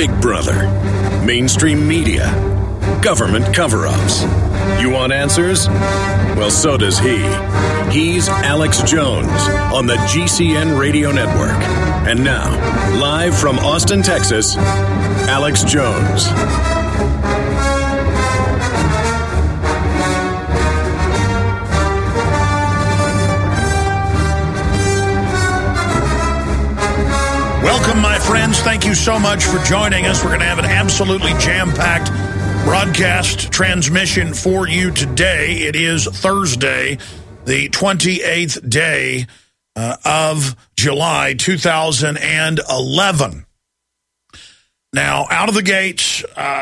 Big Brother, mainstream media, government cover-ups. You want answers? Well, so does he. He's Alex Jones on the GCN Radio Network. And now, live from Austin, Texas, Alex Jones. Welcome, my friends. Thank you so much for joining us. We're going to have an absolutely jam-packed broadcast transmission for you today. It is Thursday, the 28th day of July, 2011. Now, out of the gates,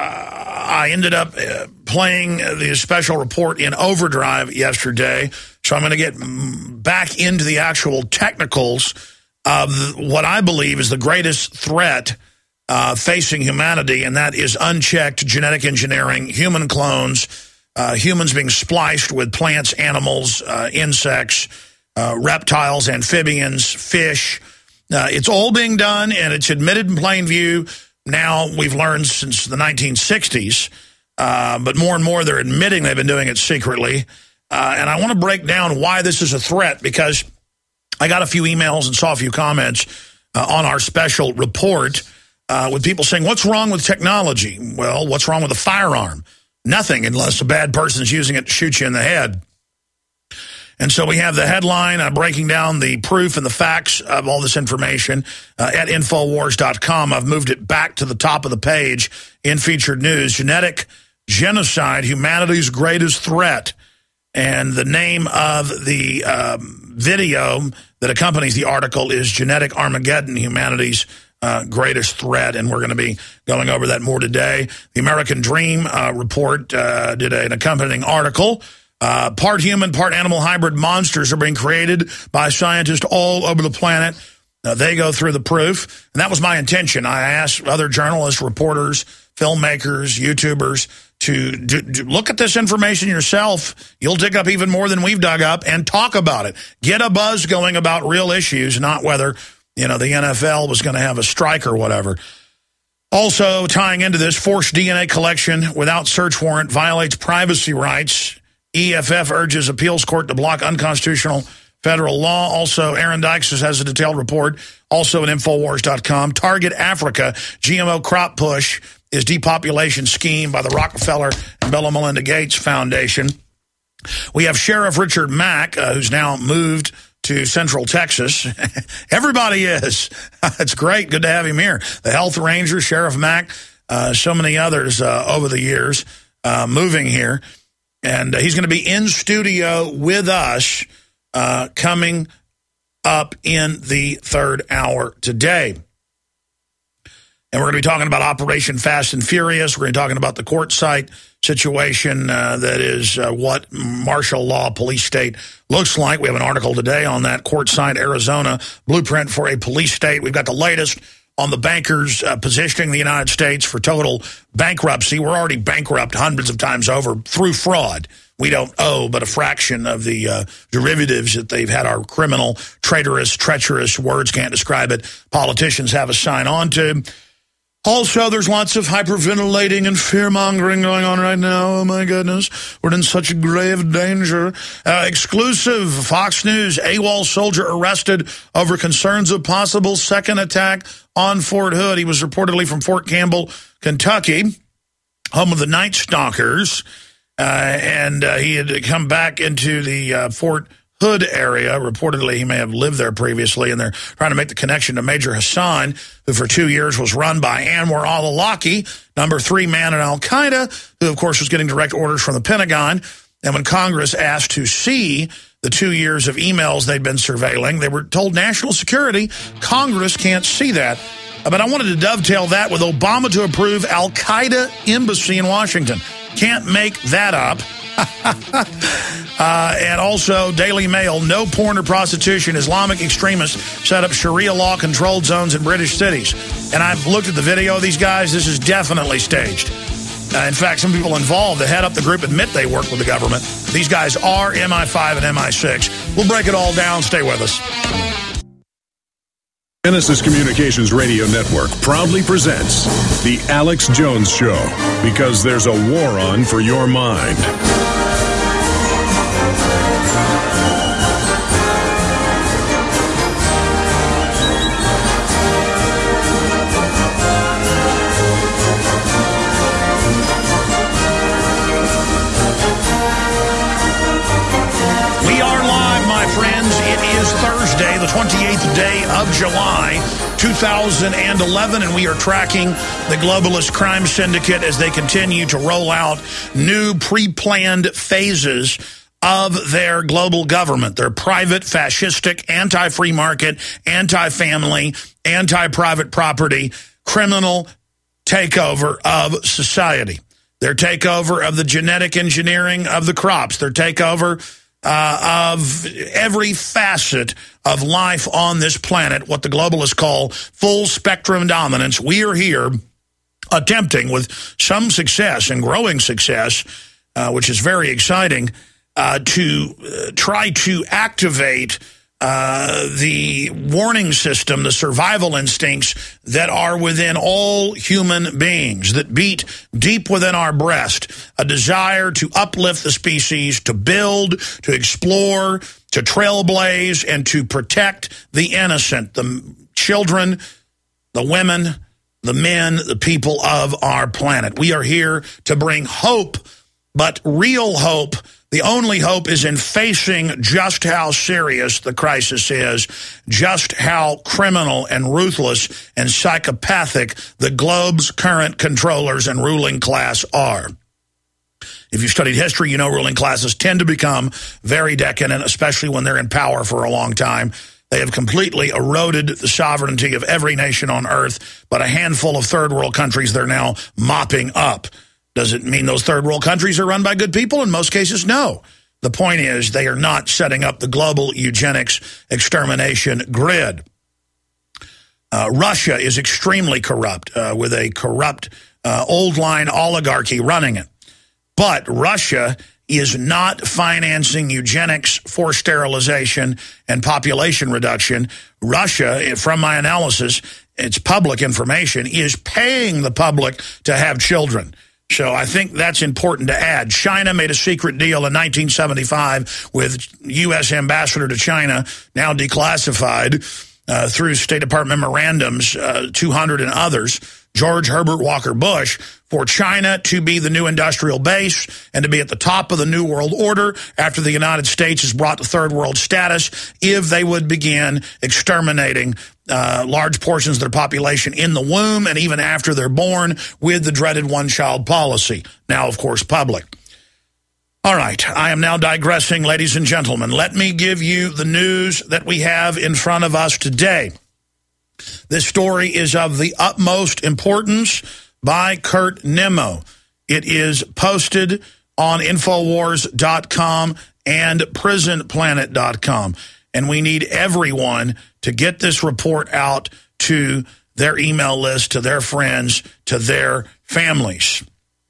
I ended up playing the special report in overdrive yesterday, so I'm going to get back into the actual technicals of what I believe is the greatest threat facing humanity, and that is unchecked genetic engineering, human clones, humans being spliced with plants, animals, insects, reptiles, amphibians, fish. It's all being done, and it's admitted in plain view. Now, we've learned since the 1960s, but more and more they're admitting they've been doing it secretly. And I want to break down why this is a threat, because I got a few emails and saw a few comments on our special report with people saying, what's wrong with technology? Well, what's wrong with a firearm? Nothing, unless a bad person's using it to shoot you in the head. And so we have the headline breaking down the proof and the facts of all this information at Infowars.com. I've moved it back to the top of the page in featured news. Genetic genocide, humanity's greatest threat. And the name of the video that accompanies the article is Genetic Armageddon, Humanity's Greatest Threat. And we're going to be going over that more today. The American Dream report did an accompanying article. Part human, part animal hybrid monsters are being created by scientists all over the planet. They go through the proof. And that was my intention. I asked other journalists, reporters, filmmakers, YouTubers to look at this information yourself. You'll dig up even more than we've dug up, and talk about it. Get a buzz going about real issues, not whether, the NFL was going to have a strike or whatever. Also, tying into this, forced DNA collection without search warrant violates privacy rights. EFF urges appeals court to block unconstitutional federal law. Also, Aaron Dykes has a detailed report, also at Infowars.com. Target Africa, GMO crop push is depopulation scheme by the Rockefeller and Bill and Melinda Gates Foundation. We have Sheriff Richard Mack, who's now moved to Central Texas. Everybody is. It's great. Good to have him here. The Health Ranger, Sheriff Mack, so many others over the years moving here. And he's going to be in studio with us coming up in the third hour today. And we're going to be talking about Operation Fast and Furious. We're going to be talking about the court site situation that is what martial law police state looks like. We have an article today on that. Court site, Arizona, blueprint for a police state. We've got the latest on the bankers positioning the United States for total bankruptcy. We're already bankrupt hundreds of times over through fraud. We don't owe but a fraction of the derivatives that they've had our criminal, traitorous, treacherous, words can't describe it, politicians have us sign on to. Also, there's lots of hyperventilating and fear-mongering going on right now. Oh, my goodness. We're in such grave danger. Exclusive Fox News, AWOL soldier arrested over concerns of possible second attack on Fort Hood. He was reportedly from Fort Campbell, Kentucky, home of the Night Stalkers. And he had come back into the Fort Hood area. Reportedly, he may have lived there previously, and they're trying to make the connection to Major Hassan, who for 2 years was run by Anwar al-Awlaki, number 3 man in al-Qaeda, who, of course, was getting direct orders from the Pentagon. And when Congress asked to see the 2 years of emails they'd been surveilling, they were told national security, Congress can't see that. But I wanted to dovetail that with Obama to approve al-Qaeda embassy in Washington. Can't make that up. And also, Daily Mail, no porn or prostitution. Islamic extremists set up Sharia law-controlled zones in British cities. And I've looked at the video of these guys. This is definitely staged. In fact, some people involved that head up the group admit they work with the government. These guys are MI5 and MI6. We'll break it all down. Stay with us. Genesis Communications Radio Network proudly presents The Alex Jones Show, because there's a war on for your mind. Thursday, the 28th day of July, 2011, and we are tracking the globalist crime syndicate as they continue to roll out new pre-planned phases of their global government, their private, fascistic, anti-free market, anti-family, anti-private property, criminal takeover of society. Their takeover of the genetic engineering of the crops, their takeover of every facet of life on this planet, what the globalists call full spectrum dominance. We are here attempting, with some success and growing success, which is very exciting, to try to activate the warning system, the survival instincts that are within all human beings, that beat deep within our breast, a desire to uplift the species, to build, to explore, to trailblaze, and to protect the innocent, the children, the women, the men, the people of our planet. We are here to bring hope, but real hope. The only hope is in facing just how serious the crisis is, just how criminal and ruthless and psychopathic the globe's current controllers and ruling class are. If you've studied history, you know ruling classes tend to become very decadent, especially when they're in power for a long time. They have completely eroded the sovereignty of every nation on earth, but a handful of third world countries they're now mopping up. Does it mean those third world countries are run by good people? In most cases, no. The point is they are not setting up the global eugenics extermination grid. Russia is extremely corrupt, with a corrupt old line oligarchy running it. But Russia is not financing eugenics, forced sterilization, and population reduction. Russia, from my analysis, it's public information, is paying the public to have children. So I think that's important to add. China made a secret deal in 1975 with U.S. ambassador to China, now declassified through State Department memorandums, 200 and others, George Herbert Walker Bush, for China to be the new industrial base and to be at the top of the New World Order after the United States is brought to third world status, if they would begin exterminating large portions of their population in the womb and even after they're born with the dreaded one-child policy, now, of course, public. All right, I am now digressing, ladies and gentlemen. Let me give you the news that we have in front of us today. This story is of the utmost importance by Kurt Nimmo. It is posted on Infowars.com and PrisonPlanet.com. And we need everyone to get this report out to their email list, to their friends, to their families.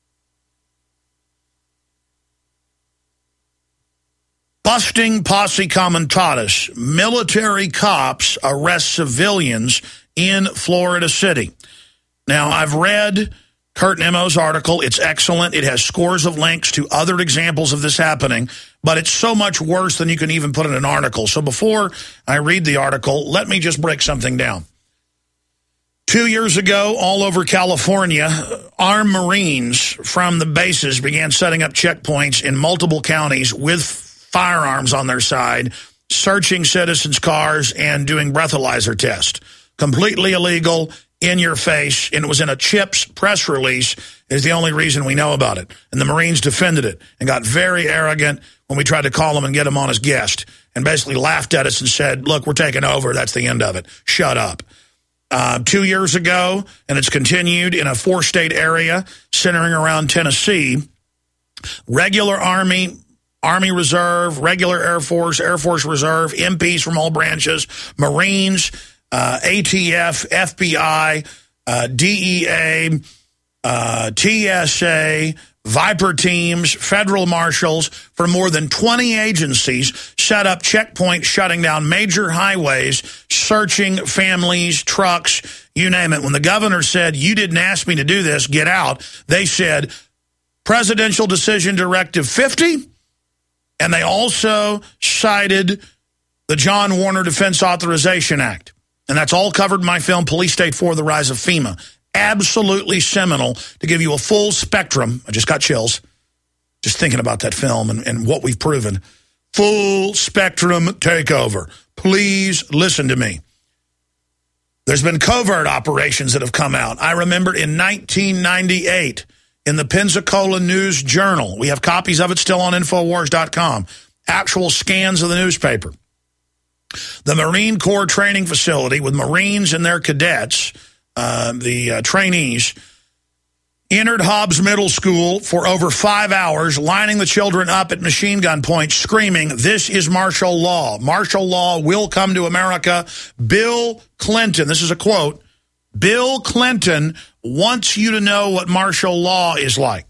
Busting Posse Comitatus. Military cops arrest civilians in Florida City. Now, I've read Kurt Nimmo's article. It's excellent. It has scores of links to other examples of this happening, but it's so much worse than you can even put in an article. So before I read the article, let me just break something down. 2 years ago, all over California, armed Marines from the bases began setting up checkpoints in multiple counties with firearms on their side, searching citizens' cars and doing breathalyzer tests. Completely illegal, in your face, and it was in a CHIPS press release, is the only reason we know about it. And the Marines defended it and got very arrogant when we tried to call him and get him on as guest, and basically laughed at us and said, look, we're taking over, that's the end of it. Shut up. 2 years ago, and it's continued in a 4-state area centering around Tennessee, regular Army, Army Reserve, regular Air Force Reserve, MPs from all branches, Marines, ATF, FBI, DEA, TSA, Viper teams, federal marshals for more than 20 agencies set up checkpoints, shutting down major highways, searching families, trucks, you name it. When the governor said, you didn't ask me to do this, get out, they said, Presidential Decision Directive 50, and they also cited the John Warner Defense Authorization Act. And that's all covered in my film, Police State 4, The Rise of FEMA. Absolutely seminal to give you a full spectrum. I just got chills just thinking about that film and what we've proven. Full spectrum takeover. Please listen to me. There's been covert operations that have come out. I remember in 1998 in the Pensacola News Journal. We have copies of it still on Infowars.com. Actual scans of the newspaper. The Marine Corps training facility with Marines and their cadets, the trainees, entered Hobbs Middle School for over 5 hours, lining the children up at machine gun points, screaming, this is martial law. Martial law will come to America. Bill Clinton, this is a quote, Bill Clinton wants you to know what martial law is like.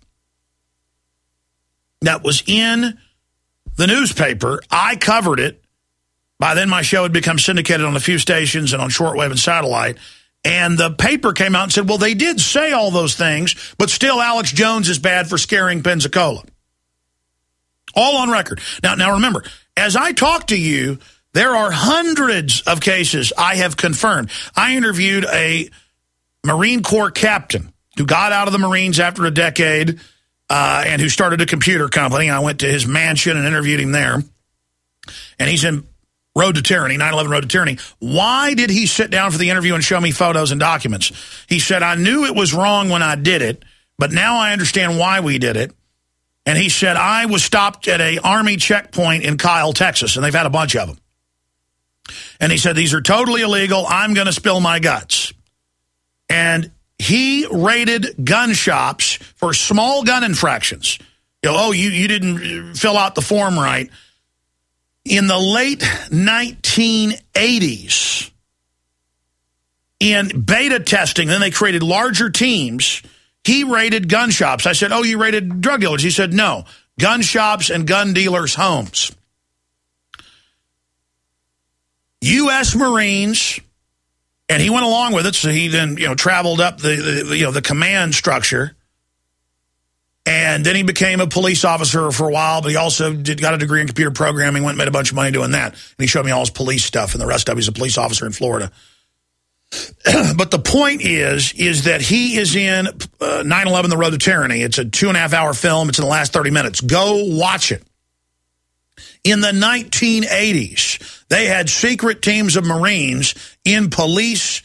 That was in the newspaper. I covered it. By then, my show had become syndicated on a few stations and on shortwave and satellite. And the paper came out and said, well, they did say all those things, but still Alex Jones is bad for scaring Pensacola. All on record. Now remember, as I talk to you, there are hundreds of cases I have confirmed. I interviewed a Marine Corps captain who got out of the Marines after a decade and who started a computer company. I went to his mansion and interviewed him there. And he's in Road to Tyranny, 9/11 Road to Tyranny. Why did he sit down for the interview and show me photos and documents? He said, I knew it was wrong when I did it, but now I understand why we did it. And he said, I was stopped at an Army checkpoint in Kyle, Texas, and they've had a bunch of them. And he said, these are totally illegal. I'm going to spill my guts. And he raided gun shops for small gun infractions. You didn't fill out the form right. In the late 1980s, in beta testing, then they created larger teams, he raided gun shops. I said, you raided drug dealers? He said, no, gun shops and gun dealers' homes. U.S. Marines, and he went along with it, so he then traveled up the command structure. And then he became a police officer for a while, but he also got a degree in computer programming, went and made a bunch of money doing that. And he showed me all his police stuff, and the rest of it, he's a police officer in Florida. But the point is that he is in 9/11 The Road to Tyranny. It's a 2.5-hour film. It's in the last 30 minutes. Go watch it. In the 1980s, they had secret teams of Marines in police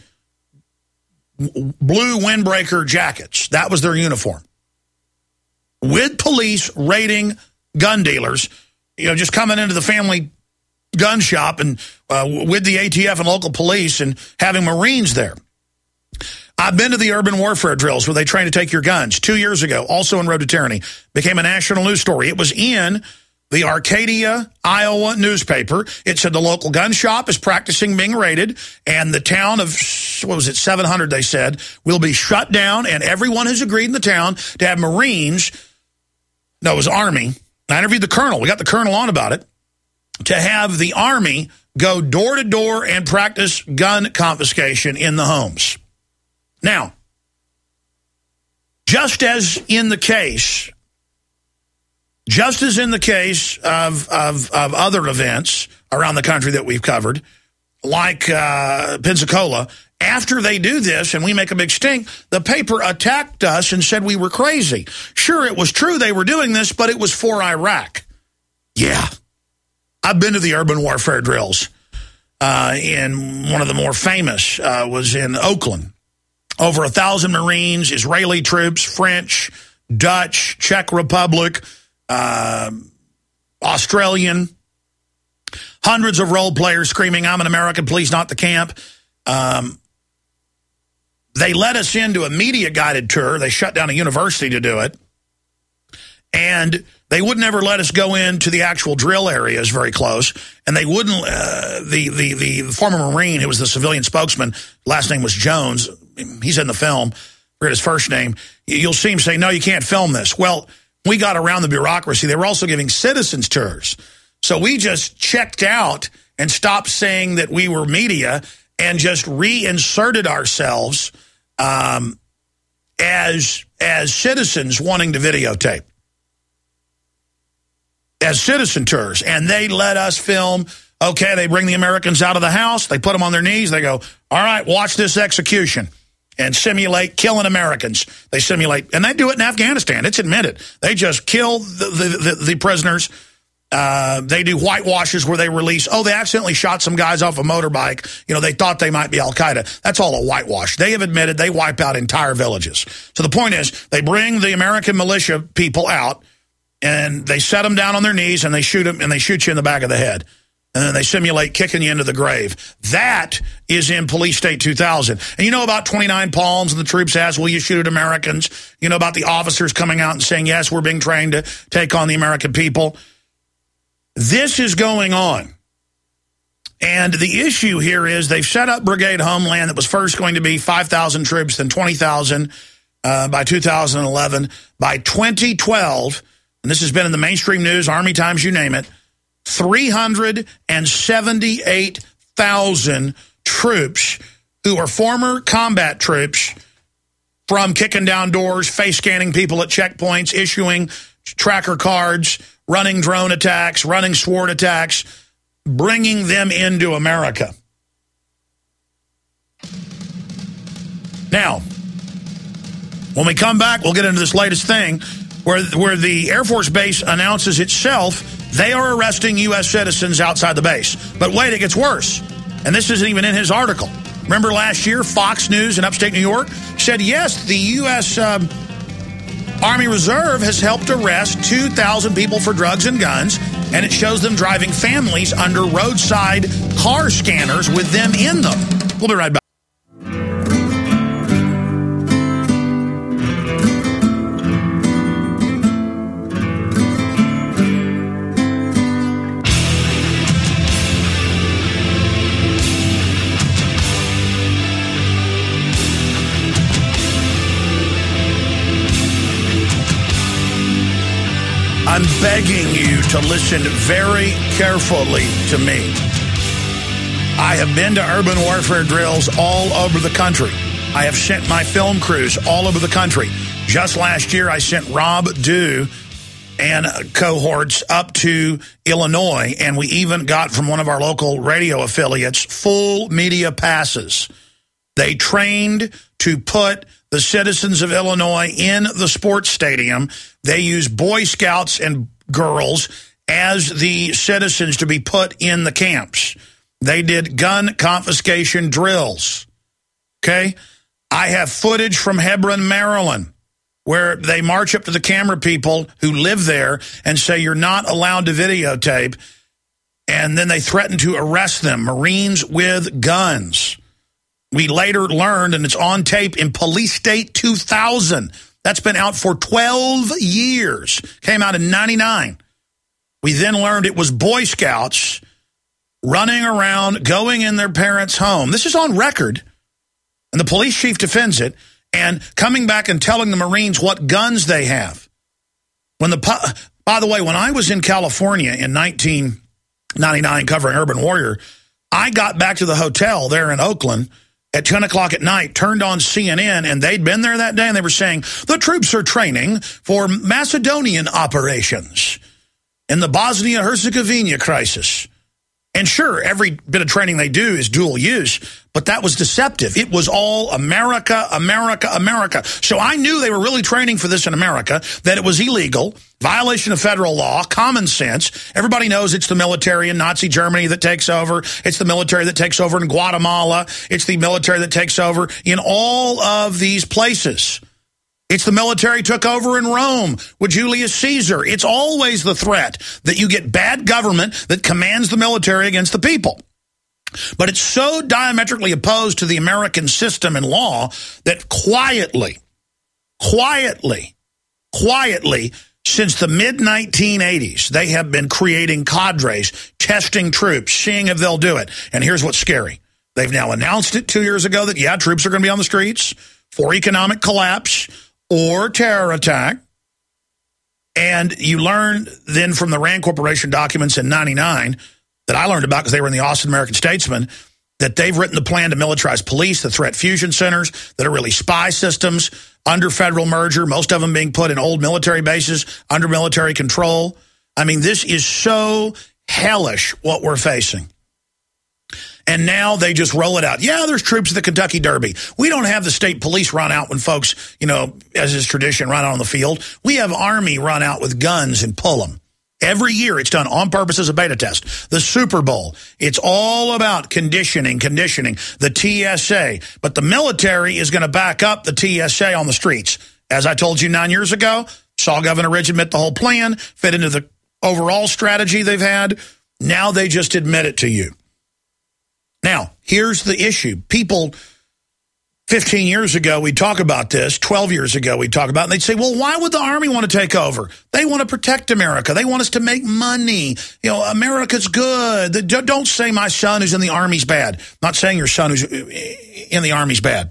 blue windbreaker jackets. That was their uniform. With police raiding gun dealers, just coming into the family gun shop and with the ATF and local police and having Marines there. I've been to the urban warfare drills where they train to take your guns 2 years ago, also in Road to Tyranny. Became a national news story. It was in the Arcadia, Iowa newspaper. It said the local gun shop is practicing being raided, and the town of, 700, they said, will be shut down, and everyone has agreed in the town to have Marines, no, it was Army. I interviewed the colonel. We got the colonel on about it, to have the Army go door to door and practice gun confiscation in the homes. Now, just as in the case of other events around the country that we've covered, like Pensacola, after they do this and we make a big stink, the paper attacked us and said we were crazy. Sure, it was true they were doing this, but it was for Iraq. Yeah. I've been to the urban warfare drills. And one of the more famous was in Oakland. Over 1,000 Marines, Israeli troops, French, Dutch, Czech Republic, Australian, hundreds of role players screaming, I'm an American, please not the camp. They let us into a media-guided tour. They shut down a university to do it. And they would never let us go into the actual drill areas very close. And they wouldn't, the former Marine, who was the civilian spokesman, last name was Jones, he's in the film, forget his first name, you'll see him say, no, you can't film this. Well, we got around the bureaucracy. They were also giving citizens tours. So we just checked out and stopped saying that we were media and just reinserted ourselves as citizens wanting to videotape. As citizen tours. And they let us film. Okay, they bring the Americans out of the house. They put them on their knees. They go, all right, watch this execution. And simulate killing Americans. They simulate. And they do it in Afghanistan. It's admitted. They just kill the prisoners. They do whitewashes where they release, they accidentally shot some guys off a motorbike. They thought they might be Al-Qaeda. That's all a whitewash. They have admitted they wipe out entire villages. So the point is, they bring the American militia people out, and they set them down on their knees, and they shoot them, and they shoot you in the back of the head. And then they simulate kicking you into the grave. That is in Police State 2000. And you know about 29 Palms, and the troops asked, will you shoot at Americans? You know about the officers coming out and saying, yes, we're being trained to take on the American people. This is going on. And the issue here is they've set up Brigade Homeland that was first going to be 5,000 troops, then 20,000 by 2011. By 2012, and this has been in the mainstream news, Army Times, you name it, 378,000 troops who are former combat troops from kicking down doors, face scanning people at checkpoints, issuing tracker cards, running drone attacks, running SWORD attacks, bringing them into America. Now, when we come back, we'll get into this latest thing where the Air Force Base announces itself they are arresting U.S. citizens outside the base. But wait, it gets worse. And this isn't even in his article. Remember last year, Fox News in upstate New York said, yes, the U.S. Army Reserve has helped arrest 2,000 people for drugs and guns, and it shows them driving families under roadside car scanners with them in them. We'll be right back. I'm begging you to listen very carefully to me. I have been to urban warfare drills all over the country. I have sent my film crews all over the country. Just last year, I sent Rob Dew and cohorts up to Illinois, and we even got from one of our local radio affiliates full media passes. They trained to put the citizens of Illinois in the sports stadium. They use Boy Scouts and girls as the citizens to be put in the camps. They did gun confiscation drills. Okay? I have footage from Hebron, Maryland, where they march up to the camera people who live there and say, you're not allowed to videotape. And then they threaten to arrest them, Marines with guns. We later learned, and it's on tape in Police State 2000. That's been out for 12 years. Came out in 99. We then learned it was Boy Scouts running around, going in their parents' home. This is on record, and the police chief defends it, and coming back and telling the Marines what guns they have. By the way, when I was in California in 1999 covering Urban Warrior, I got back to the hotel there in Oakland at 10 o'clock at night, turned on CNN, and they'd been there that day, and they were saying, the troops are training for Macedonian operations in the Bosnia-Herzegovina crisis. And sure, every bit of training they do is dual use, but that was deceptive. It was all America, America, America. So I knew they were really training for this in America, that it was illegal, violation of federal law, common sense. Everybody knows it's the military in Nazi Germany that takes over. It's the military that takes over in Guatemala. It's the military that takes over in all of these places. It's the military took over in Rome with Julius Caesar. It's always the threat that you get bad government that commands the military against the people. But it's so diametrically opposed to the American system and law that quietly, since the mid-1980s, they have been creating cadres, testing troops, seeing if they'll do it. And here's what's scary. They've now announced it 2 years ago that, yeah, troops are going to be on the streets. for economic collapse or terror attack. And you learn then from the Rand Corporation documents in 99 that I learned about because they were in the Austin American Statesman, that they've written the plan to militarize police, the threat fusion centers that are really spy systems under federal merger, most of them being put in old military bases under military control. I mean, this is so hellish what we're facing. And now they just roll it out. Yeah, there's troops at the Kentucky Derby. We don't have the state police run out when folks, as is tradition, run out on the field. We have Army run out with guns and pull them. Every year it's done on purpose as a beta test. The Super Bowl, it's all about conditioning, the TSA. But the military is going to back up the TSA on the streets. As I told you 9 years ago, saw Governor Ridge admit the whole plan, fit into the overall strategy they've had. Now they just admit it to you. Now, here's the issue. People, 15 years ago, we'd talk about this. 12 years ago, we'd talk about it. And they'd say, well, why would the Army want to take over? They want to protect America. They want us to make money. America's good. Don't say my son who's in the Army's bad. Not saying your son who's in the Army's bad.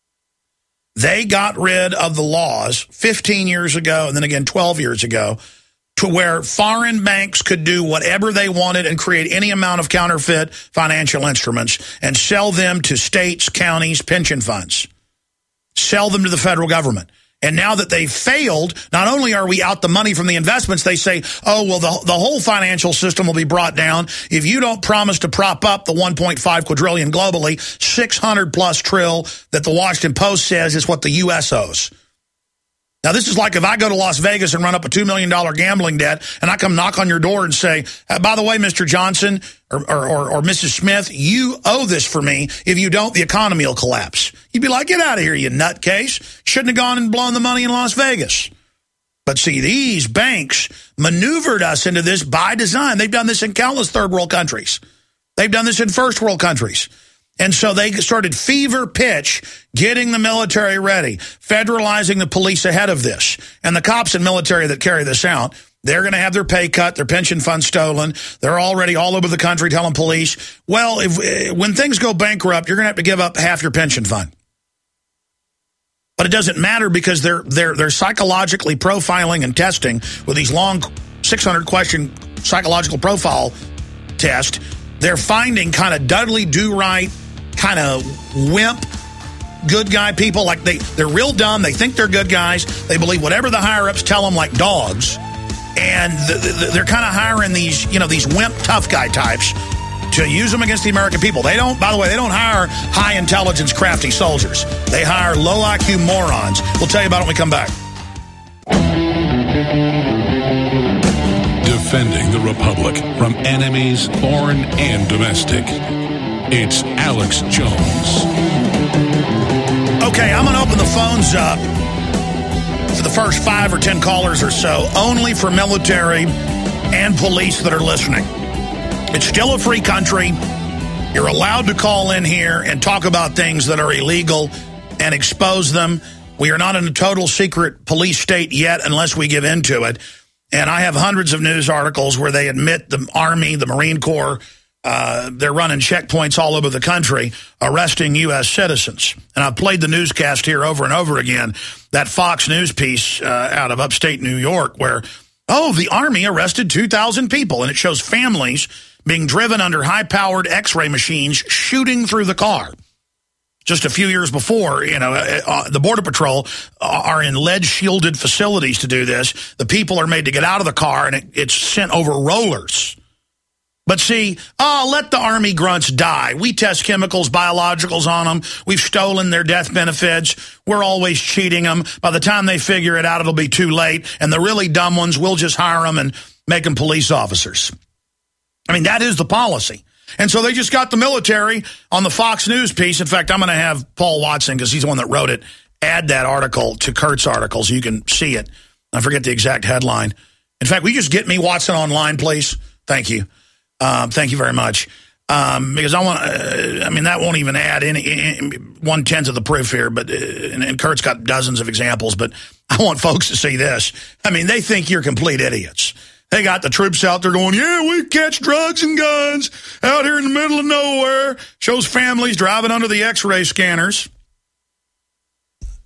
They got rid of the laws 15 years ago and then again 12 years ago to where foreign banks could do whatever they wanted and create any amount of counterfeit financial instruments and sell them to states, counties, pension funds. Sell them to the federal government. And now that they've failed, not only are we out the money from the investments, they say, oh, well, the whole financial system will be brought down if you don't promise to prop up the 1.5 quadrillion globally, 600 plus trill that the Washington Post says is what the U.S. owes. Now, this is like if I go to Las Vegas and run up a $2 million gambling debt, and I come knock on your door and say, by the way, Mr. Johnson or Mrs. Smith, you owe this for me. If you don't, the economy will collapse. You'd be like, get out of here, you nutcase. Shouldn't have gone and blown the money in Las Vegas. But see, these banks maneuvered us into this by design. They've done this in countless third world countries. They've done this in first world countries. And so they started fever pitch getting the military ready, federalizing the police ahead of this. And the cops and military that carry this out, they're going to have their pay cut, their pension fund stolen. They're already all over the country telling police, well, when things go bankrupt, you're going to have to give up half your pension fund. But it doesn't matter because they're psychologically profiling and testing with these long 600-question psychological profile test. They're finding kind of Dudley Do-Right, kind of wimp, good guy people. Like they're real dumb. They think they're good guys. They believe whatever the higher-ups tell them like dogs. And they're kind of hiring these wimp tough guy types to use them against the American people. They don't hire high-intelligence, crafty soldiers. They hire low-IQ morons. We'll tell you about it when we come back. Defending the Republic from enemies, foreign and domestic. It's Alex Jones. Okay, I'm going to open the phones up for the first 5 or 10 callers or so, only for military and police that are listening. It's still a free country. You're allowed to call in here and talk about things that are illegal and expose them. We are not in a total secret police state yet unless we give into it. And I have hundreds of news articles where they admit the Army, the Marine Corps, they're running checkpoints all over the country, arresting U.S. citizens. And I've played the newscast here over and over again, that Fox News piece out of upstate New York where, the Army arrested 2,000 people. And it shows families being driven under high-powered X-ray machines shooting through the car. Just a few years before, the Border Patrol are in lead-shielded facilities to do this. The people are made to get out of the car, and it's sent over rollers. But see, let the Army grunts die. We test chemicals, biologicals on them. We've stolen their death benefits. We're always cheating them. By the time they figure it out, it'll be too late. And the really dumb ones, we'll just hire them and make them police officers. I mean, that is the policy. And so they just got the military on the Fox News piece. In fact, I'm going to have Paul Watson, because he's the one that wrote it, add that article to Kurt's article so you can see it. I forget the exact headline. In fact, will you just get me Watson online, please? Thank you. Thank you very much. Because I want, that won't even add any 1/10 of the proof here, but and Kurt's got dozens of examples, but I want folks to see this. I mean, they think you're complete idiots. They got the troops out there going, yeah, we catch drugs and guns out here in the middle of nowhere. Shows families driving under the X-ray scanners.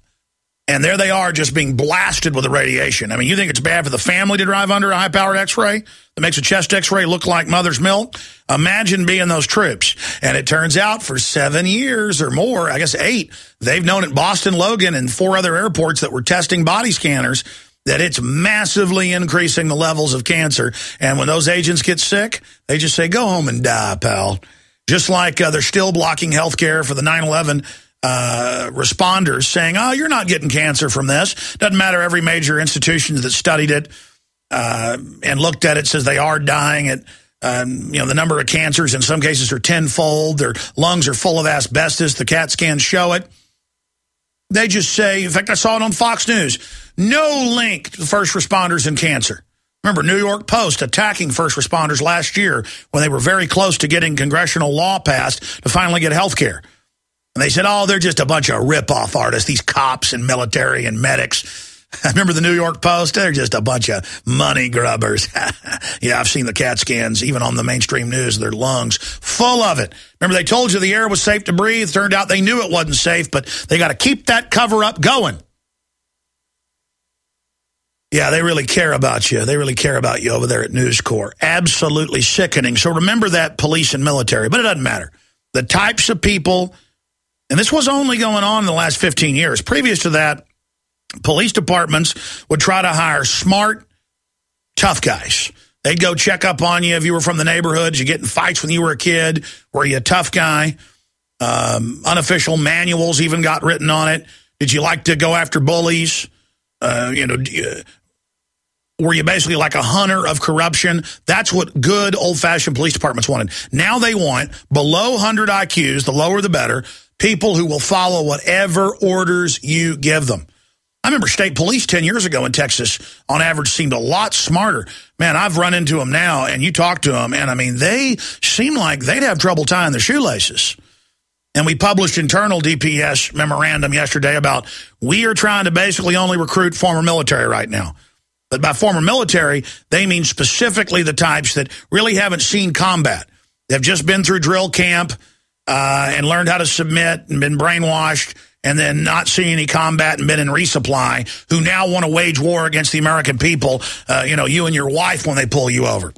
And there they are just being blasted with the radiation. I mean, you think it's bad for the family to drive under a high-powered X-ray that makes a chest X-ray look like mother's milk? Imagine being those troops. And it turns out for 7 years or more, I guess 8, they've known at Boston Logan and 4 other airports that were testing body scanners that it's massively increasing the levels of cancer. And when those agents get sick, they just say, go home and die, pal. Just like they're still blocking health care for the 9/11 responders, saying, oh, you're not getting cancer from this. Doesn't matter. Every major institution that studied it and looked at it says they are dying at, the number of cancers in some cases are tenfold. Their lungs are full of asbestos. The CAT scans show it. They just say, in fact, I saw it on Fox News, no link to first responders and cancer. Remember, New York Post attacking first responders last year when they were very close to getting congressional law passed to finally get health care. And they said, oh, they're just a bunch of rip-off artists, these cops and military and medics. I remember the New York Post, they're just a bunch of money grubbers. Yeah, I've seen the CAT scans, even on the mainstream news, their lungs full of it. Remember, they told you the air was safe to breathe. Turned out they knew it wasn't safe, but they got to keep that cover-up going. Yeah, they really care about you. They really care about you over there at News Corp. Absolutely sickening. So remember that, police and military, but it doesn't matter. The types of people, and this was only going on in the last 15 years. Previous to that, police departments would try to hire smart, tough guys. They'd go check up on you if you were from the neighborhood. Did you get in fights when you were a kid? Were you a tough guy? Unofficial manuals even got written on it. Did you like to go after bullies? Were you basically like a hunter of corruption? That's what good old-fashioned police departments wanted. Now they want below 100 IQs, the lower the better, people who will follow whatever orders you give them. I remember state police 10 years ago in Texas, on average, seemed a lot smarter. Man, I've run into them now, and you talk to them, and I mean, they seem like they'd have trouble tying their shoelaces. And we published internal DPS memorandum yesterday about we are trying to basically only recruit former military right now. But by former military, they mean specifically the types that really haven't seen combat. They've just been through drill camp and learned how to submit and been brainwashed and then not seen any combat and been in resupply, who now want to wage war against the American people, you and your wife when they pull you over.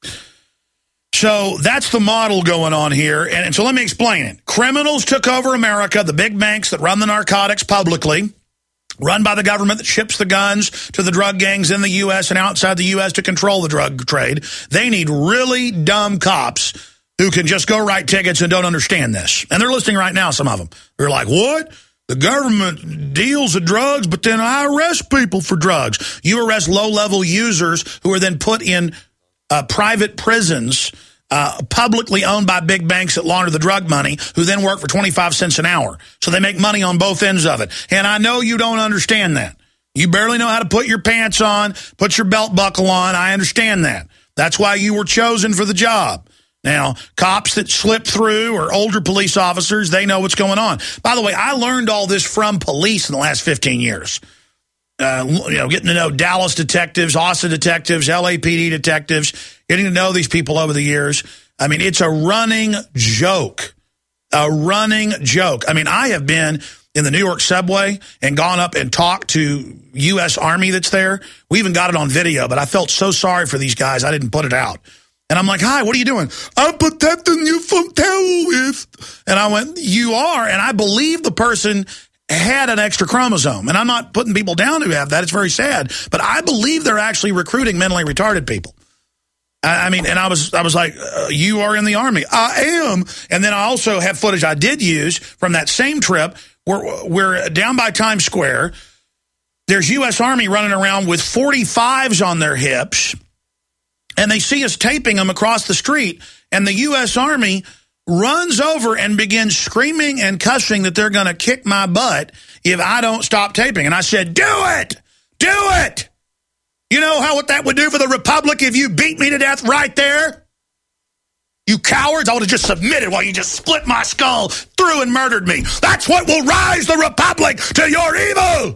So that's the model going on here. And so let me explain it. Criminals took over America, the big banks that run the narcotics publicly, run by the government that ships the guns to the drug gangs in the U.S. and outside the U.S. to control the drug trade. They need really dumb cops who can just go write tickets and don't understand this. And they're listening right now, some of them. They're like, what? The government deals the drugs, but then I arrest people for drugs. You arrest low-level users who are then put in private prisons, publicly owned by big banks that launder the drug money, who then work for 25 cents an hour. So they make money on both ends of it. And I know you don't understand that. You barely know how to put your pants on, put your belt buckle on. I understand that. That's why you were chosen for the job. Now, cops that slip through or older police officers, they know what's going on. By the way, I learned all this from police in the last 15 years. Getting to know Dallas detectives, Austin detectives, LAPD detectives, getting to know these people over the years. I mean, it's a running joke. A running joke. I mean, I have been in the New York subway and gone up and talked to U.S. Army that's there. We even got it on video, but I felt so sorry for these guys, I didn't put it out. And I'm like, hi, what are you doing? I'm protecting you from terrorists. And I went, you are? And I believe the person had an extra chromosome. And I'm not putting people down who have that. It's very sad. But I believe they're actually recruiting mentally retarded people. I mean, and I was like, you are in the Army. I am. And then I also have footage I did use from that same trip. We're down by Times Square. There's U.S. Army running around with 45s on their hips. And they see us taping them across the street. And the U.S. Army runs over and begins screaming and cussing that they're going to kick my butt if I don't stop taping. And I said, do it! Do it! You know what that would do for the Republic if you beat me to death right there? You cowards, I would have just submitted while you just split my skull through and murdered me. That's what will rise the Republic to your evil!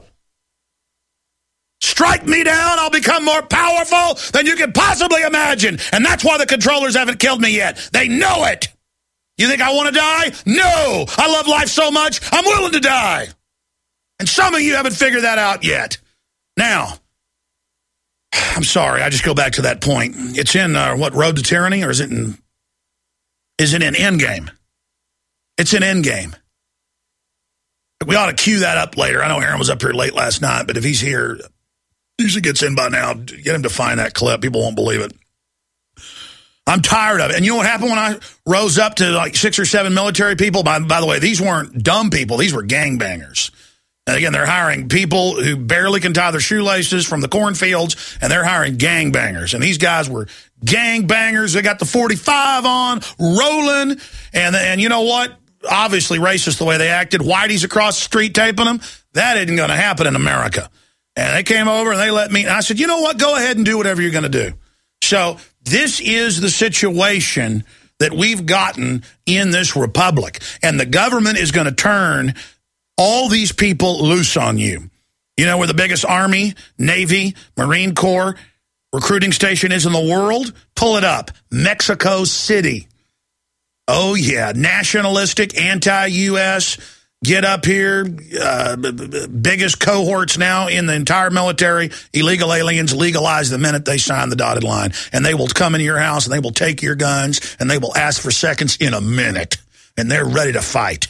Strike me down, I'll become more powerful than you can possibly imagine. And that's why the controllers haven't killed me yet. They know it. You think I want to die? No. I love life so much, I'm willing to die. And some of you haven't figured that out yet. Now, I'm sorry, I just go back to that point. It's in, Road to Tyranny, or is it in Endgame? It's in Endgame. We ought to cue that up later. I know Aaron was up here late last night, but if he's here, usually gets in by now. Get him to find that clip. People won't believe it. I'm tired of it. And you know what happened when I rose up to like 6 or 7 military people? By the way, these weren't dumb people. These were gangbangers. And again, they're hiring people who barely can tie their shoelaces from the cornfields, and they're hiring gangbangers. And these guys were gangbangers. They got the 45 on, rolling. And you know what? Obviously racist the way they acted. Whitey's across the street taping them. That isn't going to happen in America. And they came over and they let me. And I said, you know what? Go ahead and do whatever you're going to do. So this is the situation that we've gotten in this republic. And the government is going to turn all these people loose on you. You know where the biggest Army, Navy, Marine Corps recruiting station is in the world? Pull it up. Mexico City. Oh, yeah. Nationalistic, anti-U.S., get up here. Biggest cohorts now in the entire military. Illegal aliens legalized the minute they sign the dotted line. And they will come into your house and they will take your guns and they will ask for seconds in a minute. And they're ready to fight.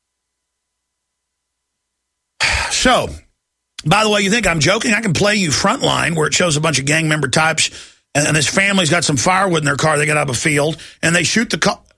So, by the way, you think I'm joking? I can play you Frontline, where it shows a bunch of gang member types, and this family's got some firewood in their car. They get out of a field, and they shoot the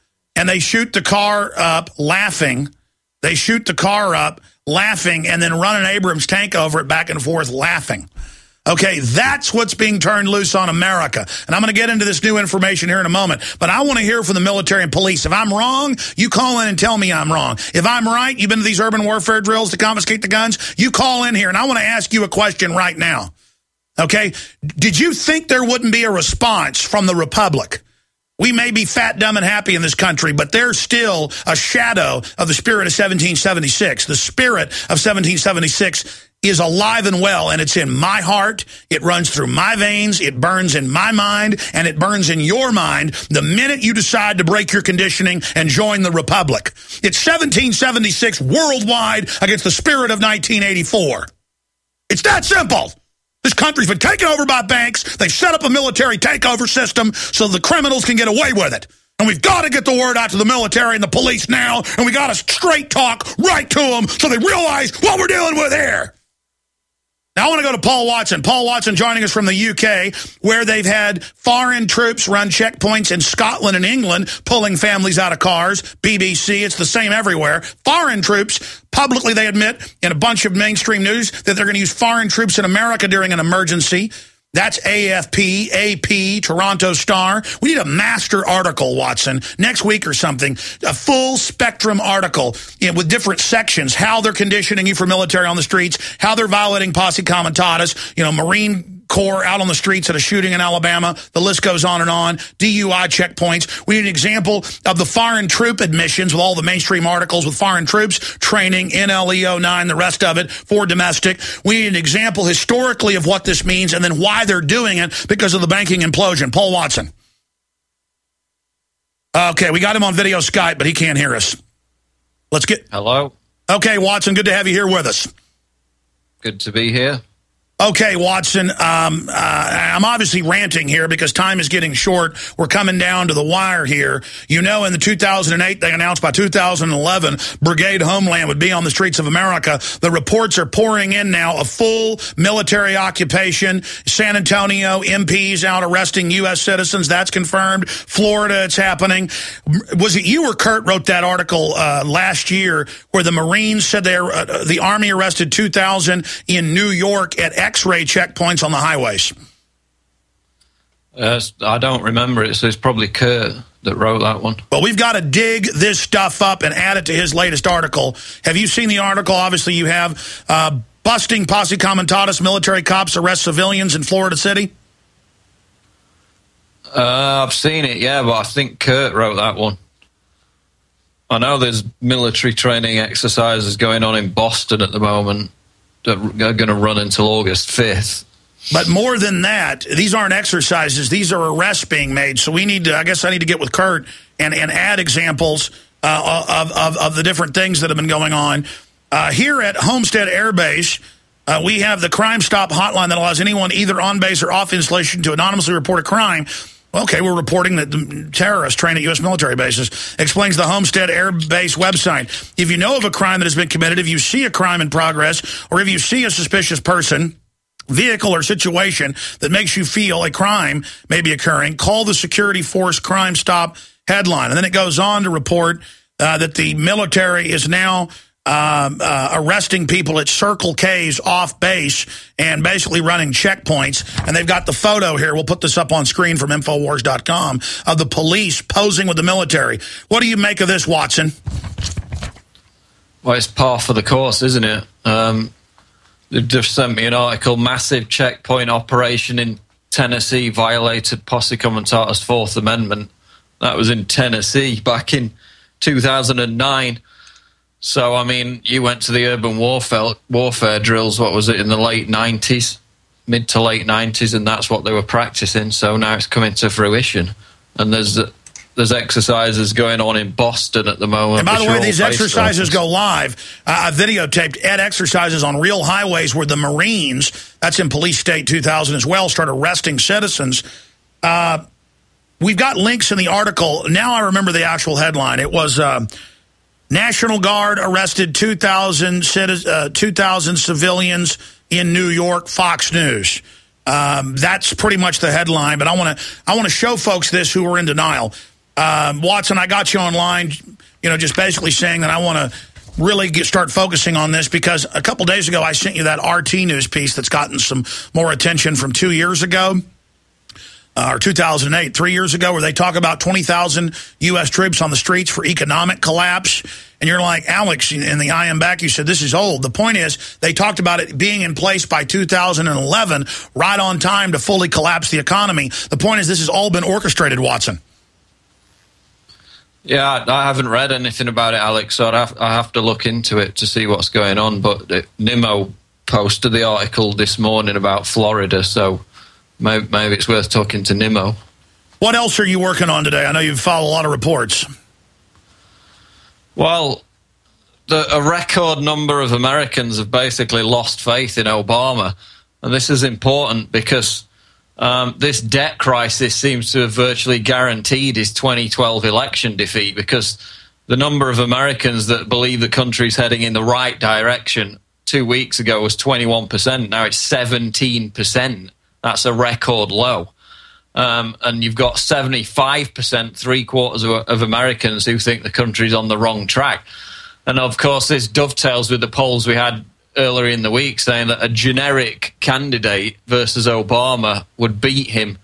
car up, laughing. They shoot the car up, laughing, and then run an Abrams tank over it back and forth, laughing. Okay, that's what's being turned loose on America. And I'm going to get into this new information here in a moment. But I want to hear from the military and police. If I'm wrong, you call in and tell me I'm wrong. If I'm right, you've been to these urban warfare drills to confiscate the guns, you call in here. And I want to ask you a question right now. Okay, did you think there wouldn't be a response from the Republic? We may be fat, dumb, and happy in this country, but there's still a shadow of the spirit of 1776. The spirit of 1776 is alive and well, and it's in my heart. It runs through my veins. It burns in my mind, and it burns in your mind the minute you decide to break your conditioning and join the Republic. It's 1776 worldwide against the spirit of 1984. It's that simple. This country's been taken over by banks. They've set up a military takeover system so the criminals can get away with it. And we've got to get the word out to the military and the police now, and we got to straight talk right to them so they realize what we're dealing with here. Now I want to go to Paul Watson. Paul Watson joining us from the UK, where they've had foreign troops run checkpoints in Scotland and England, pulling families out of cars. BBC, it's the same everywhere. Foreign troops, publicly they admit in a bunch of mainstream news that they're going to use foreign troops in America during an emergency. That's AFP, AP, Toronto Star. We need a master article, Watson, next week or something, a full spectrum article with different sections, how they're conditioning you for military on the streets, how they're violating posse comitatus, Marine Corps out on the streets at a shooting in Alabama. The list goes on and on. DUI checkpoints. We need an example of the foreign troop admissions with all the mainstream articles with foreign troops, training, NLE 09, the rest of it for domestic. We need an example historically of what this means and then why they're doing it because of the banking implosion. Paul Watson. Okay, we got him on video Skype, but he can't hear us. Let's get... Hello. Okay, Watson, good to have you here with us. Good to be here. Okay, Watson, I'm obviously ranting here because time is getting short. We're coming down to the wire here. In the 2008, they announced by 2011, Brigade Homeland would be on the streets of America. The reports are pouring in now, a full military occupation. San Antonio, MPs out arresting U.S. citizens. That's confirmed. Florida, it's happening. Was it you or Kurt wrote that article last year where the Marines said the Army arrested 2,000 in New York at X-ray checkpoints on the highways? I don't remember it, so it's probably Kurt that wrote that one. Well, we've got to dig this stuff up and add it to his latest article. Have you seen the article? Obviously you have. Busting posse comitatus, military cops arrest civilians in Florida City? I've seen it, yeah, but I think Kurt wrote that one. I know there's military training exercises going on in Boston at the moment that are going to run until August 5th. But more than that, these aren't exercises. These are arrests being made. So we need to, I guess I need to get with Kurt and add examples of the different things that have been going on. Here at Homestead Air Base, we have the Crime Stop hotline that allows anyone either on base or off installation to anonymously report a crime. Okay, we're reporting that the terrorists train at U.S. military bases, explains the Homestead Air Base website. If you know of a crime that has been committed, if you see a crime in progress, or if you see a suspicious person, vehicle, or situation that makes you feel a crime may be occurring, call the Security Force Crime Stop headline. And then it goes on to report that the military is now arresting people at Circle K's off base and basically running checkpoints. And they've got the photo here. We'll put this up on screen from Infowars.com of the police posing with the military. What do you make of this, Watson? Well, it's par for the course, isn't it? They've just sent me an article, massive checkpoint operation in Tennessee violated Posse Comitatus Fourth Amendment. That was in Tennessee back in 2009. So, I mean, you went to the urban warfare drills, what was it, in the late 90s, mid to late 90s, and that's what they were practicing. So now it's coming to fruition. And there's exercises going on in Boston at the moment. And by the way, these exercises go live. I videotaped exercises on real highways where the Marines, that's in Police State 2000 as well, start arresting citizens. We've got links in the article. Now I remember the actual headline. It was National Guard arrested 2,000 civilians in New York, Fox News. That's pretty much the headline, but I want to show folks this who are in denial. Watson, I got you online, just basically saying that I want to really start focusing on this because a couple days ago I sent you that RT News piece that's gotten some more attention from 2 years ago. Or 2008, 3 years ago, where they talk about 20,000 U.S. troops on the streets for economic collapse. And you're like, Alex, in the I Am Back, you said this is old. The point is, they talked about it being in place by 2011, right on time to fully collapse the economy. The point is, this has all been orchestrated, Watson. Yeah, I haven't read anything about it, Alex, so I have to look into it to see what's going on. But Nimmo posted the article this morning about Florida, so maybe it's worth talking to Nimmo. What else are you working on today? I know you've followed a lot of reports. Well, a record number of Americans have basically lost faith in Obama. And this is important because this debt crisis seems to have virtually guaranteed his 2012 election defeat, because the number of Americans that believe the country's heading in the right direction 2 weeks ago was 21%. Now it's 17%. That's a record low. And you've got 75%, three-quarters of Americans who think the country's on the wrong track. And, of course, this dovetails with the polls we had earlier in the week saying that a generic candidate versus Obama would beat him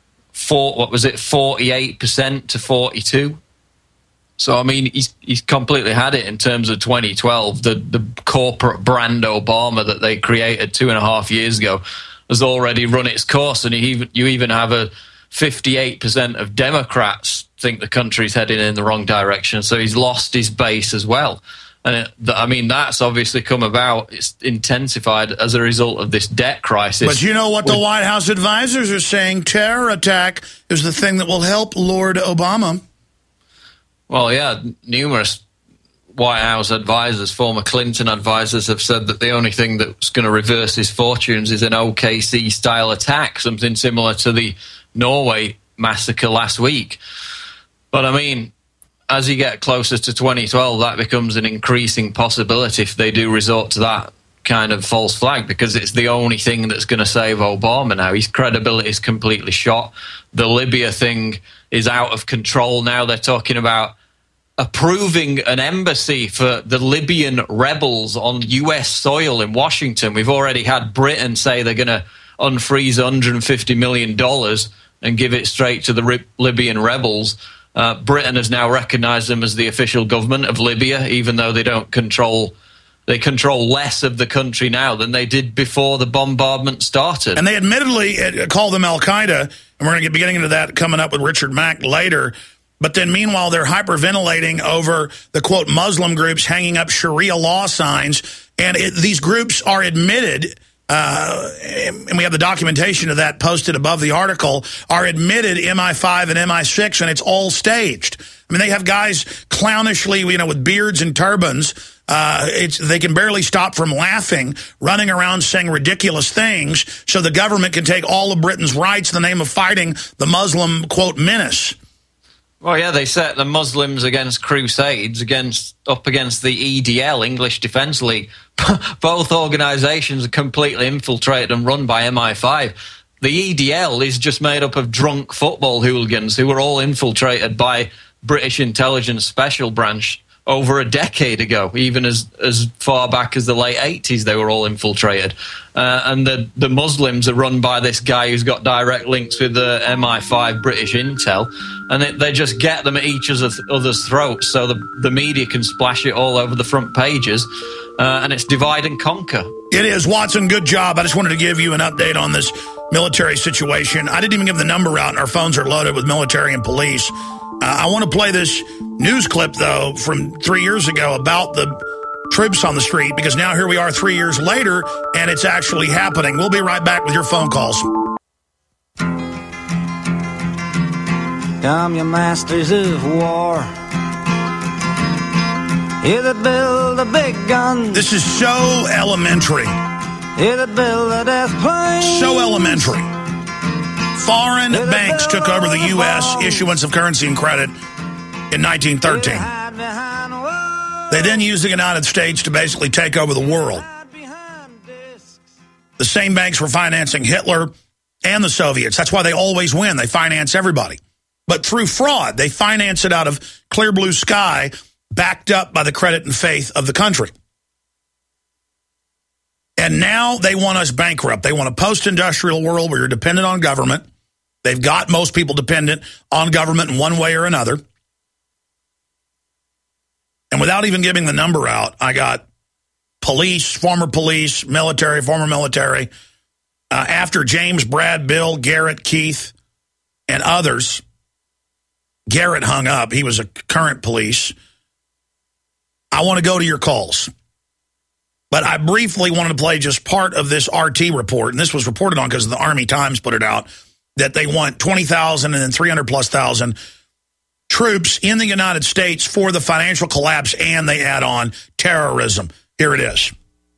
48% to 42%. So, I mean, he's completely had it in terms of 2012. The corporate brand Obama that they created 2.5 years ago has already run its course, and you even have a 58% of Democrats think the country's heading in the wrong direction. So he's lost his base as well. And that's obviously come about. It's intensified as a result of this debt crisis. But you know what the White House advisors are saying? Terror attack is the thing that will help Lord Obama. Well, yeah, numerous White House advisors, former Clinton advisors, have said that the only thing that's going to reverse his fortunes is an OKC-style attack, something similar to the Norway massacre last week. But, I mean, as you get closer to 2012, that becomes an increasing possibility if they do resort to that kind of false flag, because it's the only thing that's going to save Obama now. His credibility is completely shot. The Libya thing is out of control now. They're talking about approving an embassy for the Libyan rebels on U.S. soil in Washington. We've already had Britain say they're going to unfreeze $150 million and give it straight to the Libyan rebels. Britain has now recognized them as the official government of Libya, even though they control less of the country now than they did before the bombardment started. And they admittedly call them Al-Qaeda, and we're going to be getting into that coming up with Richard Mack later. But then meanwhile, they're hyperventilating over the, quote, Muslim groups hanging up Sharia law signs. And these groups are admitted, and we have the documentation of that posted above the article, are admitted MI5 and MI6, and it's all staged. I mean, they have guys clownishly, with beards and turbans They can barely stop from laughing, running around saying ridiculous things so the government can take all of Britain's rights in the name of fighting the Muslim, quote, menace. Well, yeah, they set the Muslims against Crusades, up against the EDL, English Defence League. Both organisations are completely infiltrated and run by MI5. The EDL is just made up of drunk football hooligans who were all infiltrated by British intelligence special branch over a decade ago. Even as far back as the late 80s, they were all infiltrated. And the Muslims are run by this guy who's got direct links with the MI5 British intel, and they just get them at each other's throats so the media can splash it all over the front pages, and it's divide and conquer. It is. Watson, good job. I just wanted to give you an update on this military situation. I didn't even give the number out, and our phones are loaded with military and police. I want to play this news clip, though, from 3 years ago about the troops on the street, because now here we are 3 years later, and it's actually happening. We'll be right back with your phone calls. Come, you masters of war, here that build the big guns. This is so elementary. Here that build the death plane. So elementary. Foreign banks took over the U.S. issuance of currency and credit in 1913. They then used the United States to basically take over the world. The same banks were financing Hitler and the Soviets. That's why they always win. They finance everybody. But through fraud, they finance it out of clear blue sky, backed up by the credit and faith of the country. And now they want us bankrupt. They want a post-industrial world where you're dependent on government. They've got most people dependent on government in one way or another. And without even giving the number out, I got police, former police, military, former military. After James, Brad, Bill, Garrett, Keith, and others, Garrett hung up. He was a current police. I want to go to your calls. But I briefly wanted to play just part of this RT report, and this was reported on because the Army Times put it out, that they want 20,000 and then 300,000+ troops in the United States for the financial collapse, and they add on terrorism. Here it is.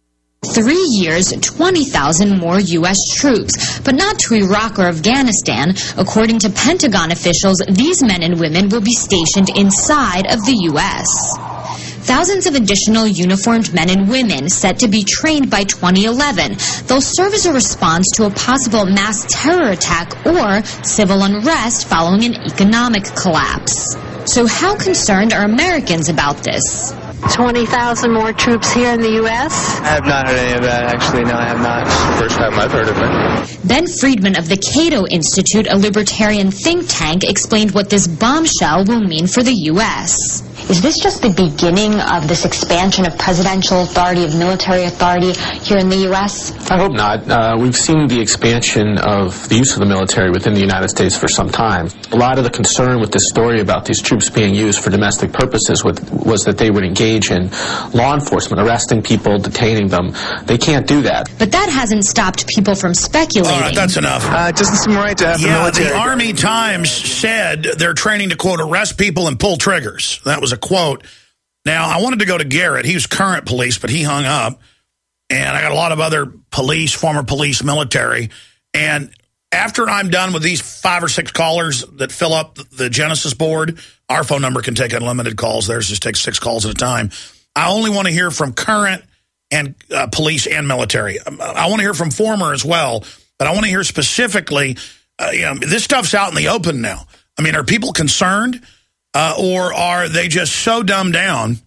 3 years, 20,000 more U.S. troops, but not to Iraq or Afghanistan. According to Pentagon officials, these men and women will be stationed inside of the U.S. Thousands of additional uniformed men and women set to be trained by 2011. They'll serve as a response to a possible mass terror attack or civil unrest following an economic collapse. So how concerned are Americans about this? 20,000 more troops here in the U.S.? I have not heard any of that, actually. No, I have not. First time I've heard of it. Ben Friedman of the Cato Institute, a libertarian think tank, explained what this bombshell will mean for the U.S. Is this just the beginning of this expansion of presidential authority, of military authority here in the U.S.? I hope not. We've seen the expansion of the use of the military within the United States for some time. A lot of the concern with this story about these troops being used for domestic purposes was that they would engage in law enforcement, arresting people, detaining them. They can't do that. But that hasn't stopped people from speculating. All right, that's enough. It doesn't seem right to have the military. The Army Times said they're training to, quote, arrest people and pull triggers. That was a quote. Now, I wanted to go to Garrett. He was current police, but he hung up. And I got a lot of other police, former police, military. And after I'm done with these 5 or 6 callers that fill up the Genesis board, our phone number can take unlimited calls. Theirs just takes 6 calls at a time. I only want to hear from current and police and military. I want to hear from former as well, but I want to hear specifically, this stuff's out in the open now. I mean, are people concerned or are they just so dumbed down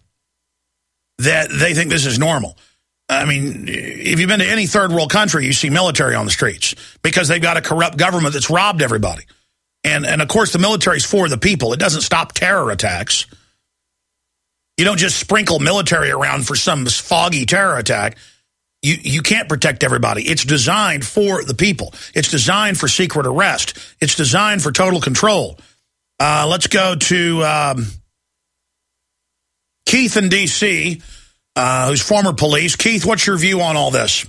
that they think this is normal? I mean, if you've been to any third world country, you see military on the streets because they've got a corrupt government that's robbed everybody. And of course, the military's for the people. It doesn't stop terror attacks. You don't just sprinkle military around for some foggy terror attack. You can't protect everybody. It's designed for the people. It's designed for secret arrest. It's designed for total control. Let's go to Keith in D.C., who's former police. Keith, what's your view on all this?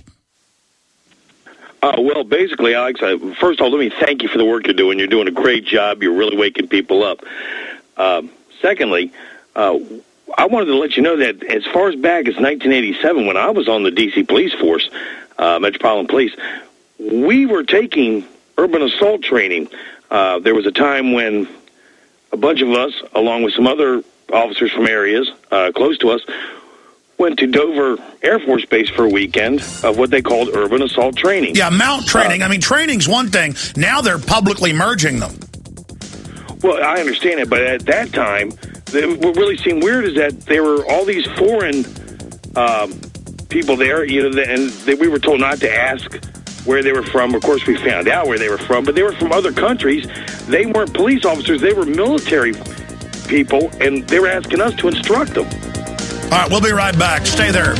Well, basically, Alex, first of all, let me thank you for the work you're doing. You're doing a great job. You're really waking people up. Secondly, I wanted to let you know that as far as back as 1987, when I was on the D.C. Police Force, Metropolitan Police, we were taking urban assault training. There was a time when a bunch of us, along with some other officers from areas close to us, went to Dover Air Force Base for a weekend of what they called urban assault training. Yeah, mount training. I mean, training's one thing. Now they're publicly merging them. Well, I understand it, but at that time, what really seemed weird is that there were all these foreign people there, and we were told not to ask where they were from. Of course, we found out where they were from, but they were from other countries. They weren't police officers. They were military people, and they were asking us to instruct them. All right, we'll be right back. Stay there.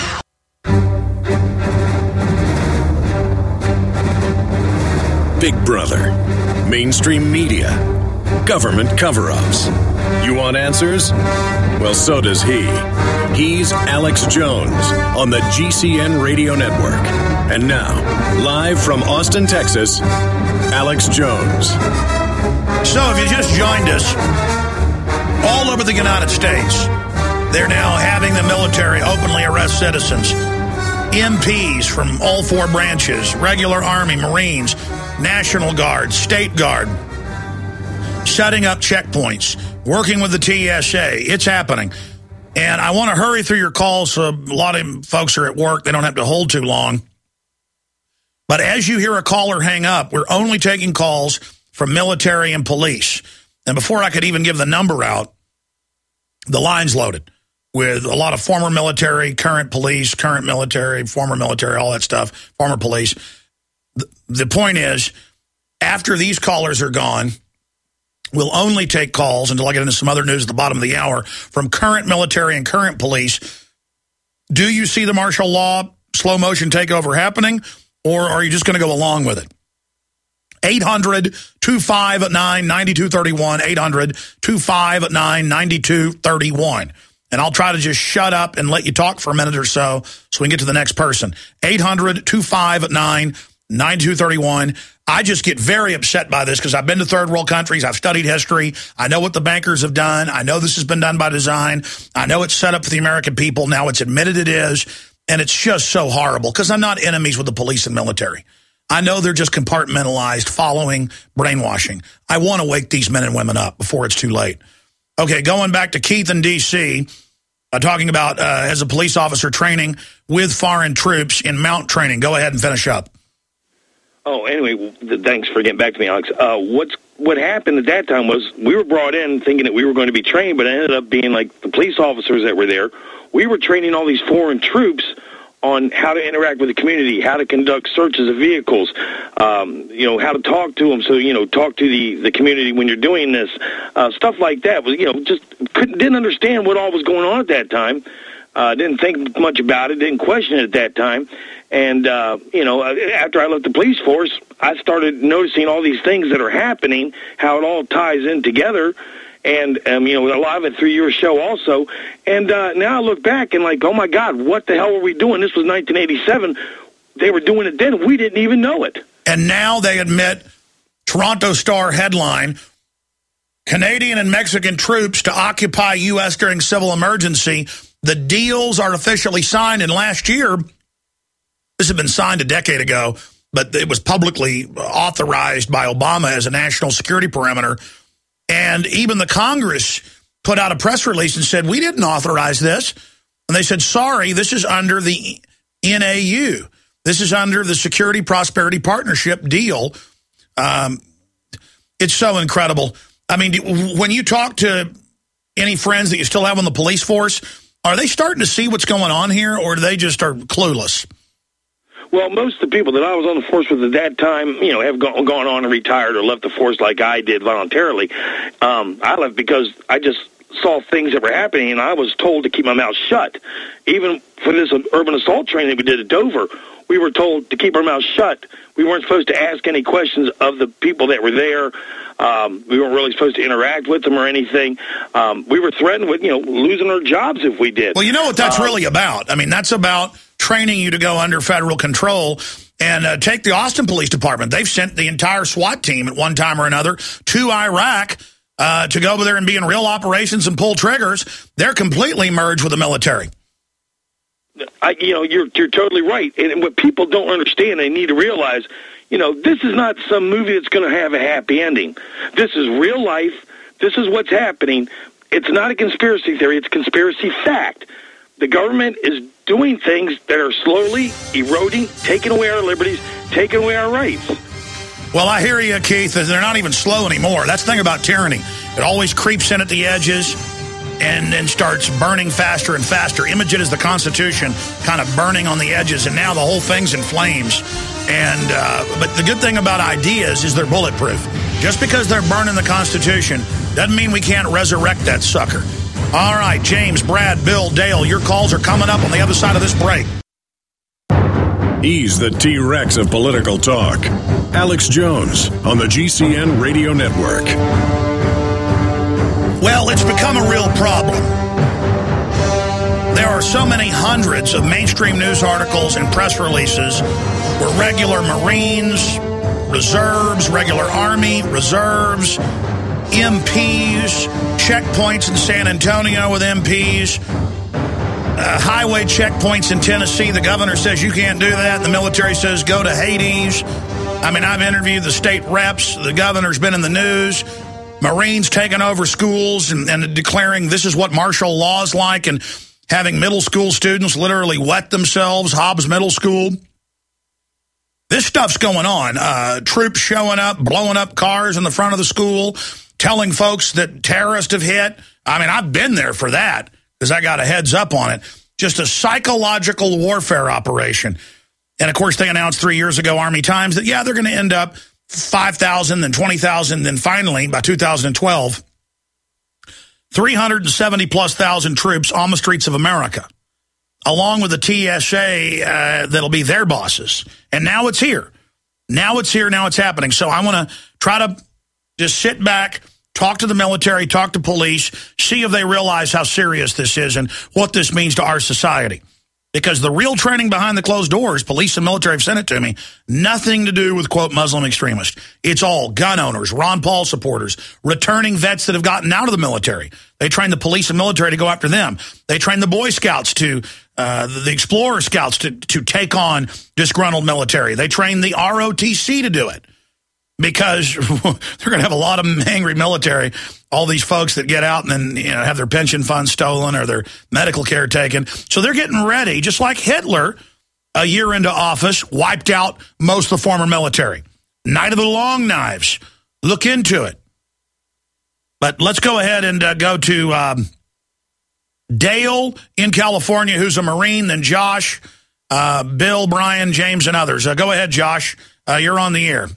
Big Brother, mainstream media, government cover-ups. You want answers? Well, so does he. He's Alex Jones on the GCN Radio Network. And now, live from Austin, Texas, Alex Jones. So if you just joined us, all over the United States, they're now having the military openly arrest citizens. MPs from all four branches, regular Army, Marines, National Guard, State Guard, setting up checkpoints, working with the TSA. It's happening. And I want to hurry through your calls. So a lot of folks are at work. They don't have to hold too long. But as you hear a caller hang up, we're only taking calls from military and police. And before I could even give the number out, the line's loaded with a lot of former military, current police, current military, former military, all that stuff, former police. The point is, after these callers are gone, we'll only take calls until I get into some other news at the bottom of the hour from current military and current police. Do you see the martial law slow motion takeover happening, or are you just going to go along with it? 800-259-9231, 800-259-9231. And I'll try to just shut up and let you talk for a minute or so we can get to the next person. 800-259-9231. I just get very upset by this because I've been to third world countries. I've studied history. I know what the bankers have done. I know this has been done by design. I know it's set up for the American people. Now it's admitted it is. And it's just so horrible because I'm not enemies with the police and military. I know they're just compartmentalized, following brainwashing. I want to wake these men and women up before it's too late. Okay, going back to Keith in D.C., talking about as a police officer training with foreign troops in mount training. Go ahead and finish up. Oh, anyway, thanks for getting back to me, Alex. What happened at that time was we were brought in thinking that we were going to be trained, but it ended up being like the police officers that were there. We were training all these foreign troops on how to interact with the community, how to conduct searches of vehicles, how to talk to them. So, talk to the community when you're doing this, stuff like that. Just didn't understand what all was going on at that time. Didn't think much about it, didn't question it at that time. And, after I left the police force, I started noticing all these things that are happening, how it all ties in together. And, a lot of it through your show also. And now I look back and like, oh, my God, what the hell were we doing? This was 1987. They were doing it then. We didn't even know it. And now they admit, Toronto Star headline, Canadian and Mexican troops to occupy U.S. during civil emergency. The deals are officially signed. And last year, this had been signed a decade ago, but it was publicly authorized by Obama as a national security perimeter. And even the Congress put out a press release and said, we didn't authorize this. And they said, sorry, this is under the NAU. This is under the Security Prosperity Partnership deal. It's so incredible. I mean, when you talk to any friends that you still have on the police force, are they starting to see what's going on here, or do they just are clueless? Well, most of the people that I was on the force with at that time, have gone on and retired or left the force like I did voluntarily. I left because I just saw things that were happening, and I was told to keep my mouth shut. Even for this urban assault training that we did at Dover, we were told to keep our mouth shut. We weren't supposed to ask any questions of the people that were there. We weren't really supposed to interact with them or anything. We were threatened with, losing our jobs if we did. Well, you know what that's really about? I mean, that's about training you to go under federal control. And take the Austin Police Department. They've sent the entire SWAT team at one time or another to Iraq to go over there and be in real operations and pull triggers. They're completely merged with the military. You're totally right. And what people don't understand, they need to realize, this is not some movie that's going to have a happy ending. This is real life. This is what's happening. It's not a conspiracy theory. It's conspiracy fact. The government is doing things that are slowly eroding, taking away our liberties, taking away our rights. Well, I hear you, Keith. They're not even slow anymore. That's the thing about tyranny. It always creeps in at the edges and then starts burning faster and faster. Imagine as the Constitution kind of burning on the edges, and now the whole thing's in flames. And but the good thing about ideas is they're bulletproof. Just because they're burning the Constitution doesn't mean we can't resurrect that sucker. All right, James, Brad, Bill, Dale, your calls are coming up on the other side of this break. He's the T-Rex of political talk. Alex Jones on the GCN Radio Network. Well, it's become a real problem. There are so many hundreds of mainstream news articles and press releases where regular Marines, reserves, regular Army, reserves, MPs, checkpoints in San Antonio with MPs, highway checkpoints in Tennessee. The governor says you can't do that. The military says go to Hades. I mean, I've interviewed the state reps. The governor's been in the news. Marines taking over schools and declaring this is what martial law is like, and having middle school students literally wet themselves, Hobbs Middle School. This stuff's going on. Troops showing up, blowing up cars in the front of the school, telling folks that terrorists have hit. I mean, I've been there for that because I got a heads up on it. Just a psychological warfare operation. And, of course, they announced 3 years ago, Army Times, that, yeah, they're going to end up 5,000, then 20,000, then finally, by 2012, 370-plus thousand troops on the streets of America, along with the TSA that'll be their bosses. And now it's here. Now it's here. Now it's happening. So I want to try to just sit back, talk to the military, talk to police, see if they realize how serious this is and what this means to our society. Because the real training behind the closed doors, police and military have sent it to me, nothing to do with, quote, Muslim extremists. It's all gun owners, Ron Paul supporters, returning vets that have gotten out of the military. They train the police and military to go after them. They train the Boy Scouts the Explorer Scouts to take on disgruntled military. They train the ROTC to do it. Because they're going to have a lot of angry military, all these folks that get out and then have their pension funds stolen or their medical care taken. So they're getting ready, just like Hitler, a year into office, wiped out most of the former military. Night of the Long Knives. Look into it. But let's go ahead and go to Dale in California, who's a Marine, then Josh, Bill, Brian, James, and others. Go ahead, Josh. You're on the air.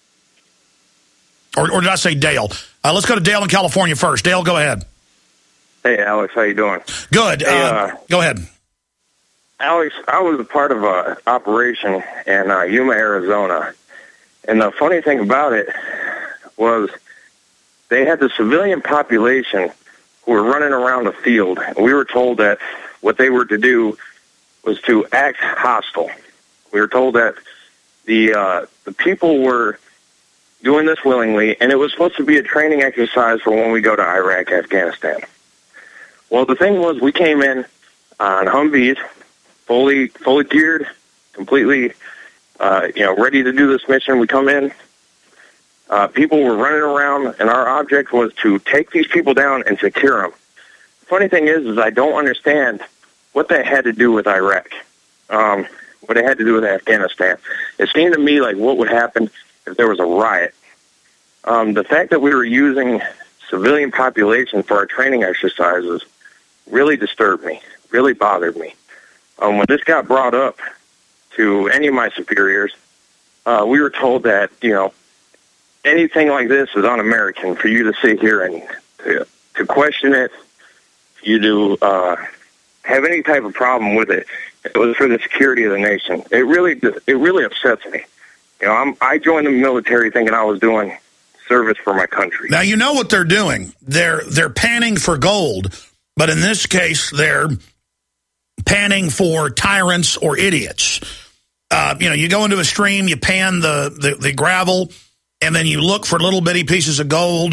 Or did I say Dale? Let's go to Dale in California first. Dale, go ahead. Hey, Alex, how you doing? Good. Hey, go ahead. Alex, I was a part of an operation in Yuma, Arizona. And the funny thing about it was they had the civilian population who were running around the field. And we were told that what they were to do was to act hostile. We were told that the people were doing this willingly, and it was supposed to be a training exercise for when we go to Iraq, Afghanistan. Well, the thing was, we came in on Humvees, fully geared, completely, ready to do this mission. We come in, people were running around, and our object was to take these people down and secure them. The funny thing is I don't understand what that had to do with Iraq, what it had to do with Afghanistan. It seemed to me like what would happen if there was a riot. The fact that we were using civilian population for our training exercises really disturbed me, really bothered me. When this got brought up to any of my superiors, we were told that, anything like this is un-American for you to sit here and to question it, you to have any type of problem with it. It was for the security of the nation. It really upsets me. I joined the military thinking I was doing service for my country. Now, you know what they're doing. They're panning for gold, but in this case, they're panning for tyrants or idiots. You go into a stream, you pan the gravel, and then you look for little bitty pieces of gold,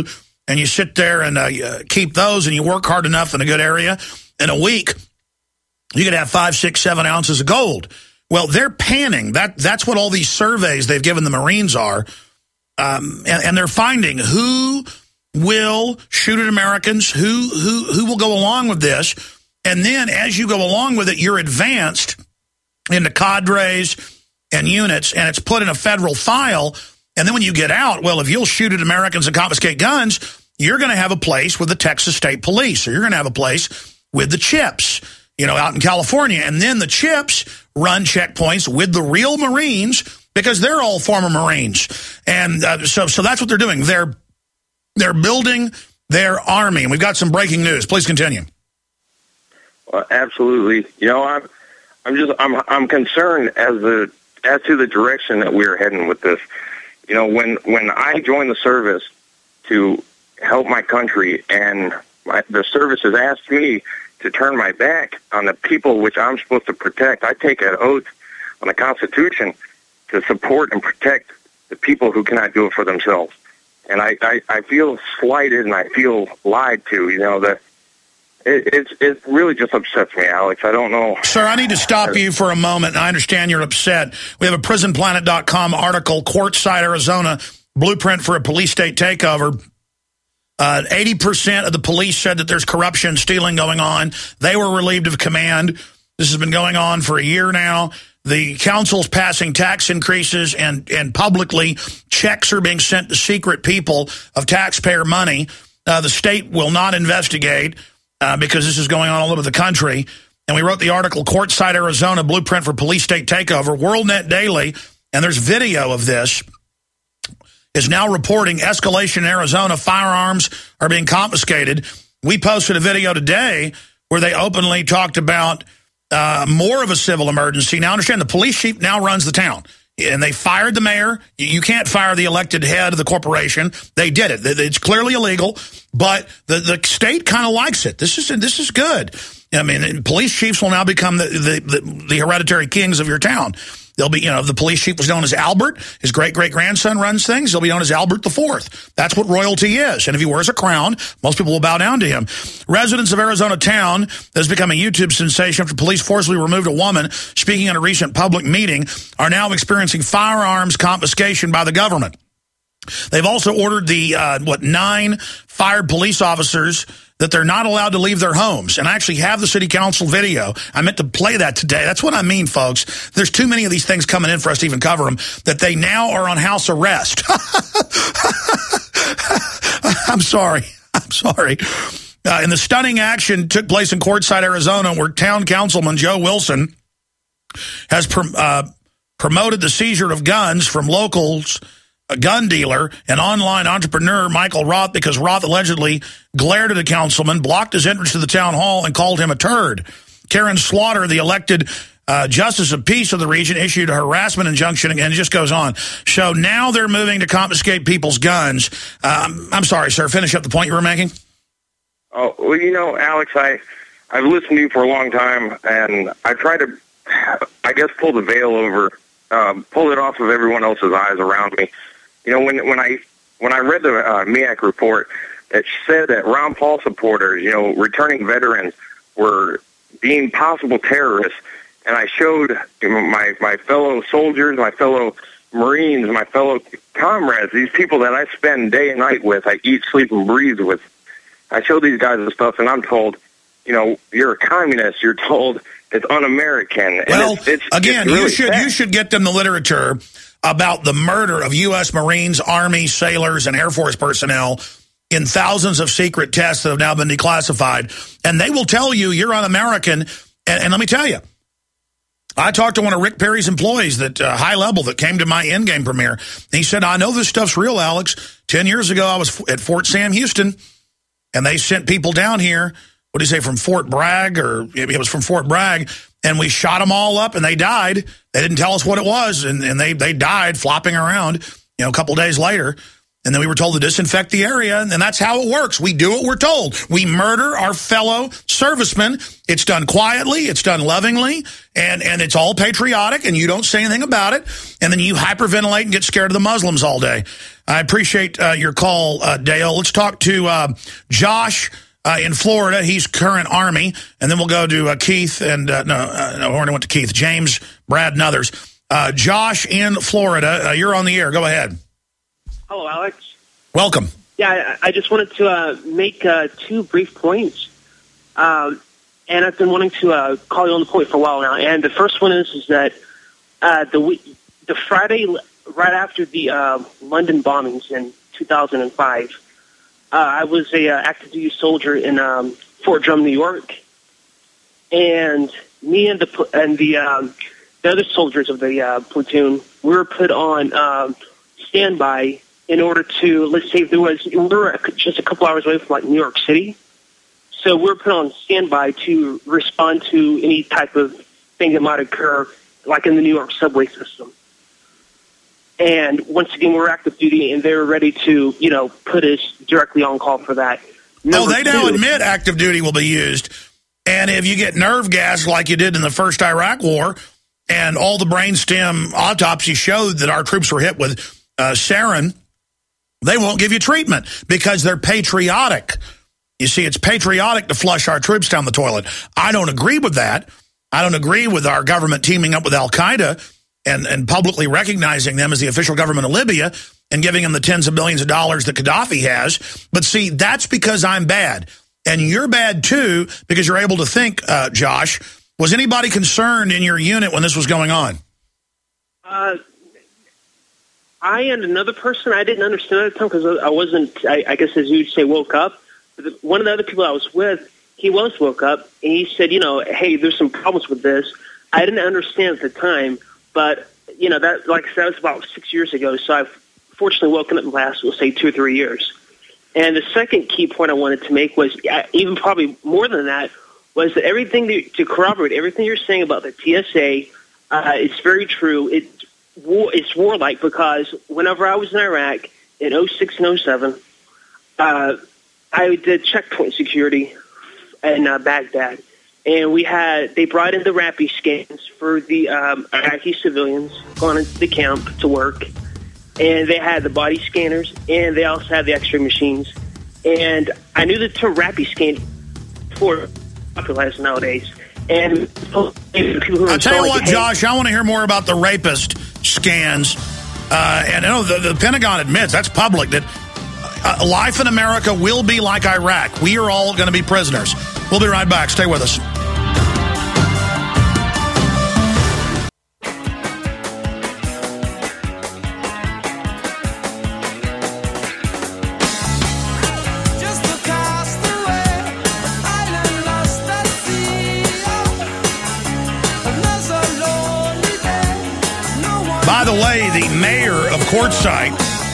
and you sit there and keep those, and you work hard enough in a good area, in a week, you could have 5, 6, 7 ounces of gold. Well, they're panning. That's what all these surveys they've given the Marines are. And they're finding who will shoot at Americans, who will go along with this. And then as you go along with it, you're advanced into cadres and units, and it's put in a federal file. And then when you get out, well, if you'll shoot at Americans and confiscate guns, you're going to have a place with the Texas State Police, or you're going to have a place with the CHIPs, out in California. And then the CHIPs run checkpoints with the real Marines, because they're all former Marines. And so that's what they're doing. They're building their army. And we've got some breaking news. Please continue. Well, absolutely. I'm concerned as to the direction that we're heading with this. When I joined the service to help my country, and the service has asked me to turn my back on the people which I'm supposed to protect, I take an oath on the Constitution to support and protect the people who cannot do it for themselves. And I feel slighted, and I feel lied to. That it really just upsets me, Alex. I don't know. Sir, I need to stop you for a moment. I understand you're upset. We have a PrisonPlanet.com article, Quartzsite, Arizona, blueprint for a police state takeover. 80% of the police said that there's corruption, stealing going on. They were relieved of command. This has been going on for a year now. The council's passing tax increases, and publicly checks are being sent to secret people of taxpayer money. The state will not investigate because this is going on all over the country. And we wrote the article, Quartzsite, Arizona, blueprint for police state takeover. WorldNet Daily, and there's video of this, is now reporting escalation in Arizona. Firearms are being confiscated. We posted a video today where they openly talked about more of a civil emergency. Now, understand, the police chief now runs the town, and they fired the mayor. You can't fire the elected head of the corporation. They did it. It's clearly illegal, but the state kind of likes it. This is good. I mean, police chiefs will now become the hereditary kings of your town. They'll be, the police chief was known as Albert. His great-great-grandson runs things. He'll be known as Albert IV. That's what royalty is. And if he wears a crown, most people will bow down to him. Residents of Arizona town that has become a YouTube sensation after police forcibly removed a woman speaking at a recent public meeting are now experiencing firearms confiscation by the government. They've also ordered the, 9 fired police officers that they're not allowed to leave their homes. And I actually have the city council video. I meant to play that today. That's what I mean, folks. There's too many of these things coming in for us to even cover them, that they now are on house arrest. I'm sorry. And the stunning action took place in Quartzsite, Arizona, where town councilman Joe Wilson has promoted the seizure of guns from locals, a gun dealer, and online entrepreneur Michael Roth, because Roth allegedly glared at a councilman, blocked his entrance to the town hall, and called him a turd. Karen Slaughter, the elected justice of peace of the region, issued a harassment injunction, and it just goes on. So now they're moving to confiscate people's guns. I'm sorry, sir. Finish up the point you were making. Oh, well, Alex, I've listened to you for a long time, and I try to, pull the veil over, pull it off of everyone else's eyes around me. When I read the MEAC report that said that Ron Paul supporters, returning veterans, were deemed possible terrorists, and I showed my fellow soldiers, my fellow Marines, my fellow comrades, these people that I spend day and night with, I eat, sleep, and breathe with. I show these guys the stuff, and I'm told, you're a communist. You're told it's un-American. Well, it's really sad. You should get them the literature about the murder of U.S. Marines, Army, sailors, and Air Force personnel in thousands of secret tests that have now been declassified. And they will tell you you're un-American. And let me tell you, I talked to one of Rick Perry's employees that high level that came to my Endgame premiere. He said, I know this stuff's real, Alex. 10 years ago, I was at Fort Sam Houston, and they sent people down here, what do you say, from Fort Bragg, or it was from Fort Bragg, and we shot them all up, and they died. They didn't tell us what it was, and they died flopping around, a couple days later. and then we were told to disinfect the area, and that's how it works. We do what we're told. We murder our fellow servicemen. It's done quietly, it's done lovingly, and it's all patriotic, and you don't say anything about it, and then you hyperventilate and get scared of the Muslims all day. I appreciate your call, Dale. Let's talk to Josh in Florida. He's current Army, and then we'll go to Keith, and no, Horner went to Keith, James, Brad, and others. Josh in Florida, you're on the air. Go ahead. Hello, Alex. Welcome. Yeah, I just wanted to make 2 brief points. And I've been wanting to call you on the point for a while now. And the first one is that the Friday right after the London bombings in 2005, I was a active duty soldier in Fort Drum, New York, and me and the other soldiers of the platoon, we were put on standby in order to, let's say, we were just a couple hours away from like New York City, so we were put on standby to respond to any type of thing that might occur, like in the New York subway system. And once again, we're active duty, and they were ready to, put us directly on call for that. They now admit active duty will be used, and if you get nerve gas like you did in the first Iraq War, and all the brainstem autopsies showed that our troops were hit with sarin, they won't give you treatment because they're patriotic. You see, it's patriotic to flush our troops down the toilet. I don't agree with that. I don't agree with our government teaming up with Al-Qaeda and publicly recognizing them as the official government of Libya and giving them the tens of billions of dollars that Gaddafi has. But see, that's because I'm bad. And you're bad, too, because you're able to think, Josh. Was anybody concerned in your unit when this was going on? I and another person, I didn't understand at the time because I wasn't, I guess as you'd say, woke up. But one of the other people I was with, he was woke up, and he said, hey, there's some problems with this. I didn't understand at the time, but, that, like I said, that was about 6 years ago, so I've fortunately woken up in the last, we'll say, 2 or 3 years. And the second key point I wanted to make was, even probably more than that, was that everything to corroborate everything you're saying about the TSA, it's very true. It's warlike because whenever I was in Iraq in 06 and 07, I did checkpoint security in Baghdad, and they brought in the Rappi scans for the Iraqi civilians going into the camp to work, and they had the body scanners, and they also had the X-ray machines. And I knew the term Rappi scan for popularized nowadays. And people who I'll tell you what, Josh, I want to hear more about the rapist scans. And I know the Pentagon admits, that's public, that life in America will be like Iraq. We are all going to be prisoners. We'll be right back. Stay with us. By the way, the mayor of Quartzsite,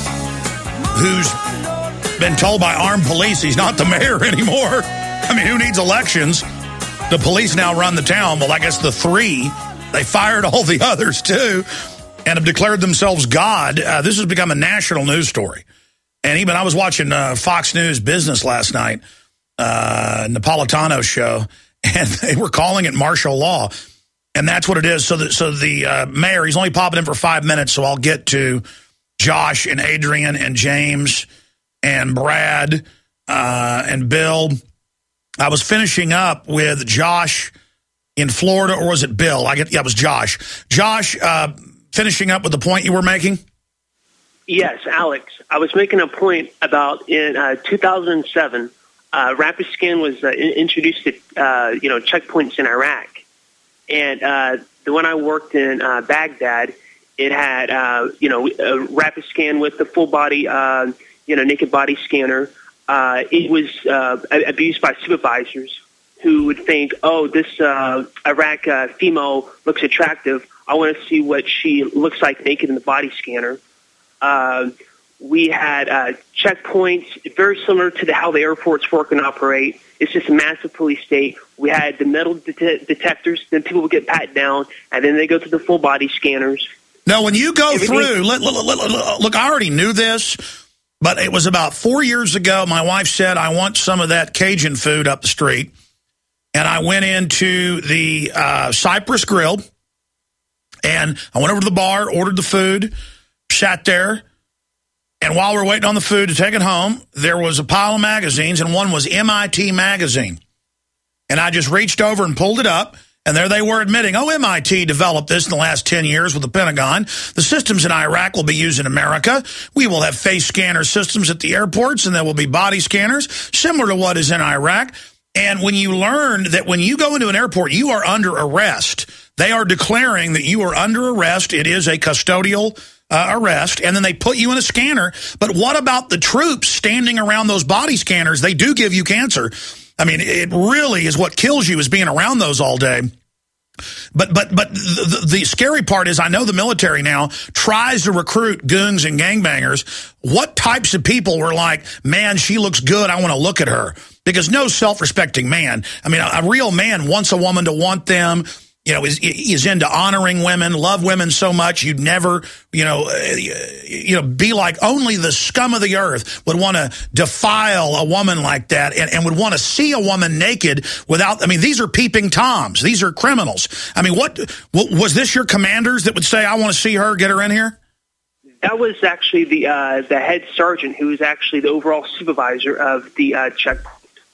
who's been told by armed police he's not the mayor anymore. I mean, who needs elections? The police now run the town. Well, I guess the 3, they fired all the others too and have declared themselves God. This has become a national news story. And even I was watching Fox News Business last night, Napolitano's show, and they were calling it martial law. And that's what it is. So the mayor, he's only popping in for 5 minutes, so I'll get to Josh and Adrian and James and Brad and Bill. I was finishing up with Josh in Florida, or was it Bill? It was Josh. Josh, finishing up with the point you were making? Yes, Alex. I was making a point about in 2007, Rapid Scan was introduced to checkpoints in Iraq. And when I worked in Baghdad, it had a Rapid Scan with the full body, naked body scanner. It was abused by supervisors who would think, oh, this Iraq female looks attractive. I want to see what she looks like naked in the body scanner. We had checkpoints very similar to how the airports work and operate. It's just a massive police state. We had the metal detectors. Then people would get pat down, and then they go to the full body scanners. Now, when you go through, look, I already knew this, But it was about 4 years ago. My wife said, I want some of that Cajun food up the street. And I went into the Cypress Grill. And I went over to the bar, ordered the food, sat there. And while we're waiting on the food to take it home, there was a pile of magazines, and one was MIT Magazine. And I just reached over and pulled it up, and there they were admitting, oh, MIT developed this in the last 10 years with the Pentagon. The systems in Iraq will be used in America. We will have face scanner systems at the airports, and there will be body scanners, similar to what is in Iraq. And when you learn that when you go into an airport, you are under arrest. They are declaring that you are under arrest. It is a custodial arrest, and then they put you in a scanner. But what about the troops standing around those body scanners? They do give you cancer. I mean, it really is what kills you is being around those all day. But the scary part is I know the military now tries to recruit goons and gangbangers. What types of people were like, man, she looks good, I want to look at her? Because no self-respecting man, I mean, a real man wants a woman to want them, you know, is into honoring women, love women so much you'd never, be like only the scum of the earth would want to defile a woman like that and would want to see a woman naked without, I mean, these are peeping Toms. These are criminals. I mean, what was this your commanders that would say, I want to see her, get her in here? That was actually the head sergeant who was actually the overall supervisor of the checkpoint.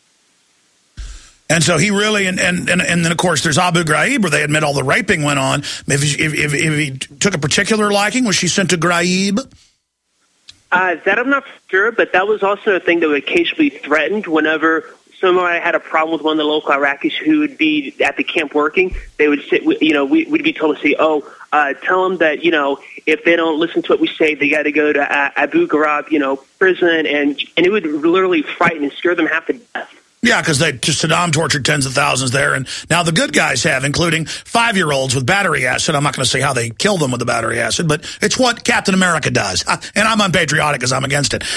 And so he really, and then, of course, there's Abu Ghraib, where they admit all the raping went on. If he took a particular liking, was she sent to Ghraib? That I'm not sure, but that was also a thing that would occasionally be threatened whenever someone had a problem with one of the local Iraqis who would be at the camp working. They would say, we'd be told to say, tell them that, if they don't listen to what we say, they got to go to Abu Ghraib, prison, and it would literally frighten and scare them half to death. Yeah, because Saddam tortured tens of thousands there, and now the good guys have, including 5-year-olds with battery acid. I'm not going to say how they kill them with the battery acid, but it's what Captain America does, and I'm unpatriotic because I'm against it.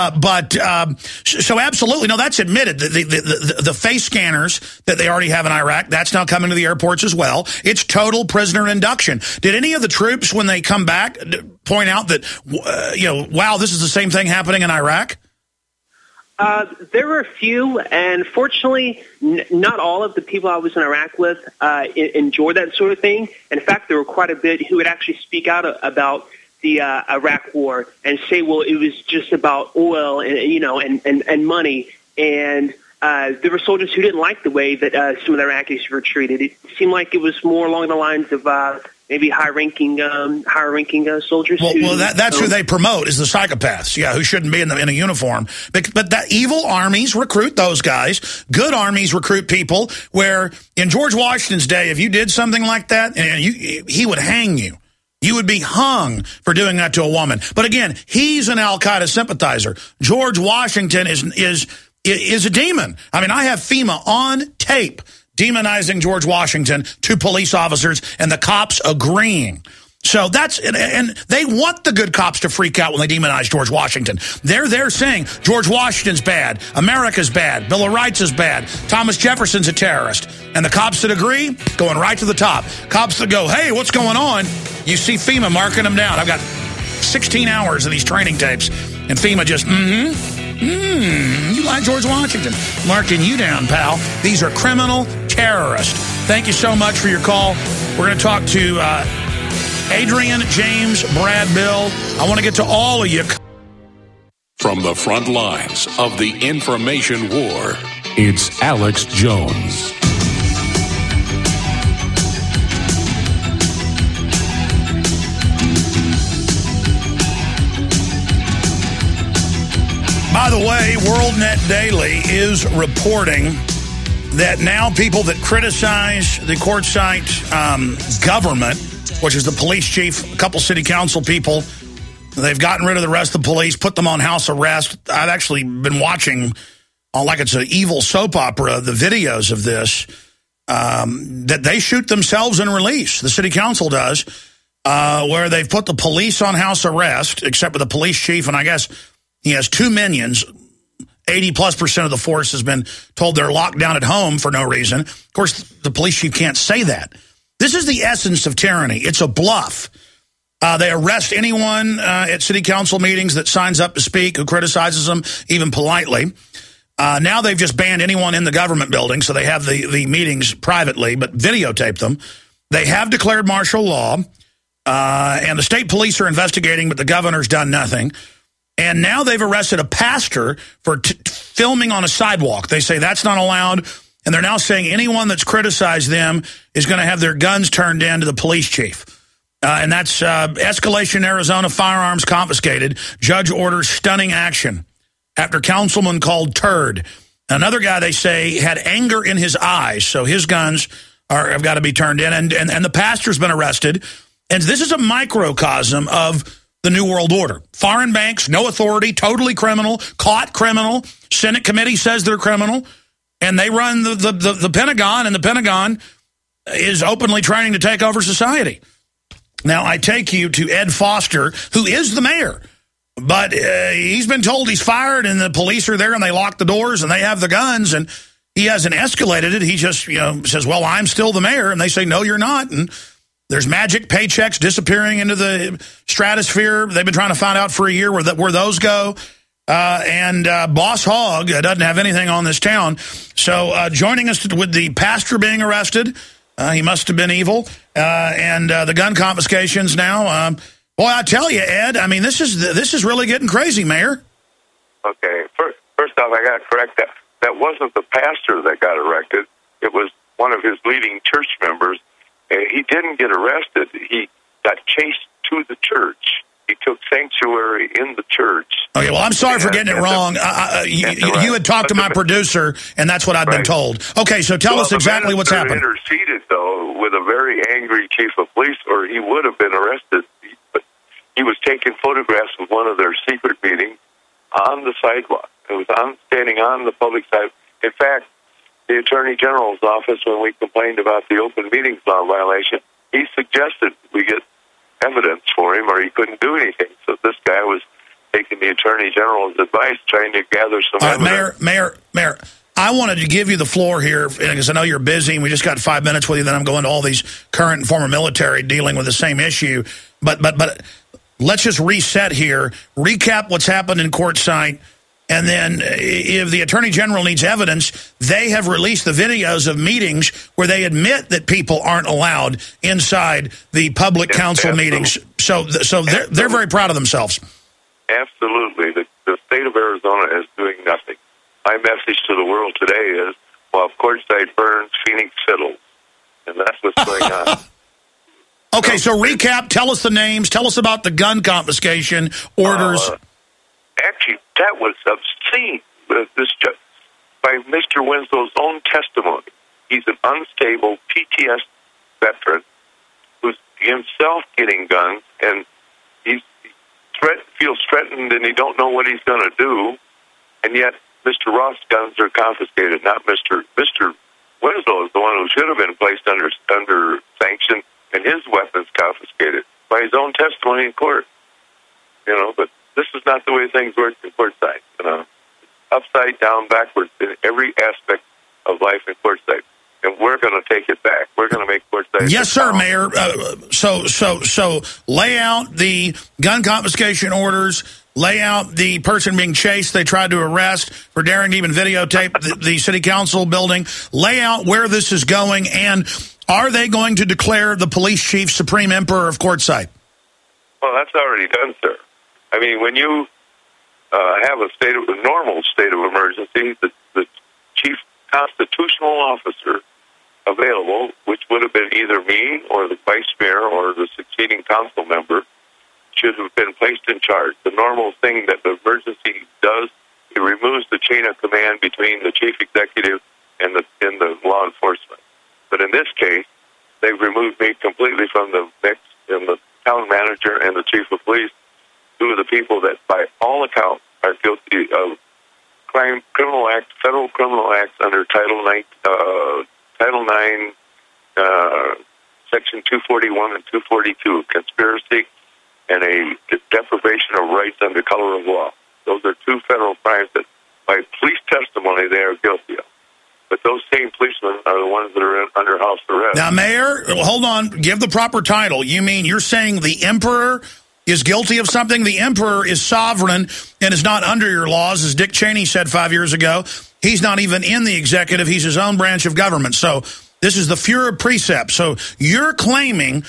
So absolutely, no, that's admitted. The face scanners that they already have in Iraq, that's now coming to the airports as well. It's total prisoner induction. Did any of the troops, when they come back, point out that, wow, this is the same thing happening in Iraq? There were a few, and fortunately, not all of the people I was in Iraq with enjoyed that sort of thing. In fact, there were quite a bit who would actually speak out about the Iraq War and say, well, it was just about oil and money. And there were soldiers who didn't like the way that some of the Iraqis were treated. It seemed like it was more along the lines of maybe higher-ranking soldiers. Well, that's who they promote is the psychopaths, who shouldn't be in a uniform. But that evil armies recruit those guys. Good armies recruit people where, in George Washington's day, if you did something like that, he would hang you. You would be hung for doing that to a woman. But again, he's an al-Qaeda sympathizer. George Washington is a demon. I mean, I have FEMA on tape demonizing George Washington to police officers and the cops agreeing. So and they want the good cops to freak out when they demonize George Washington. They're saying George Washington's bad, America's bad, Bill of Rights is bad, Thomas Jefferson's a terrorist. And the cops that agree, going right to the top. Cops that go, hey, what's going on? You see FEMA marking them down. I've got 16 hours of these training tapes, and FEMA just, you like George Washington. Marking you down, pal. These are criminal terrorists. Thank you so much for your call. We're going to talk to Adrian, James, Brad, Bill. I want to get to all of you. From the front lines of the information war, it's Alex Jones. By the way, WorldNet Daily is reporting that now people that criticize the quartzsite government, which is the police chief, a couple city council people, they've gotten rid of the rest of the police, put them on house arrest. I've actually been watching, like it's an evil soap opera, the videos of this, that they shoot themselves and release. The city council does, where they've put the police on house arrest, except for the police chief, and I guess he has 2 minions. 80+% of the force has been told they're locked down at home for no reason. Of course, the police chief can't say that. This is the essence of tyranny. It's a bluff. They arrest anyone at city council meetings that signs up to speak, who criticizes them, even politely. Now they've just banned anyone in the government building, so they have the meetings privately, but videotape them. They have declared martial law, and the state police are investigating, but the governor's done nothing. And now they've arrested a pastor for filming on a sidewalk. They say that's not allowed, and they're now saying anyone that's criticized them is going to have their guns turned in to the police chief. And that's escalation, Arizona, firearms confiscated. Judge orders stunning action after councilman called turd. Another guy, they say, had anger in his eyes, so his guns have got to be turned in. And the pastor's been arrested. And this is a microcosm of the New World Order. Foreign banks, no authority, totally criminal, caught criminal. Senate committee says they're criminal. And they run the Pentagon, and the Pentagon is openly trying to take over society. Now, I take you to Ed Foster, who is the mayor. But he's been told he's fired, and the police are there, and they lock the doors, and they have the guns, and he hasn't escalated it. He just, says, well, I'm still the mayor, and they say, no, you're not. And there's magic paychecks disappearing into the stratosphere. They've been trying to find out for a year where those go. And Boss Hogg doesn't have anything on this town. So joining us with the pastor being arrested, he must have been evil, and the gun confiscations now. Boy, I tell you, Ed, I mean, this is really getting crazy, Mayor. Okay, first off, I got to correct that. That wasn't the pastor that got arrested. It was one of his leading church members. He didn't get arrested. He got chased to the church. He took sanctuary in the church. Okay, well, I'm sorry for getting it wrong. You had talked to my producer, and that's what I've been told. Okay, so tell us exactly what's happened. The minister interceded, though, with a very angry chief of police, or he would have been arrested. But he was taking photographs of one of their secret meetings on the sidewalk. It was standing on the public side. In fact, the Attorney General's office, when we complained about the open meetings law violation, he suggested we get evidence for him, or he couldn't do anything. So this guy was taking the Attorney General's advice, trying to gather some evidence. Mayor, I wanted to give you the floor here, because I know you're busy, and we just got 5 minutes with you, then I'm going to all these current and former military dealing with the same issue. But let's just reset here, recap what's happened in Quartzsite, and then if the Attorney General needs evidence, they have released the videos of meetings where they admit that people aren't allowed inside the public council meetings. So they're very proud of themselves. Absolutely. The state of Arizona is doing nothing. My message to the world today is, while Quartzsite burns, Phoenix fiddles. And that's what's going on. Okay, so recap, tell us the names, tell us about the gun confiscation orders. Actually, that was obscene. By Mr. Winslow's own testimony. He's an unstable PTS veteran who's himself getting guns, and he feels threatened, and he don't know what he's going to do. And yet, Mr. Roth's guns are confiscated, not Mr. Winslow is the one who should have been placed under sanction, and his weapons confiscated by his own testimony in court. But this is not the way things work in Quartzsite. Upside down, backwards in every aspect of life in Quartzsite. And we're going to take it back. We're going to make Quartzsite. Yes, sir, Mayor. So lay out the gun confiscation orders. Lay out the person being chased they tried to arrest for daring to even videotape the city council building. Lay out where this is going, and are they going to declare the police chief supreme emperor of Quartzsite? Well, that's already done, sir. I mean, when you have a normal state of emergency, the chief constitutional officer available, which would have been either me or the vice mayor or the succeeding council member, should have been placed in charge. The normal thing that the emergency does, it removes the chain of command between the chief executive and the law enforcement. But in this case, they've removed me completely from the mix, and the town manager and the chief of police, two of the people that, by all accounts, are guilty of federal criminal acts under Title 9, Section 241 and 242, conspiracy and a deprivation of rights under color of law. Those are two federal crimes that, by police testimony, they are guilty of. But those same policemen are the ones that are under house arrest. Now, Mayor, hold on. Give the proper title. You mean you're saying the emperor is guilty of something? The emperor is sovereign and is not under your laws, as Dick Cheney said 5 years ago. He's not even in the executive. He's his own branch of government. So this is the Fuhrer precept. So you're claiming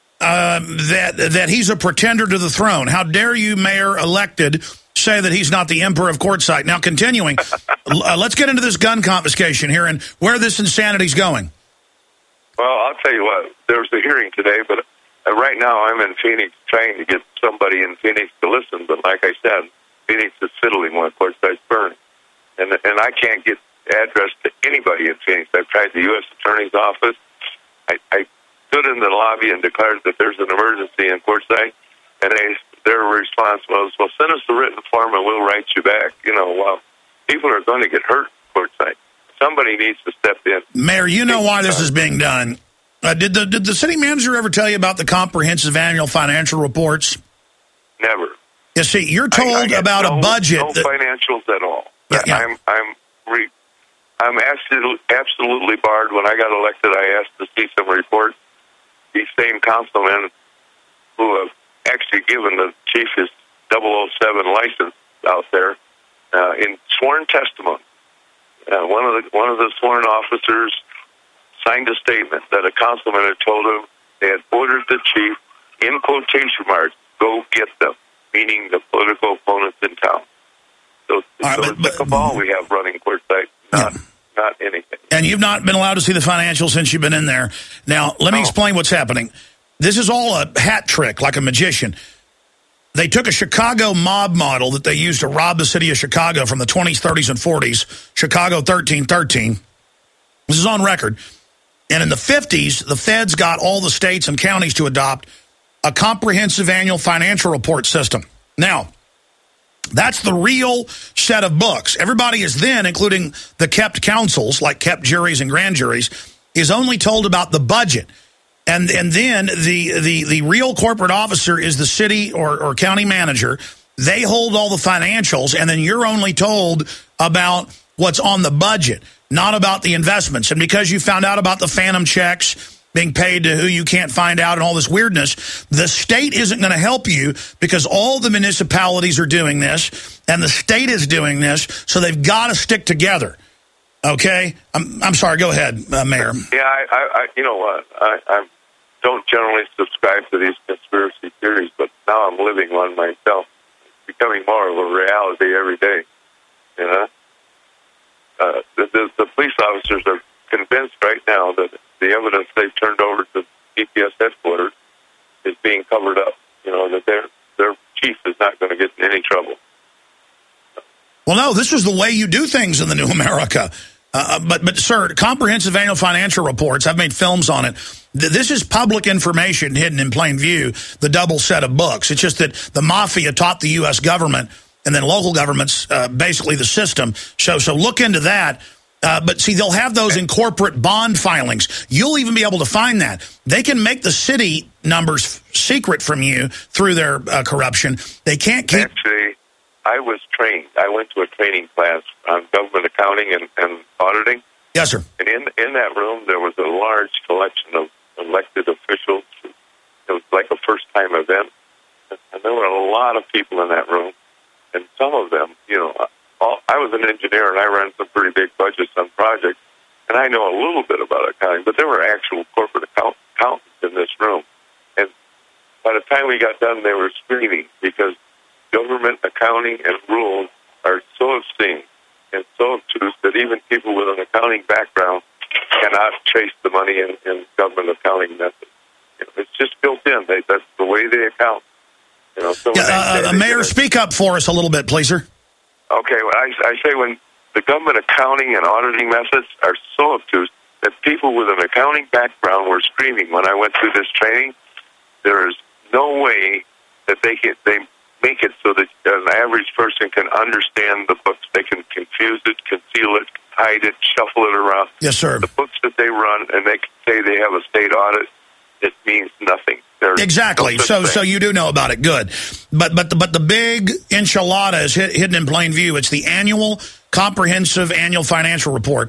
that he's a pretender to the throne. How dare you, Mayor elected, say that he's not the emperor of Quartzsite? Now, continuing, let's get into this gun confiscation here and where this insanity's going. Well, I'll tell you what. There was a hearing today, but right now I'm in Phoenix trying to get somebody in Phoenix to listen. But like I said, Phoenix is fiddling when Quartzsite's burning. And I can't get address to anybody in Phoenix. I've tried the U.S. Attorney's Office. I stood in the lobby and declared that there's an emergency in Quartzsite, and their response was, well, send us the written form and we'll write you back. You know, well, people are going to get hurt in Quartzsite. Somebody needs to step in. Mayor, you know why this is being done. Did the city manager ever tell you about the comprehensive annual financial reports? Never. You see, you're told about a budget. No financials at all. Yeah. I'm absolutely barred. When I got elected, I asked to see some reports. These same councilmen who have actually given the chief his 007 license out there in sworn testimony. One of the sworn officers signed a statement that a councilman had told him they had ordered the chief, in quotation marks, go get them, meaning the political opponents in town. So it's a cabal we have running Quartzsite, not anything. And you've not been allowed to see the financials since you've been in there. Now, let me explain what's happening. This is all a hat trick, like a magician. They took a Chicago mob model that they used to rob the city of Chicago from the 20s, 30s, and 40s, Chicago 1313. This is on record. And in the 50s, the feds got all the states and counties to adopt a comprehensive annual financial report system. Now, that's the real set of books. Everybody is then, including the kept councils, like kept juries and grand juries, is only told about the budget. And then the real corporate officer is the city or county manager. They hold all the financials, and then you're only told about what's on the budget, not about the investments. And because you found out about the phantom checks being paid to who you can't find out and all this weirdness, the state isn't going to help you because all the municipalities are doing this and the state is doing this, so they've got to stick together. Okay? I'm sorry, go ahead, Mayor. Yeah, I you know what? I don't generally subscribe to these conspiracy theories, but now I'm living one myself. It's becoming more of a reality every day. You know? The police officers are convinced right now that the evidence they've turned over to DPS headquarters is being covered up. You know, that their chief is not going to get in any trouble. Well, no, this is the way you do things in the new America. But, sir, comprehensive annual financial reports, I've made films on it. This is public information hidden in plain view, the double set of books. It's just that the mafia taught the U.S. government and then local governments, basically the system. So look into that. But see, they'll have those in corporate bond filings. You'll even be able to find that. They can make the city numbers secret from you through their corruption. They can't keep... Actually, I was trained. I went to a training class on government accounting and auditing. Yes, sir. And in that room, there was a large collection of elected officials. It was like a first-time event. And there were a lot of people in that room. And some of them, you know... I was an engineer, and I ran some pretty big budgets on projects, and I know a little bit about accounting, but there were actual corporate accountants in this room. And by the time we got done, they were screaming because government accounting and rules are so obscene and so obtuse that even people with an accounting background cannot trace the money in government accounting methods. You know, it's just built in. That's the way they account. You know, so Mayor, speak up for us a little bit, please, sir. Okay, well, I say when the government accounting and auditing methods are so obtuse that people with an accounting background were screaming when I went through this training. There is no way that they make it so that an average person can understand the books. They can confuse it, conceal it, hide it, shuffle it around. Yes, sir. The books that they run, and they can say they have a state audit, it means nothing. Exactly. So you do know about it. Good. But the big enchilada is hidden in plain view. It's the comprehensive annual financial report.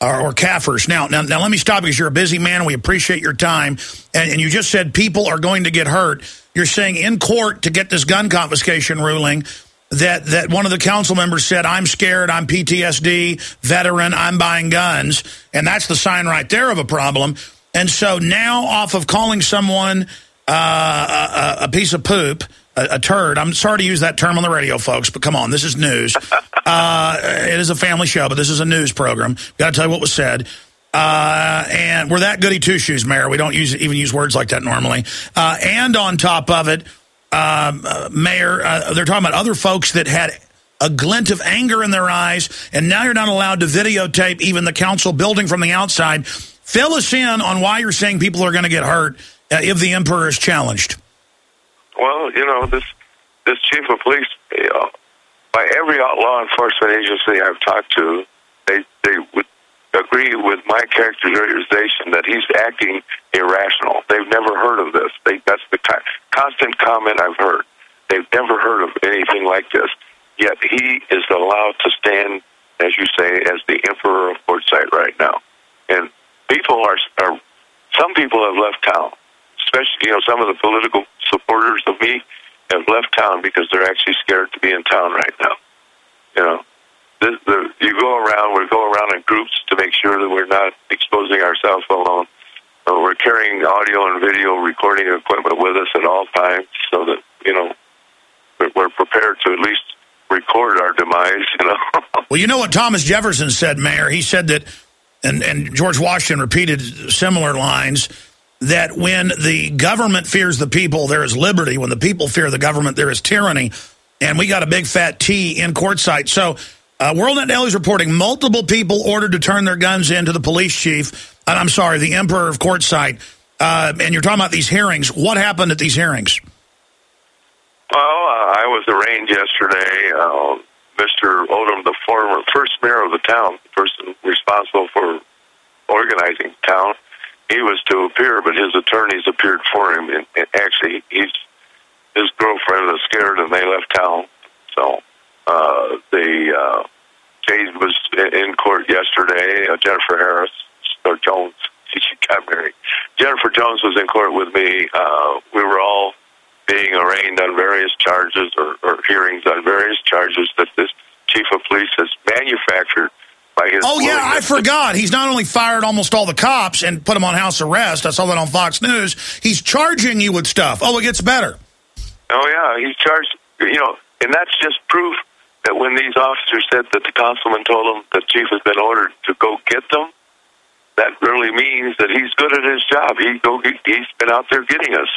or Kaffers. Now, let me stop because you're a busy man and we appreciate your time. And you just said people are going to get hurt. You're saying in court to get this gun confiscation ruling that one of the council members said, I'm scared, I'm PTSD, veteran, I'm buying guns. And that's the sign right there of a problem. And so now off of calling someone a piece of poop, a turd. I'm sorry to use that term on the radio, folks, but come on, this is news. It is a family show, but this is a news program. Got to tell you what was said. And we're that goody two-shoes, Mayor. We don't even use words like that normally. And on top of it, Mayor, they're talking about other folks that had a glint of anger in their eyes, and now you're not allowed to videotape even the council building from the outside. Fill us in on why you're saying people are going to get hurt if the emperor is challenged. Well, this chief of police, by every law enforcement agency I've talked to, they would agree with my characterization that he's acting irrational. They've never heard of this. That's the constant comment I've heard. They've never heard of anything like this. Yet he is allowed to stand, as you say, as the emperor of Quartzsite right now. And some people have left town, especially, some of the political supporters of me have left town because they're actually scared to be in town right now. We go around in groups to make sure that we're not exposing ourselves alone. We're carrying audio and video recording equipment with us at all times so that, we're prepared to at least record our demise, Well, you know what Thomas Jefferson said, Mayor? He said that, and George Washington repeated similar lines, that when the government fears the people, there is liberty. When the people fear the government, there is tyranny. And we got a big fat T in Quartzsite. So WorldNet Daily is reporting multiple people ordered to turn their guns in to the police chief. I'm sorry, the emperor of Quartzsite. And you're talking about these hearings. What happened at these hearings? Well, I was arraigned yesterday. Mr. Odom, the first mayor of the town, the person responsible for organizing the town, he was to appear, but his attorneys appeared for him. And actually, his girlfriend was scared, and they left town. So the case was in court yesterday. Jennifer Harris, or Jones, she got married. Jennifer Jones was in court with me. We were all being arraigned on various charges or hearings on various charges that this chief of police has manufactured by his... Oh, yeah, I forgot. He's not only fired almost all the cops and put them on house arrest. I saw that on Fox News. He's charging you with stuff. Oh, it gets better. Oh, yeah, he's charged, and that's just proof that when these officers said that the councilman told them the chief has been ordered to go get them, that really means that he's good at his job. He's been out there getting us,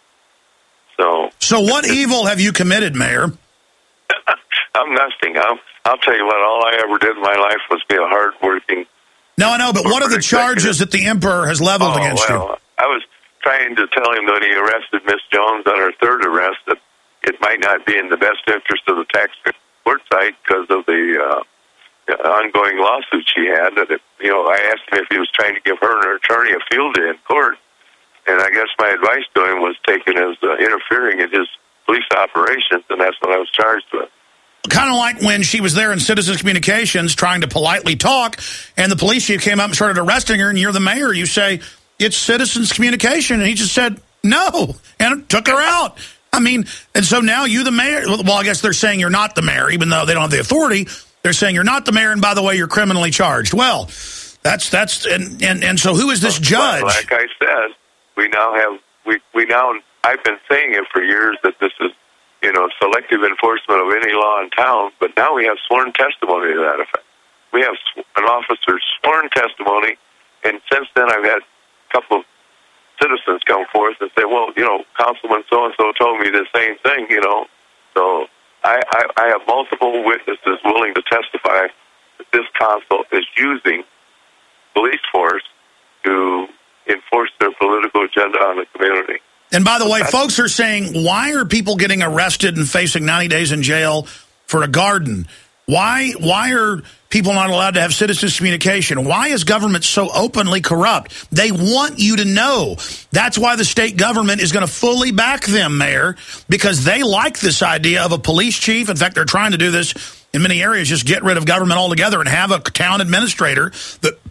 So what evil have you committed, Mayor? I'm nothing. I'll tell you what, all I ever did in my life was be a hard-working... No, I know, but what are the charges that the emperor has leveled against you? I was trying to tell him that he arrested Miss Jones on her third arrest, that it might not be in the best interest of the taxpayer Quartzsite because of the ongoing lawsuit she had. That I asked him if he was trying to give her and her attorney a field day in court, and I guess my advice to him was taken as interfering in his police operations, and that's what I was charged with. Kind of like when she was there in Citizens Communications trying to politely talk, and the police chief came up and started arresting her, and you're the mayor. You say, it's Citizens Communication, and he just said, no, and took her out. I mean, and so now you the mayor. Well, I guess they're saying you're not the mayor, even though they don't have the authority. They're saying you're not the mayor, and by the way, you're criminally charged. Well, that's and so who is this judge? Like I said, we now have I've been saying it for years that this is selective enforcement of any law in town, but now we have sworn testimony to that effect. We have an officer's sworn testimony, and since then I've had a couple of citizens come forth and say, well, Councilman so-and-so told me the same thing, So I have multiple witnesses willing to testify that this council is using police force to enforce their political agenda on the community. And by the way, folks are saying, why are people getting arrested and facing 90 days in jail for a garden? Why are people not allowed to have citizens' communication? Why is government so openly corrupt? They want you to know. That's why the state government is going to fully back them, Mayor, because they like this idea of a police chief. In fact, they're trying to do this in many areas, just get rid of government altogether and have a town administrator that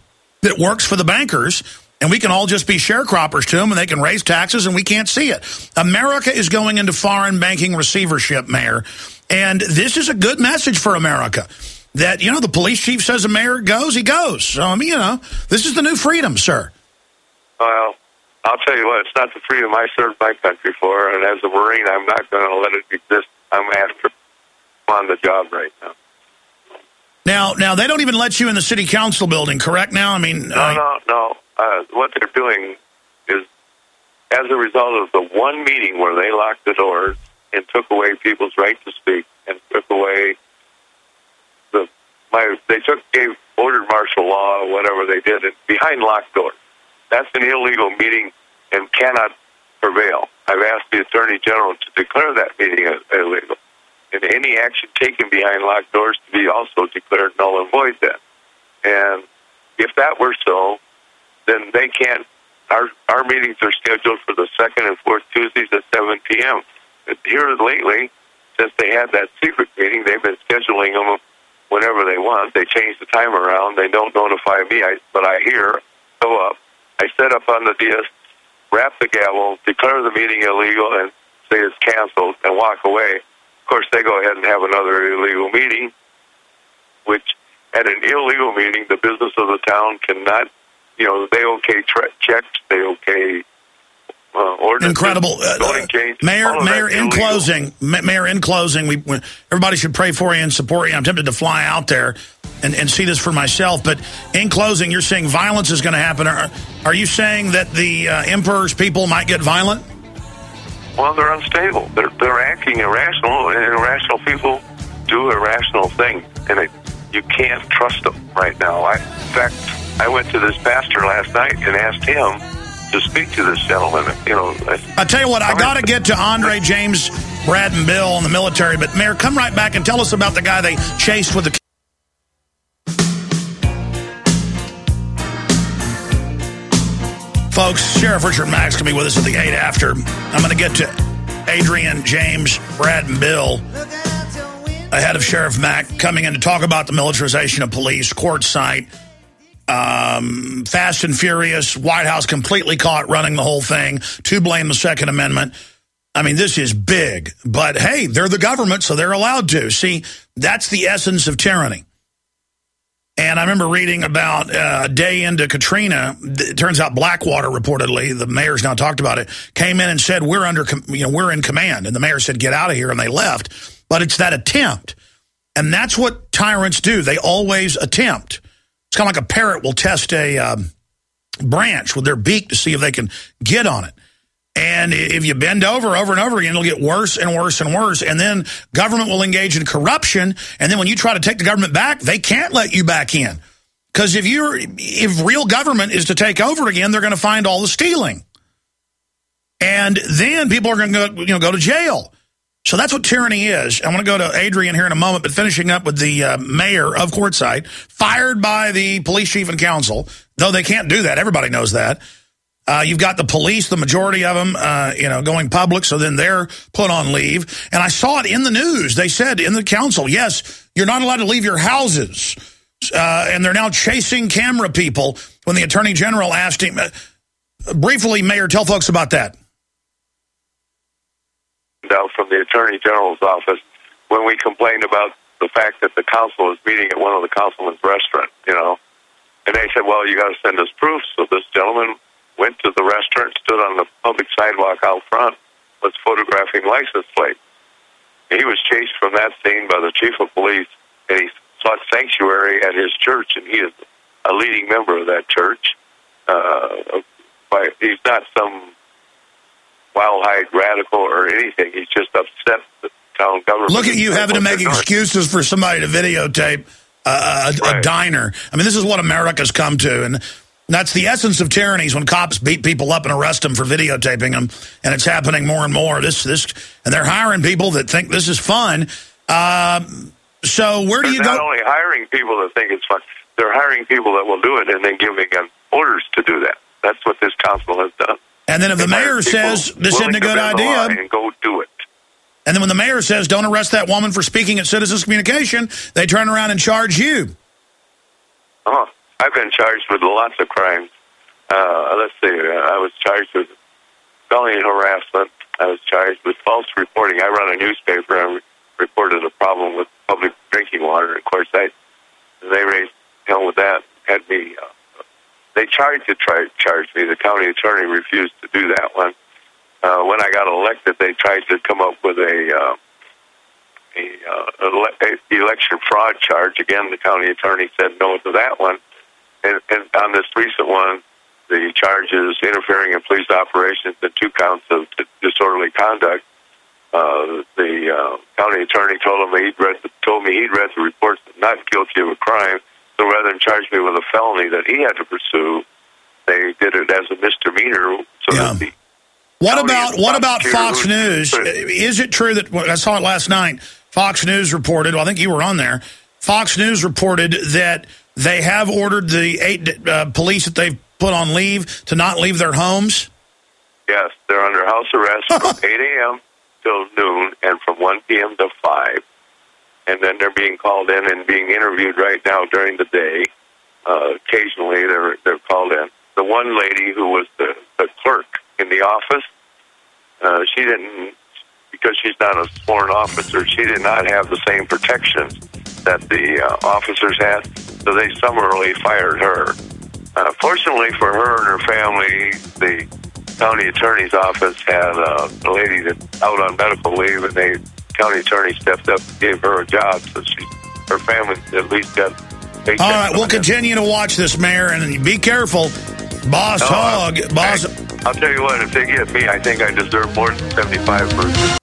that works for the bankers, and we can all just be sharecroppers to them, and they can raise taxes, and we can't see it. America is going into foreign banking receivership, Mayor, and this is a good message for America. That, the police chief says a mayor goes, he goes. So, this is the new freedom, sir. Well, I'll tell you what, it's not the freedom I served my country for, and as a Marine, I'm not going to let it exist. I'm after on the job right now. Now, they don't even let you in the city council building, correct now? No. What they're doing is, as a result of the one meeting where they locked the doors and took away people's right to speak and took away gave ordered martial law, whatever they did, behind locked doors. That's an illegal meeting and cannot prevail. I've asked the Attorney General to declare that meeting illegal, and any action taken behind locked doors to be also declared null and void then. And if that were so, then they can't. Our meetings are scheduled for the second and fourth Tuesdays at 7 p.m. Here lately, since they had that secret meeting, they've been scheduling them whenever they want. They change the time around. They don't notify me, but I hear, go up. I set up on the dais, wrap the gavel, declare the meeting illegal, and say it's canceled, and walk away. Of course, they go ahead and have another illegal meeting, which at an illegal meeting, the business of the town cannot, they okay checks, they okay ordinances. Incredible. Mayor, in closing, everybody should pray for you and support you. I'm tempted to fly out there and see this for myself. But in closing, you're saying violence is going to happen. Are you saying that the emperor's people might get violent? Well, they're unstable. They're acting irrational, and irrational people do irrational things, and you can't trust them right now. In fact, I went to this pastor last night and asked him to speak to this gentleman. I tell you what, I got to get to Andre, James, Brad, and Bill in the military. But Mayor, come right back and tell us about the guy they chased with the. Folks, Sheriff Richard Max can be with us at the 8 after. I'm going to get to Adrian, James, Brad, and Bill ahead of Sheriff Mack coming in to talk about the militarization of police, Quartzsite, Fast and Furious, White House completely caught running the whole thing, to blame the Second Amendment. I mean, this is big. But, hey, they're the government, so they're allowed to. See, that's the essence of tyranny. And I remember reading about a day into Katrina. It turns out Blackwater reportedly, the mayor's now talked about it, came in and said, we're in command. And the mayor said, get out of here, and they left. But it's that attempt. And that's what tyrants do. They always attempt. It's kind of like a parrot will test a branch with their beak to see if they can get on it. And if you bend over and over again, it'll get worse and worse and worse. And then government will engage in corruption. And then when you try to take the government back, they can't let you back in. Because if real government is to take over again, they're going to find all the stealing. And then people are going to go to jail. So that's what tyranny is. I want to go to Adrian here in a moment, but finishing up with the mayor of Quartzsite, fired by the police chief and council, though they can't do that. Everybody knows that. You've got the police, the majority of them, going public, so then they're put on leave. And I saw it in the news. They said in the council, yes, you're not allowed to leave your houses. And they're now chasing camera people when the attorney general asked him. Briefly, Mayor, tell folks about that. Out from the attorney general's office when we complained about the fact that the council was meeting at one of the councilman's restaurants, And they said, well, you got to send us proof. So this gentleman went to the restaurant, stood on the public sidewalk out front, was photographing license plates. He was chased from that scene by the chief of police, and he sought sanctuary at his church, and he is a leading member of that church. He's not some wild-eyed radical or anything. He's just upset the town government. Look at you having to make excuses for somebody to videotape a diner. I mean, this is what America's come to, and that's the essence of tyrannies when cops beat people up and arrest them for videotaping them, and it's happening more and more. And they're hiring people that think this is fun. So where do you go? They're not only hiring people that think it's fun, they're hiring people that will do it and then giving them orders to do that. That's what this council has done. And then if the mayor says this isn't a good idea, and go do it. And then when the mayor says don't arrest that woman for speaking at Citizens Communication, they turn around and charge you. I I've been charged with lots of crimes. Let's see, I was charged with felony harassment. I was charged with false reporting. I run a newspaper. I reported a problem with public drinking water. Of course, they raised hell with that. Had me. They tried to charge me. The county attorney refused to do that one. When I got elected, they tried to come up with a election fraud charge. Again, the county attorney said no to that one. And on this recent one, the charge is interfering in police operations and 2 counts of disorderly conduct. The county attorney told me he'd read the reports, not guilty of a crime. So rather than charge me with a felony that he had to pursue, they did it as a misdemeanor. So that What about Fox News? Is it true that I saw it last night? Fox News reported. Well, I think you were on there. Fox News reported that they have ordered the 8 police that they've put on leave to not leave their homes. Yes, they're under house arrest from 8 a.m. till noon and from 1 p.m. to 5. And then they're being called in and being interviewed right now during the day. Occasionally, they're called in. The one lady who was the clerk in the office, she didn't, because she's not a sworn officer, she did not have the same protections that the officers had, so they summarily fired her. Fortunately for her and her family, the county attorney's office had a lady that's out on medical leave, and the county attorney stepped up and gave her a job, so her family at least got paychecks. All right, we'll continue to watch this, Mayor, and be careful. Boss Hogg. I'll tell you what, if they get me, I think I deserve more than 75%.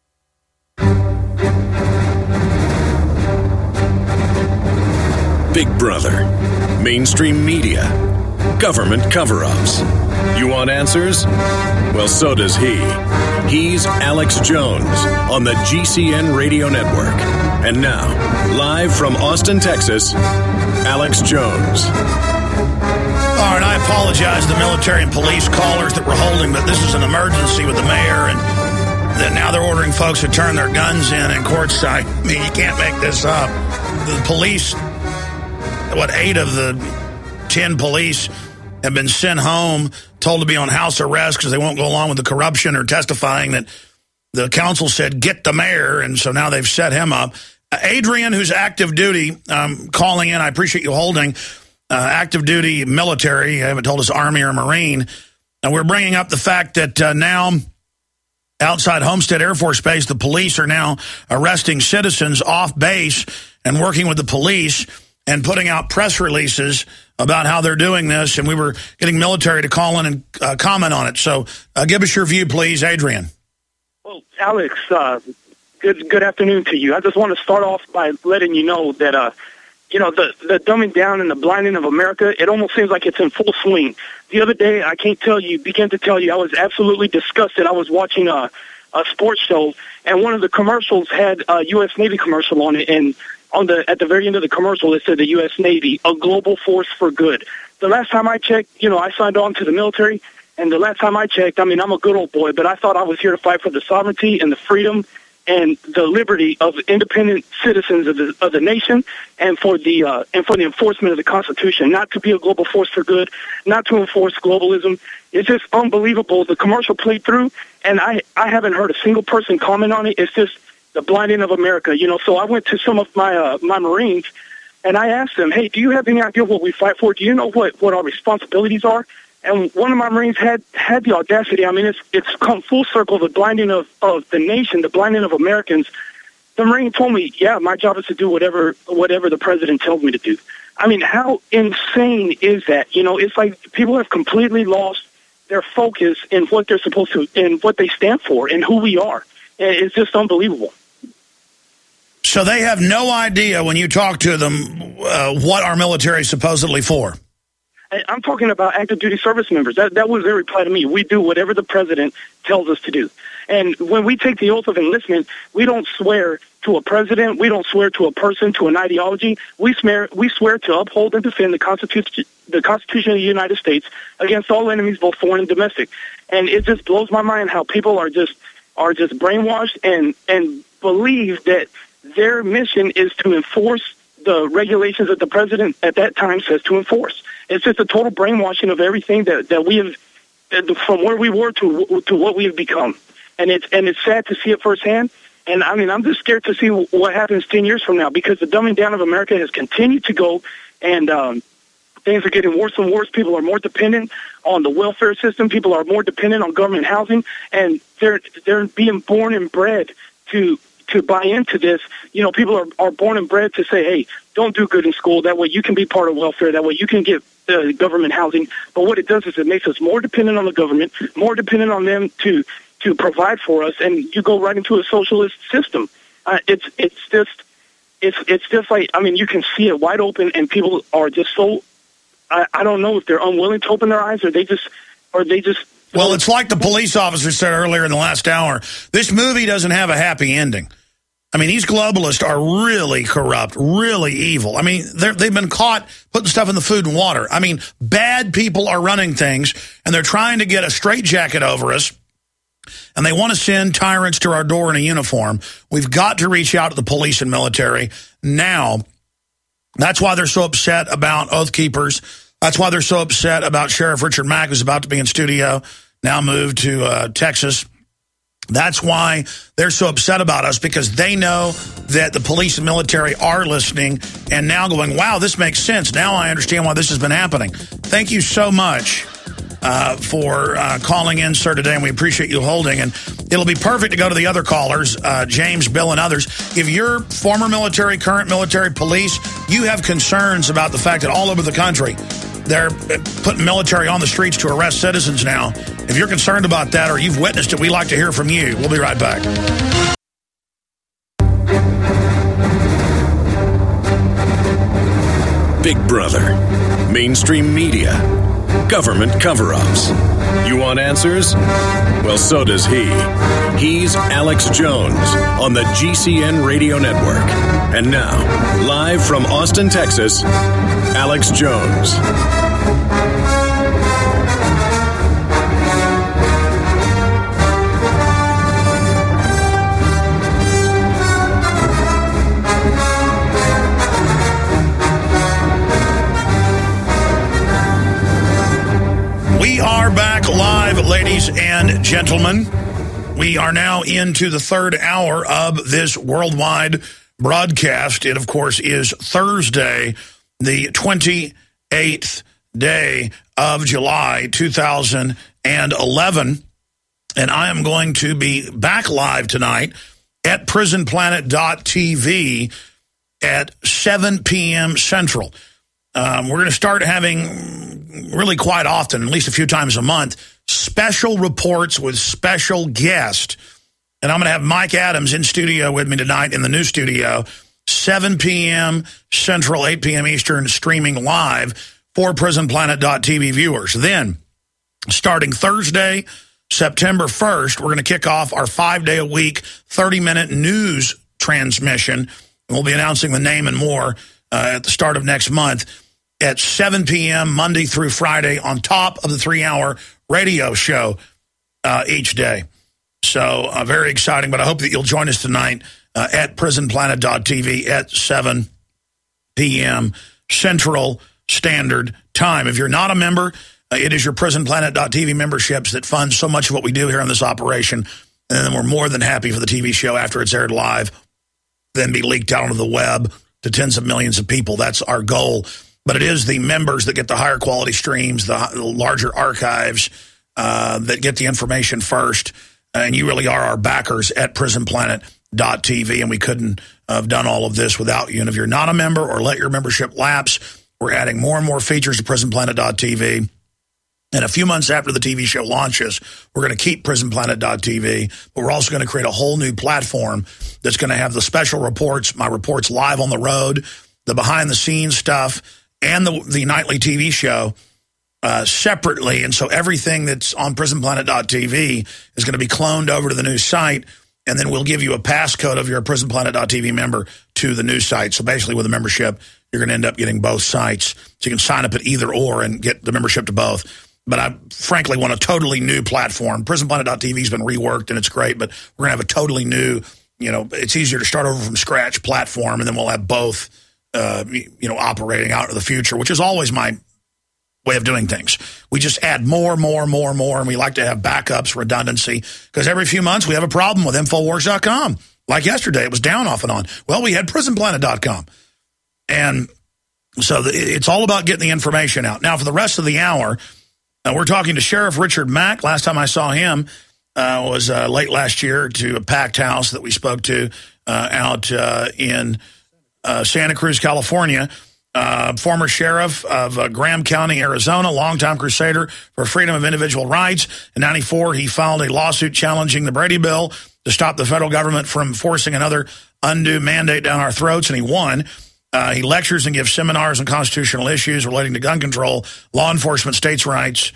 Big Brother, mainstream media, government cover-ups. You want answers? Well, so does he. He's Alex Jones on the GCN Radio Network. And now, live from Austin, Texas, Alex Jones. All right, I apologize to the military and police callers that we're holding, but this is an emergency with the mayor, and that now they're ordering folks to turn their guns in courtside. I mean, you can't make this up. The police, 8 of the 10 police have been sent home, told to be on house arrest because they won't go along with the corruption or testifying that the council said, get the mayor, and so now they've set him up. Adrian, who's active duty, calling in, I appreciate you holding, active duty military, you haven't told us Army or Marine, and we're bringing up the fact that now outside Homestead Air Force Base, the police are now arresting citizens off base and working with the police and putting out press releases about how they're doing this, and we were getting military to call in and comment on it. So give us your view, please, Adrian. Well, Alex, good afternoon to you. I just want to start off by letting you know that, the dumbing down and the blinding of America, it almost seems like it's in full swing. The other day, I can't begin to tell you, I was absolutely disgusted. I was watching a sports show, and one of the commercials had a U.S. Navy commercial on it, and at the very end of the commercial, it said the U.S. Navy, a global force for good. The last time I checked, I signed on to the military, and the last time I checked, I'm a good old boy, but I thought I was here to fight for the sovereignty and the freedom and the liberty of independent citizens of the nation, and for the enforcement of the Constitution, not to be a global force for good, not to enforce globalism. It's just unbelievable. The commercial played through, and I haven't heard a single person comment on it. It's just the blinding of America, So I went to some of my Marines, and I asked them, hey, do you have any idea what we fight for? Do you know what our responsibilities are? And one of my Marines had the audacity. It's come full circle, the blinding of the nation, the blinding of Americans. The Marine told me, yeah, my job is to do whatever the president tells me to do. How insane is that? It's like people have completely lost their focus in what they're supposed to, in what they stand for, and who we are. And it's just unbelievable. So they have no idea when you talk to them what our military is supposedly for. I'm talking about active duty service members. That was their reply to me. We do whatever the president tells us to do. And when we take the oath of enlistment, we don't swear to a president. We don't swear to a person, to an ideology. We swear to uphold and defend the Constitution of the United States against all enemies, both foreign and domestic. And it just blows my mind how people are just brainwashed and believe that their mission is to enforce the regulations that the president at that time says to enforce. It's just a total brainwashing of everything that we have, from where we were to what we have become. And it's sad to see it firsthand. And I mean, I'm just scared to see what happens 10 years from now, because the dumbing down of America has continued to go, and things are getting worse and worse. People are more dependent on the welfare system. People are more dependent on government housing, and they're being born and bred to buy into this. You know, people are born and bred to say, hey, don't do good in school. That way you can be part of welfare. That way you can get government housing. But what it does is it makes us more dependent on the government, more dependent on them to provide for us, and you go right into a socialist system. It's just like, I mean, you can see it wide open, and people are just so, I don't know if they're unwilling to open their eyes, or they just. Well, it's like the police officer said earlier in the last hour. This movie doesn't have a happy ending. I mean, these globalists are really corrupt, really evil. I mean, they've been caught putting stuff in the food and water. I mean, bad people are running things, and they're trying to get a straitjacket over us, and they want to send tyrants to our door in a uniform. We've got to reach out to the police and military now. That's why they're so upset about Oath Keepers. That's why they're so upset about Sheriff Richard Mack, who's about to be in studio, now moved to Texas. That's why they're so upset about us, because they know that the police and military are listening and now going, wow, this makes sense. Now I understand why this has been happening. Thank you so much for calling in, sir, today, and we appreciate you holding. And it'll be perfect to go to the other callers, James, Bill, and others. If you're former military, current military, police, you have concerns about the fact that all over the country they're putting military on the streets to arrest citizens now. If you're concerned about that or you've witnessed it, we'd like to hear from you. We'll be right back. Big Brother, mainstream media, government cover-ups. You want answers? Well, so does he. He's Alex Jones on the GCN Radio Network. And now, live from Austin, Texas, Alex Jones. We are back live, ladies and gentlemen. We are now into the third hour of this worldwide broadcast. It, of course, is Thursday, the 28th day of July, 2011. And I am going to be back live tonight at prisonplanet.tv at 7 p.m. Central. We're going to start having really quite often, at least a few times a month, special reports with special guests. And I'm going to have Mike Adams in studio with me tonight in the new studio, 7 p.m. Central, 8 p.m. Eastern, streaming live for prisonplanet.tv viewers. Then, starting Thursday, September 1st, we're going to kick off our 5-day-a-week, 30-minute news transmission. And we'll be announcing the name and more at the start of next month at 7 p.m. Monday through Friday on top of the 3-hour radio show each day. So very exciting, but I hope that you'll join us tonight at prisonplanet.tv at 7 p.m. Central Standard Time. If you're not a member, it is your prisonplanet.tv memberships that fund so much of what we do here on this operation. And then we're more than happy for the TV show after it's aired live, then be leaked out onto the web to tens of millions of people. That's our goal. But it is the members that get the higher quality streams, the larger archives, that get the information first. And you really are our backers at prisonplanet.tv. And we couldn't have done all of this without you. And if you're not a member or let your membership lapse, we're adding more and more features to prisonplanet.tv. And a few months after the TV show launches, we're going to keep prisonplanet.tv, but we're also going to create a whole new platform that's going to have the special reports, my reports live on the road, the behind-the-scenes stuff, and the nightly TV show separately. And so everything that's on prisonplanet.tv is going to be cloned over to the new site, and then we'll give you a passcode of your prisonplanet.tv member to the new site. So basically with a membership, you're going to end up getting both sites. So you can sign up at either or and get the membership to both. But I frankly want a totally new platform. prisonplanet.tv has been reworked, and it's great, but we're going to have a totally new, it's easier to start over from scratch platform, and then we'll have both operating out of the future, which is always my way of doing things. We just add more, and we like to have backups, redundancy, because every few months we have a problem with Infowars.com. Like yesterday, it was down off and on. Well, we had PrisonPlanet.com. And so it's all about getting the information out. Now, for the rest of the hour, we're talking to Sheriff Richard Mack. Last time I saw him was late last year to a packed house that we spoke to out in Santa Cruz, California. Former sheriff of Graham County, Arizona, longtime crusader for freedom of individual rights. In 1994, he filed a lawsuit challenging the Brady Bill to stop the federal government from forcing another undue mandate down our throats, and he won. He lectures and gives seminars on constitutional issues relating to gun control, law enforcement, states' rights,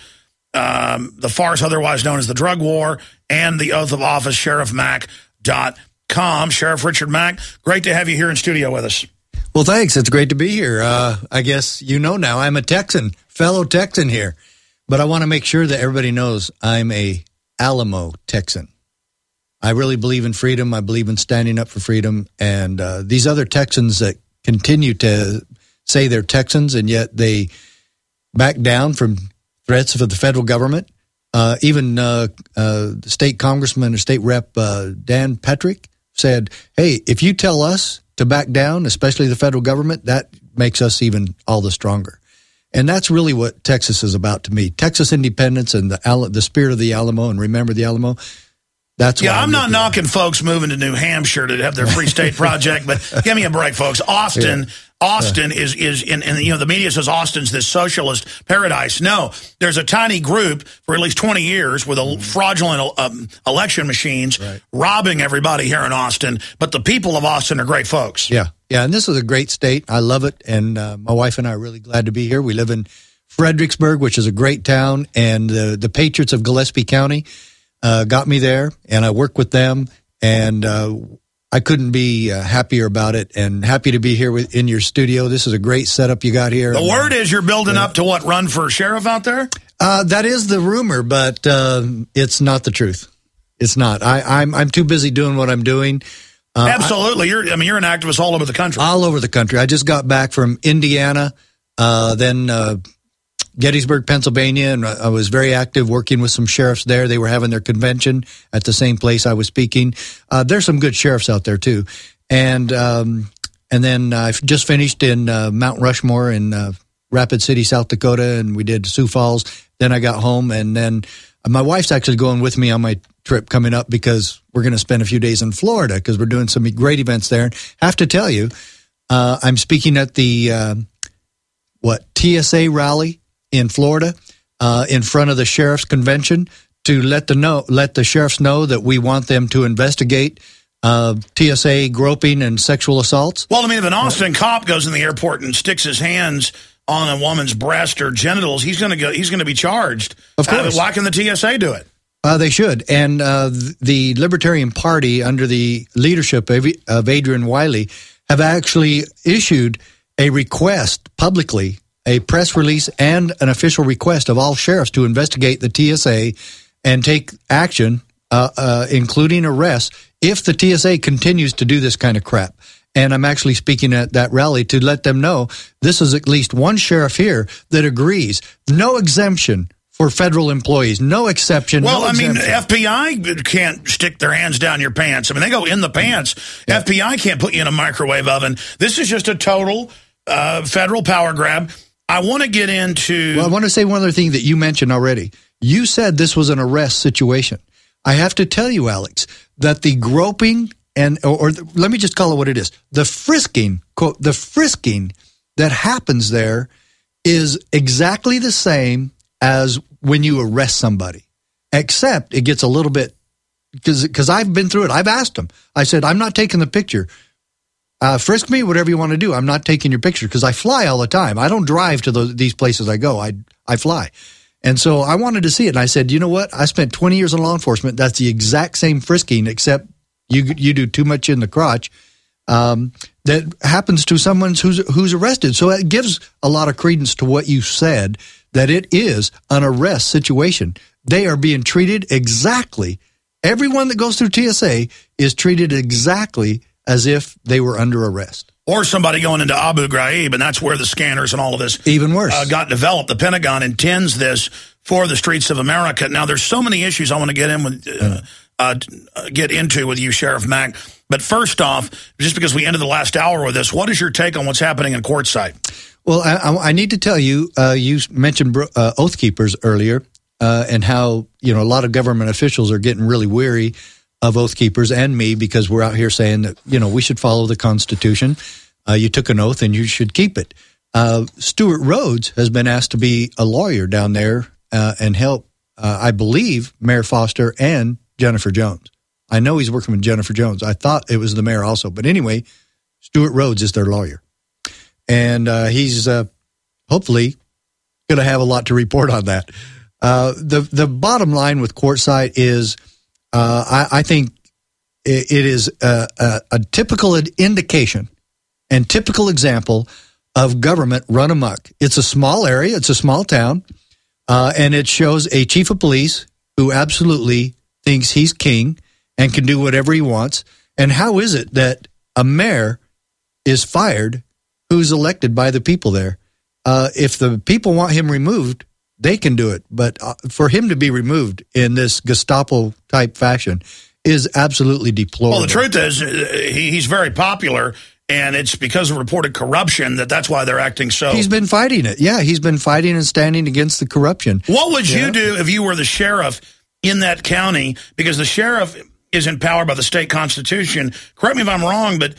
the farce otherwise known as the drug war, and the oath of office, sheriffmack.com. Sheriff Richard Mack, great to have you here in studio with us. Well, thanks. It's great to be here. I guess you know now I'm a Texan, fellow Texan here. But I want to make sure that everybody knows I'm a Alamo Texan. I really believe in freedom. I believe in standing up for freedom. And these other Texans that continue to say they're Texans and yet they back down from threats of the federal government. Even state congressman or state rep Dan Patrick said, hey, if you tell us to back down, especially the federal government, that makes us even all the stronger. And that's really what Texas is about to me. Texas independence and the spirit of the Alamo, and remember the Alamo. That's yeah, I'm not knocking folks moving to New Hampshire to have their Free State Project, but give me a break, folks. Austin is in the media says Austin's this socialist paradise. No, there's a tiny group for at least 20 years with fraudulent election machines robbing everybody here in Austin. But the people of Austin are great folks. Yeah, and this is a great state. I love it, and my wife and I are really glad to be here. We live in Fredericksburg, which is a great town, and the Patriots of Gillespie County got me there, and I work with them, and I couldn't be happier about it, and happy to be here in your studio. This is a great setup you got here. The word is you're building up to what, run for sheriff out there? That is the rumor, but it's not the truth. It's not. I'm too busy doing what I'm doing. Absolutely. You're an activist all over the country. All over the country. I just got back from Indiana, then Gettysburg, Pennsylvania, and I was very active working with some sheriffs there. They were having their convention at the same place I was speaking. There's some good sheriffs out there too. And then I just finished in Mount Rushmore in Rapid City, South Dakota, and we did Sioux Falls. Then I got home, and then my wife's actually going with me on my trip coming up because we're going to spend a few days in Florida because we're doing some great events there. Have to tell you, I'm speaking at the TSA rally in Florida, in front of the sheriff's convention to let the sheriffs know that we want them to investigate TSA groping and sexual assaults. Well, I mean, if an Austin cop goes in the airport and sticks his hands on a woman's breast or genitals, he's going to be charged. Of course. Why can the TSA do it? They should. And the Libertarian Party, under the leadership of Adrian Wiley, have actually issued a request publicly, a press release and an official request of all sheriffs to investigate the TSA and take action, including arrests, if the TSA continues to do this kind of crap. And I'm actually speaking at that rally to let them know this is at least one sheriff here that agrees. No exemption for federal employees. No exception. Well, no exemption. FBI can't stick their hands down your pants. I mean, they go in the pants. Yeah. FBI can't put you in a microwave oven. This is just a total federal power grab. I want to get into... Well, I want to say one other thing that you mentioned already. You said this was an arrest situation. I have to tell you, Alex, that the groping or let me just call it what it is. The frisking, quote, the frisking that happens there is exactly the same as when you arrest somebody, except it gets a little bit, because I've been through it. I've asked them. I said, I'm not taking the picture. Frisk me, whatever you want to do. I'm not taking your picture because I fly all the time. I don't drive to these places I go. I fly. And so I wanted to see it. And I said, you know what? I spent 20 years in law enforcement. That's the exact same frisking, except you do too much in the crotch. That happens to someone who's arrested. So it gives a lot of credence to what you said, that it is an arrest situation. They are being treated exactly. Everyone that goes through TSA is treated exactly as if they were under arrest. or somebody going into Abu Ghraib, and that's where the scanners and all of this even worse got developed. The Pentagon intends this for the streets of America. Now, there's so many issues I want to get into with you, Sheriff Mack. But first off, just because we ended the last hour with this, what is your take on what's happening in Quartzsite? Well, I need to tell you, you mentioned Oath Keepers earlier, and how, a lot of government officials are getting really weary of Oath Keepers and me, because we're out here saying that, we should follow the Constitution. You took an oath and you should keep it. Stuart Rhodes has been asked to be a lawyer down there and help, I believe, Mayor Foster and Jennifer Jones. I know he's working with Jennifer Jones. I thought it was the mayor also. But anyway, Stuart Rhodes is their lawyer. And he's hopefully going to have a lot to report on that. The bottom line with Quartzsite is I think it is a typical indication and typical example of government run amok. It's a small area. It's a small town. And it shows a chief of police who absolutely thinks he's king and can do whatever he wants. And how is it that a mayor is fired who's elected by the people there? If the people want him removed, they can do it. But for him to be removed in this Gestapo-type fashion is absolutely deplorable. Well, the truth is he's very popular, and it's because of reported corruption that's why they're acting so. He's been fighting it. Yeah, he's been fighting and standing against the corruption. What would you do if you were the sheriff in that county? Because the sheriff is empowered by the state constitution. Correct me if I'm wrong, but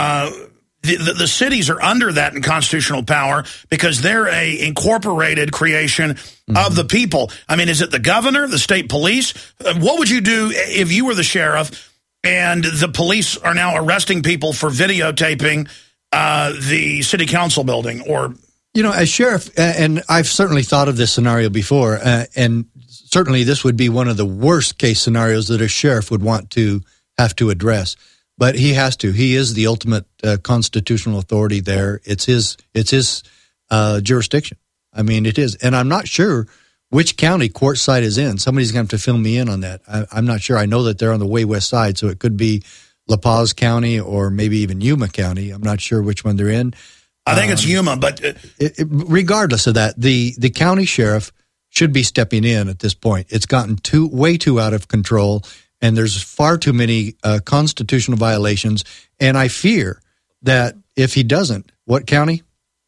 the cities are under that in constitutional power because they're a incorporated creation of the people. I mean, is it the governor, the state police? What would you do if you were the sheriff and the police are now arresting people for videotaping the city council building? Or, as sheriff, and I've certainly thought of this scenario before, and certainly this would be one of the worst case scenarios that a sheriff would want to have to address. But he has to. He is the ultimate constitutional authority there. It's his jurisdiction. I mean, it is. And I'm not sure which county Quartzsite is in. Somebody's going to have to fill me in on that. I'm not sure. I know that they're on the way west side, so it could be La Paz County or maybe even Yuma County. I'm not sure which one they're in. I think it's Yuma, but regardless of that, the county sheriff should be stepping in at this point. It's gotten way too out of control, and there's far too many constitutional violations. And I fear that if he doesn't, what county?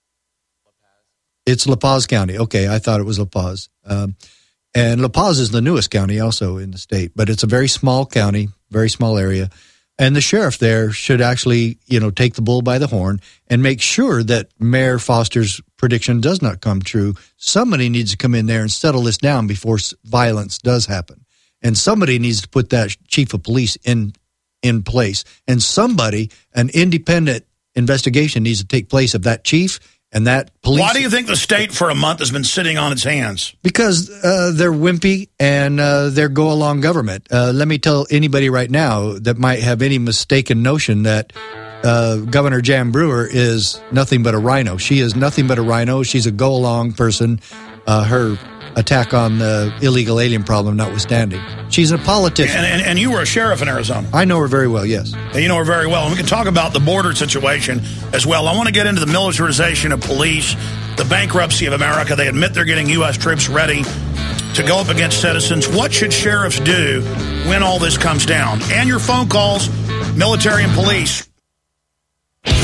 It's La Paz County. Okay, I thought it was La Paz. And La Paz is the newest county also in the state, but it's a very small county, very small area. And the sheriff there should actually, take the bull by the horn and make sure that Mayor Foster's prediction does not come true. Somebody needs to come in there and settle this down before violence does happen. And somebody needs to put that chief of police in place. And an independent investigation needs to take place of that chief and that police. Why do you think the state for a month has been sitting on its hands? Because they're wimpy and they're go-along government. Let me tell anybody right now that might have any mistaken notion that Governor Jan Brewer is nothing but a rhino. She is nothing but a rhino. She's a go-along person. Her attack on the illegal alien problem notwithstanding. She's a politician. And you were a sheriff in Arizona. I know her very well, yes. You know her very well. And we can talk about the border situation as well. I want to get into the militarization of police, the bankruptcy of America. They admit they're getting U.S. troops ready to go up against citizens. What should sheriffs do when all this comes down? And your phone calls, military and police. All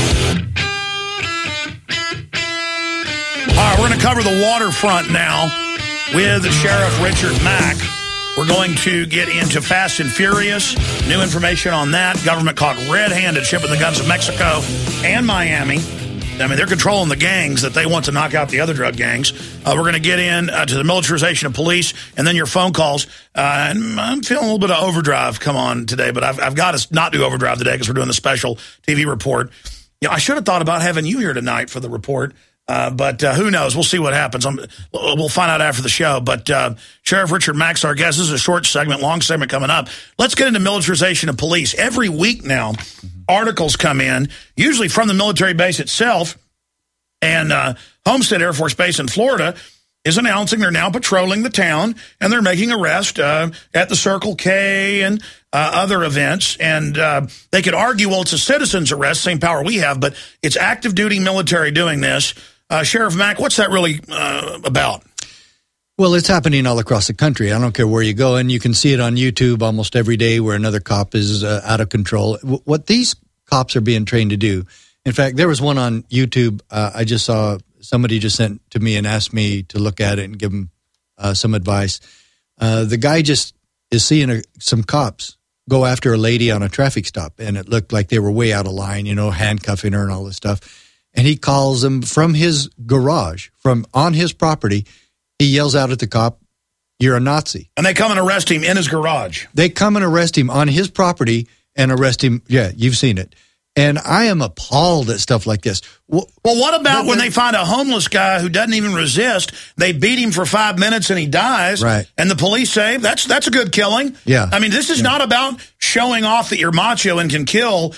right, we're going to cover the waterfront now with Sheriff Richard Mack. We're going to get into Fast and Furious, new information on that. Government caught red-handed shipping the guns of Mexico and Miami. I mean, they're controlling the gangs that they want to knock out the other drug gangs. We're going to get in to the militarization of police and then your phone calls. And I'm feeling a little bit of overdrive come on today, but I've got to not do overdrive today because we're doing the special TV report. I should have thought about having you here tonight for the report. But who knows? We'll see what happens. We'll find out after the show. But Sheriff Richard Mack's our guest. This is a short segment, long segment coming up. Let's get into militarization of police. Every week now, articles come in, usually from the military base itself and Homestead Air Force Base in Florida, is announcing they're now patrolling the town, and they're making arrests at the Circle K and other events. And they could argue, well, it's a citizen's arrest, same power we have, but it's active duty military doing this. Sheriff Mack, what's that really about? Well, it's happening all across the country. I don't care where you go, and you can see it on YouTube almost every day where another cop is out of control. What these cops are being trained to do, in fact, there was one on YouTube I just saw. Somebody just sent to me and asked me to look at it and give them some advice. The guy just is seeing some cops go after a lady on a traffic stop, and it looked like they were way out of line, handcuffing her and all this stuff. And he calls them from his garage, from on his property. He yells out at the cop, "You're a Nazi." And they come and arrest him in his garage. They come and arrest him on his property and arrest him. Yeah, you've seen it. And I am appalled at stuff like this. Well, what about when they find a homeless guy who doesn't even resist? They beat him for 5 minutes and he dies. Right. And the police say, that's a good killing. Yeah. I mean, this is not about showing off that you're macho and can kill,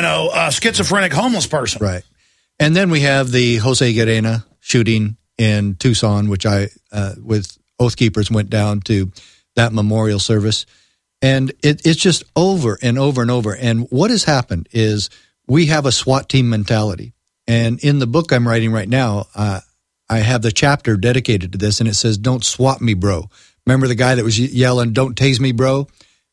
a schizophrenic homeless person. Right. And then we have the Jose Guerrero shooting in Tucson, which I, with Oath Keepers, went down to that memorial service. And it's just over and over and over. And what has happened is we have a SWAT team mentality. And in the book I'm writing right now, I have the chapter dedicated to this, and it says, "Don't swat me, bro." Remember the guy that was yelling, "Don't tase me, bro,"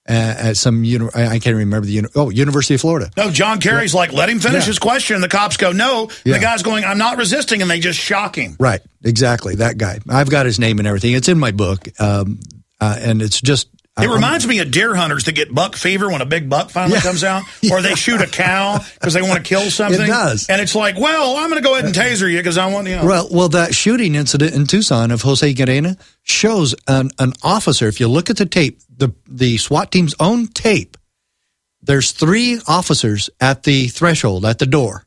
at some, I can't remember University of Florida. No, John Kerry's like, let him finish his question. And the cops go, no. Yeah. The guy's going, I'm not resisting. And they just shock him. Right. Exactly. That guy. I've got his name and everything. It's in my book. And it's just, it reminds me of deer hunters that get buck fever when a big buck finally comes out, or they shoot a cow because they want to kill something. It does. And it's like, well, I'm going to go ahead and taser you because I want, Well, that shooting incident in Tucson of Jose Guerrero shows an officer. If you look at the tape, the SWAT team's own tape, there's 3 officers at the threshold, at the door,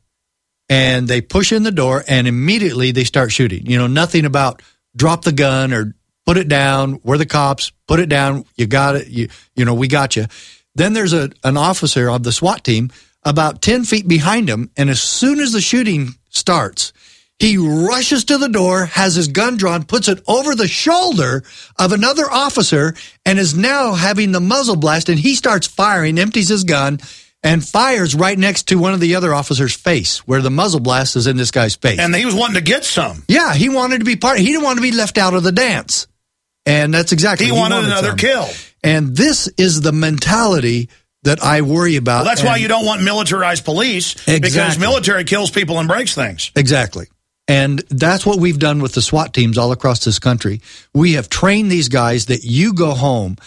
and they push in the door and immediately they start shooting. Nothing about drop the gun or put it down. We're the cops. Put it down. You got it. We got you. Then there's an officer of the SWAT team about 10 feet behind him, and as soon as the shooting starts, he rushes to the door, has his gun drawn, puts it over the shoulder of another officer, and is now having the muzzle blast, and he starts firing, empties his gun, and fires right next to one of the other officers' face, where the muzzle blast is in this guy's face. And he was wanting to get some. Yeah, he wanted to be part. He didn't want to be left out of the dance. And that's exactly he wanted another kill. And this is the mentality that I worry about. Well, that's why you don't want militarized police, because military kills people and breaks things. Exactly. And that's what we've done with the SWAT teams all across this country. We have trained these guys that you go home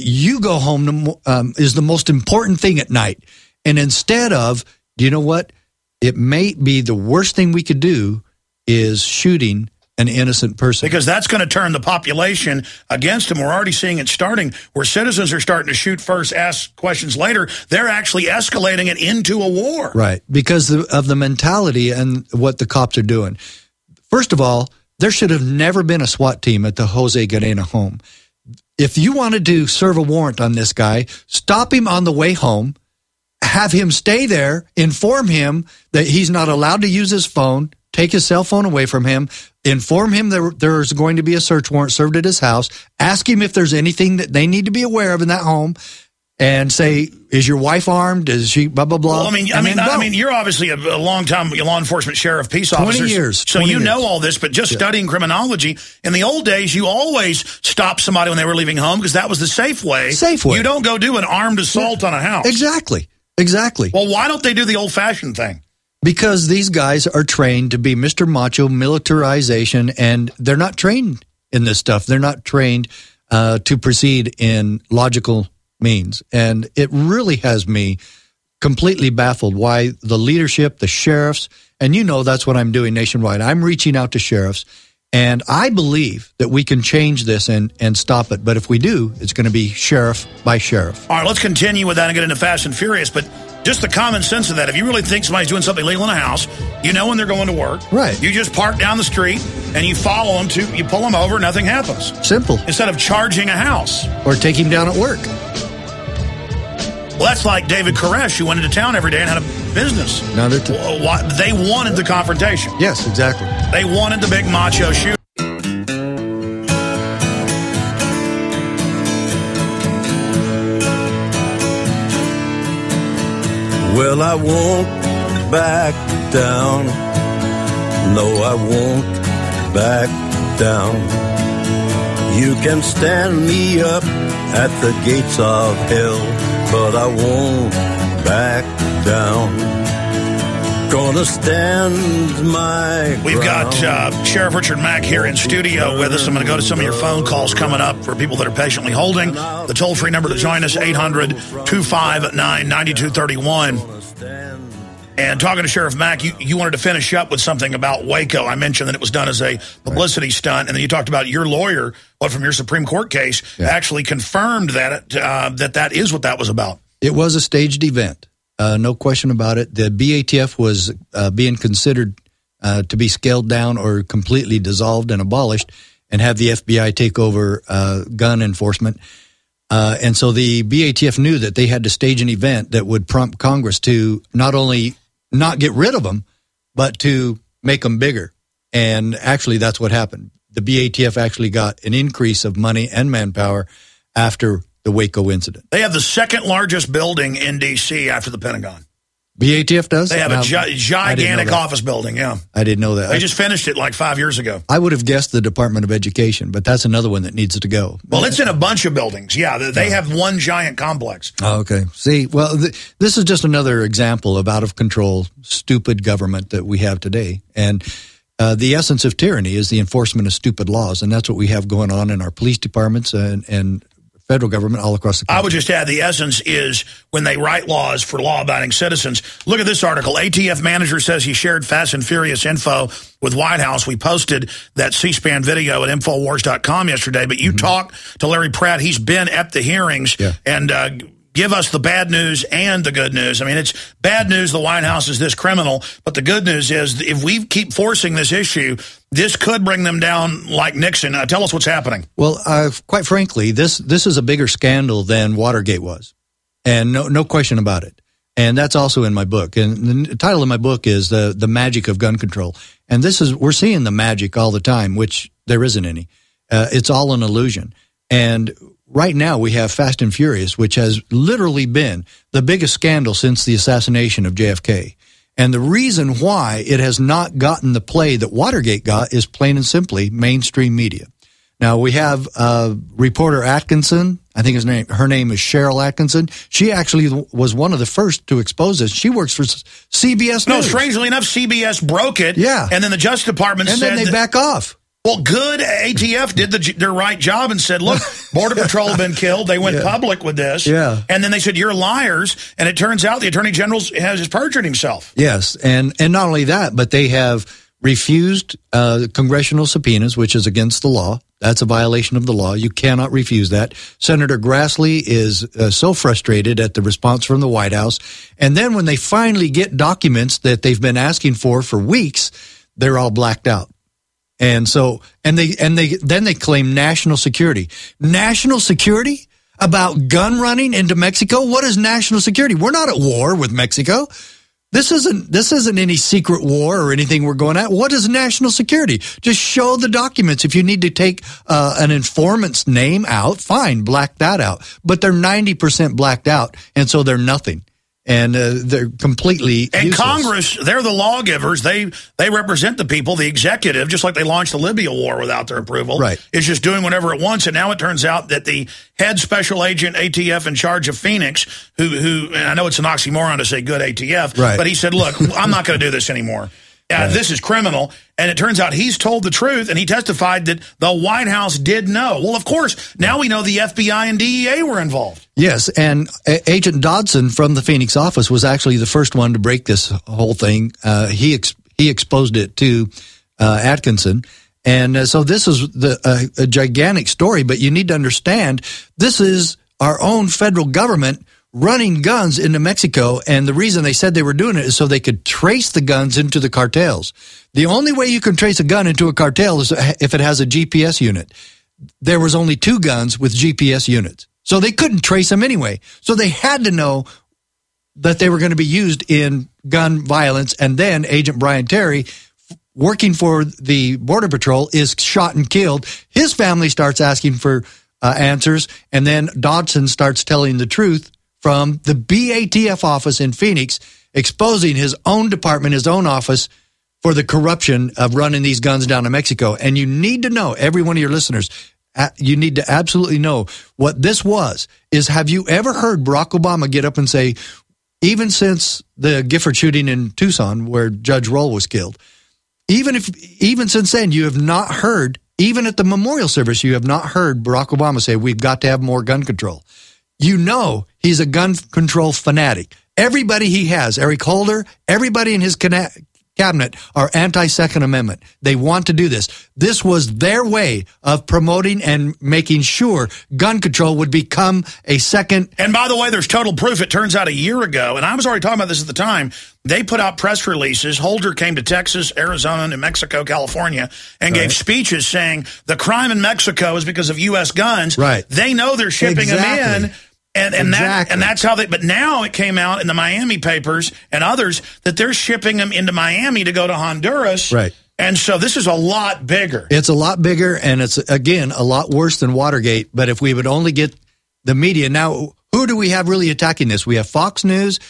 is the most important thing at night. And instead of, you know what? It may be the worst thing we could do is shooting an innocent person. Because that's going to turn the population against them. We're already seeing it starting where citizens are starting to shoot first, ask questions later. They're actually escalating it into a war. Right, because of the mentality and what the cops are doing. First of all, there should have never been a SWAT team at the Jose Guerrero home. If you wanted to serve a warrant on this guy, stop him on the way home, have him stay there, inform him that he's not allowed to use his phone, take his cell phone away from him, inform him that there's going to be a search warrant served at his house, ask him if there's anything that they need to be aware of in that home, and say, is your wife armed? Is she blah, blah, blah? Well, I mean, you're obviously a long-time law enforcement sheriff, peace officer. 20 years. So you know all this, but just studying criminology, in the old days, you always stopped somebody when they were leaving home because that was the safe way. Safe way. You don't go do an armed assault on a house. Exactly. Well, why don't they do the old-fashioned thing? Because these guys are trained to be Mr. Macho, militarization, and they're not trained in this stuff. They're not trained to proceed in logical means. And it really has me completely baffled why the leadership, the sheriffs, and that's what I'm doing nationwide. I'm reaching out to sheriffs, and I believe that we can change this and stop it. But if we do, it's going to be sheriff by sheriff. All right, let's continue with that and get into Fast and Furious. But just the common sense of that, if you really think somebody's doing something illegal in a house, when they're going to work. Right. You just park down the street and you follow them you pull them over, nothing happens. Simple. Instead of charging a house. Or take him down at work. Well, that's like David Koresh, who went into town every day and had a business. They wanted the confrontation. Yes, exactly. They wanted the big macho shooter. Well, I won't back down. No, I won't back down. You can stand me up at the gates of hell, but I won't back down. Gonna stand my ground. We've got Sheriff Richard Mack here in studio with us. I'm going to go to some of your phone calls coming up for people that are patiently holding. The toll-free number to join us, 800-259-9231. And talking to Sheriff Mack, you wanted to finish up with something about Waco. I mentioned that it was done as a publicity stunt, and then you talked about your lawyer, from your Supreme Court case, actually confirmed that that is what that was about. It was a staged event. No question about it. The BATF was being considered to be scaled down or completely dissolved and abolished and have the FBI take over gun enforcement. And so the BATF knew that they had to stage an event that would prompt Congress to not only not get rid of them, but to make them bigger. And actually, that's what happened. The BATF actually got an increase of money and manpower after the Waco incident. They have the second largest building in D.C. after the Pentagon. BATF does? They have a gigantic office building, yeah. I didn't know that. They just finished it like 5 years ago. I would have guessed the Department of Education, but that's another one that needs to go. Well, it's in a bunch of buildings, yeah. They have one giant complex. Oh, okay. See, well, this is just another example of out-of-control, stupid government that we have today. And the essence of tyranny is the enforcement of stupid laws, and that's what we have going on in our police departments and federal government all across the country. I would just add the essence is when they write laws for law-abiding citizens. Look at this article. ATF manager says he shared Fast and Furious info with White House. We posted that C-SPAN video at Infowars.com yesterday, but you talk to Larry Pratt. He's been at the hearings and give us the bad news and the good news. I mean, it's bad news the White House is this criminal, but the good news is if we keep forcing this issue, this could bring them down like Nixon. Tell us what's happening. Well, quite frankly, this is a bigger scandal than Watergate was, and no question about it. And that's also in my book. And the title of my book is The Magic of Gun Control. And we're seeing the magic all the time, which there isn't any. It's all an illusion. And right now we have Fast and Furious, which has literally been the biggest scandal since the assassination of JFK. And the reason why it has not gotten the play that Watergate got is plain and simply mainstream media. Now, we have reporter Atkinson. I think her name is Cheryl Atkinson. She actually was one of the first to expose this. She works for CBS News. No, strangely enough, CBS broke it. Yeah. And then the Justice Department said... And then they back off. Well, good. ATF did their right job and said, look, Border Patrol have been killed. They went public with this. Yeah. And then they said, you're liars. And it turns out the Attorney General has perjured himself. Yes. And not only that, but they have refused congressional subpoenas, which is against the law. That's a violation of the law. You cannot refuse that. Senator Grassley is so frustrated at the response from the White House. And then when they finally get documents that they've been asking for weeks, they're all blacked out. And so, then they claim national security. National security about gun running into Mexico? What is national security? We're not at war with Mexico. This isn't any secret war or anything we're going at. What is national security? Just show the documents. If you need to take an informant's name out, fine, black that out. But they're 90% blacked out, and so they're nothing. And they're completely And useless. Congress, they're the lawgivers. They represent the people, the executive, just like they launched the Libya war without their approval. Right. It's just doing whatever it wants. And now it turns out that the head special agent ATF in charge of Phoenix, who and I know it's an oxymoron to say good ATF, right. but he said, look, I'm not going to do this anymore. This is criminal. And it turns out he's told the truth, and he testified that the White House did know. Well, of course, now we know the FBI and DEA were involved. Yes, and Agent Dodson from the Phoenix office was actually the first one to break this whole thing. He exposed it to Atkinson. And so this is a gigantic story, but you need to understand this is our own federal government running guns into Mexico, and the reason they said they were doing it is so they could trace the guns into the cartels. The only way you can trace a gun into a cartel is if it has a GPS unit. There was only 2 guns with GPS units, so they couldn't trace them anyway. So they had to know that they were going to be used in gun violence, and then Agent Brian Terry, working for the Border Patrol, is shot and killed. His family starts asking for answers, and then Dodson starts telling the truth from the BATF office in Phoenix exposing his own department, his own office, for the corruption of running these guns down to Mexico. And you need to know, every one of your listeners, you need to absolutely know what this was. Have you ever heard Barack Obama get up and say, even since the Gifford shooting in Tucson where Judge Roll was killed, even since then, you have not heard, even at the memorial service, you have not heard Barack Obama say, we've got to have more gun control. You know he's a gun control fanatic. Everybody he has, Eric Holder, everybody in his cabinet are anti-Second Amendment. They want to do this. This was their way of promoting and making sure gun control would become a second. And by the way, there's total proof. It turns out a year ago, and I was already talking about this at the time, they put out press releases. Holder came to Texas, Arizona, New Mexico, California, and gave speeches saying the crime in Mexico is because of U.S. guns. Right. They know they're shipping them in. And that's how but now it came out in the Miami papers and others that they're shipping them into Miami to go to Honduras. Right. And so this is a lot bigger. It's a lot bigger, and it's, again, a lot worse than Watergate. But if we would only get the media. Now, who do we have really attacking this? We have Fox News,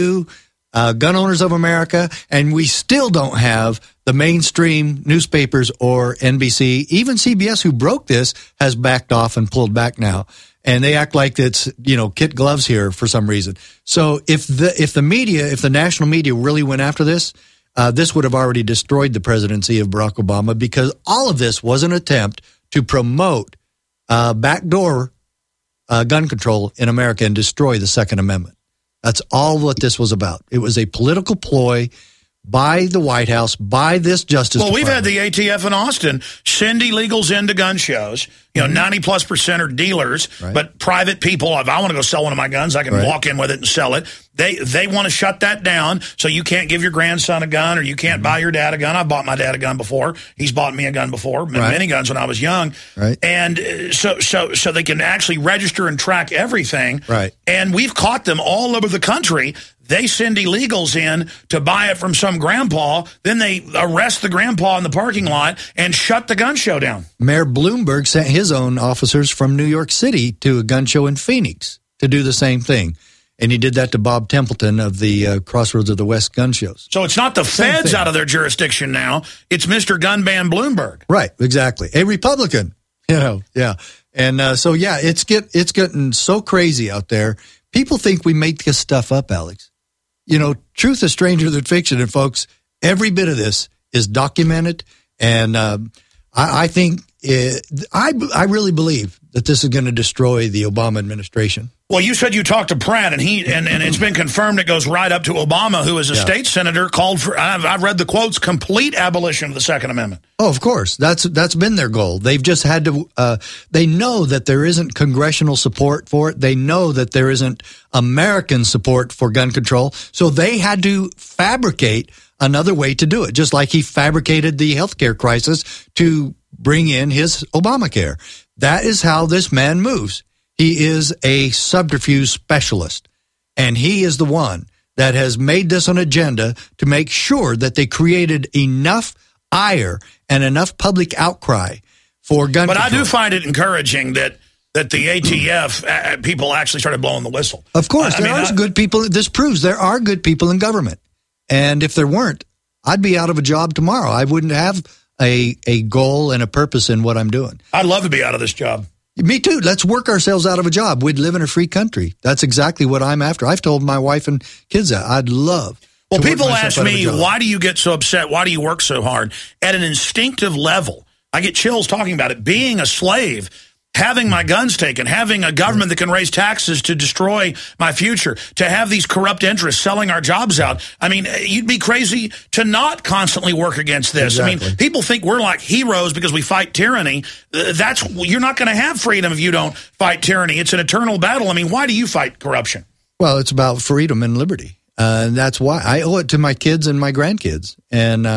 Gun Owners of America, and we still don't have the mainstream newspapers or NBC. Even CBS, who broke this, has backed off and pulled back now. And they act like it's, kid gloves here for some reason. So if the national media really went after this, this would have already destroyed the presidency of Barack Obama, because all of this was an attempt to promote backdoor gun control in America and destroy the Second Amendment. That's all what this was about. It was a political ploy by the White House, by this Justice Department. We've had the ATF in Austin send illegals into gun shows. 90+% are dealers, but private people, if I want to go sell one of my guns, I can walk in with it and sell it. They want to shut that down, so you can't give your grandson a gun, or you can't buy your dad a gun. I bought my dad a gun before. He's bought me a gun before, many guns when I was young. Right. And so they can actually register and track everything. Right. And we've caught them all over the country. They send illegals in to buy it from some grandpa. Then they arrest the grandpa in the parking lot and shut the gun show down. Mayor Bloomberg sent his own officers from New York City to a gun show in Phoenix to do the same thing. And he did that to Bob Templeton of the Crossroads of the West gun shows. So it's not the feds out of their jurisdiction now. It's Mr. Gun Ban Bloomberg. Right, exactly. A Republican, yeah. And it's getting so crazy out there. People think we make this stuff up, Alex. Truth is stranger than fiction. And folks, every bit of this is documented. And I think I really believe that this is going to destroy the Obama administration. Well, you said you talked to Pratt, and it's been confirmed it goes right up to Obama, who is a state senator, called for, I've read the quotes, complete abolition of the Second Amendment. Oh, of course. That's been their goal. They've just had to, they know that there isn't congressional support for it. They know that there isn't American support for gun control. So they had to fabricate another way to do it, just like he fabricated the healthcare crisis to bring in his Obamacare. That is how this man moves. He is a subterfuge specialist, and he is the one that has made this an agenda to make sure that they created enough ire and enough public outcry for gun control. But I do find it encouraging that the ATF people actually started blowing the whistle. Of course, there are good people. This proves there are good people in government. And if there weren't, I'd be out of a job tomorrow. I wouldn't have a goal and a purpose in what I'm doing. I'd love to be out of this job. Me too. Let's work ourselves out of a job. We'd live in a free country. That's exactly what I'm after. I've told my wife and kids that I'd love. Well, people ask me, why do you get so upset? Why do you work so hard? At an instinctive level, I get chills talking about it. Being a slave, having my guns taken, having a government that can raise taxes to destroy my future, to have these corrupt interests selling our jobs out. I mean, you'd be crazy to not constantly work against this. Exactly. I mean, people think we're like heroes because we fight tyranny. You're not going to have freedom if you don't fight tyranny. It's an eternal battle. I mean, why do you fight corruption? Well, it's about freedom and liberty. And that's why I owe it to my kids and my grandkids. And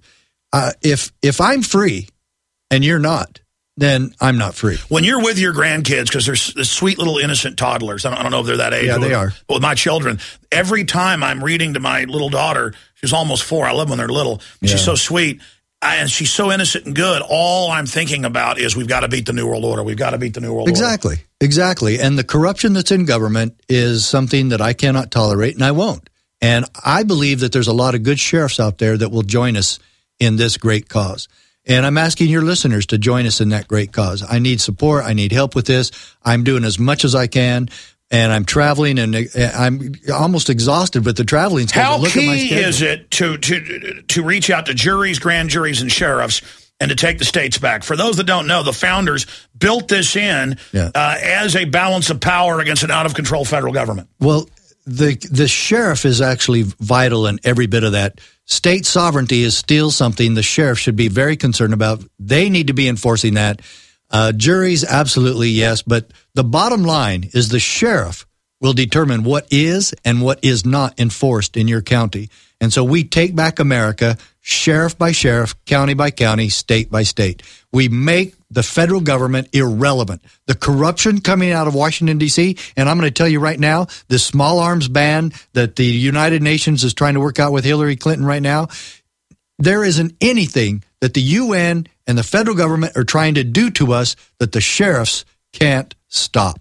if I'm free and you're not, then I'm not free. When you're with your grandkids, because they're sweet little innocent toddlers. I don't know if they're that age. Yeah, they are. But with my children, every time I'm reading to my little daughter, she's almost 4. I love when they're little. She's so sweet. and she's so innocent and good, all I'm thinking about is we've got to beat the New World Order. We've got to beat the New World Order. Exactly. And the corruption that's in government is something that I cannot tolerate, and I won't. And I believe that there's a lot of good sheriffs out there that will join us in this great cause. And I'm asking your listeners to join us in that great cause. I need support. I need help with this. I'm doing as much as I can. And I'm traveling, and I'm almost exhausted with the traveling schedule. How Look at my key schedule. is it to reach out to juries, grand juries, and sheriffs and to take the states back? For those that don't know, the founders built this in as a balance of power against an out-of-control federal government. Well, the sheriff is actually vital in every bit of that. State sovereignty is still something the sheriff should be very concerned about. They need to be enforcing that. Juries, absolutely, yes. But the bottom line is the sheriff will determine what is and what is not enforced in your county. And so we take back America, sheriff by sheriff, county by county, state by state. We make the federal government irrelevant. The corruption coming out of Washington, D.C., and I'm going to tell you right now, the small arms ban that the United Nations is trying to work out with Hillary Clinton right now, there isn't anything that the UN and the federal government are trying to do to us that the sheriffs can't stop.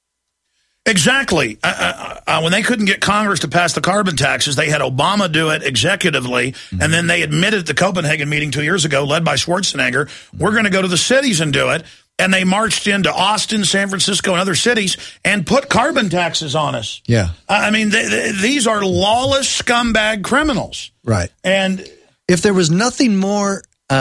Exactly. When they couldn't get Congress to pass the carbon taxes, they had Obama do it executively, and then they admitted at the Copenhagen meeting 2 years ago, led by Schwarzenegger, we're going to go to the cities and do it. And they marched into Austin, San Francisco, and other cities and put carbon taxes on us. Yeah. I mean, these are lawless scumbag criminals. Right. And if there was nothing more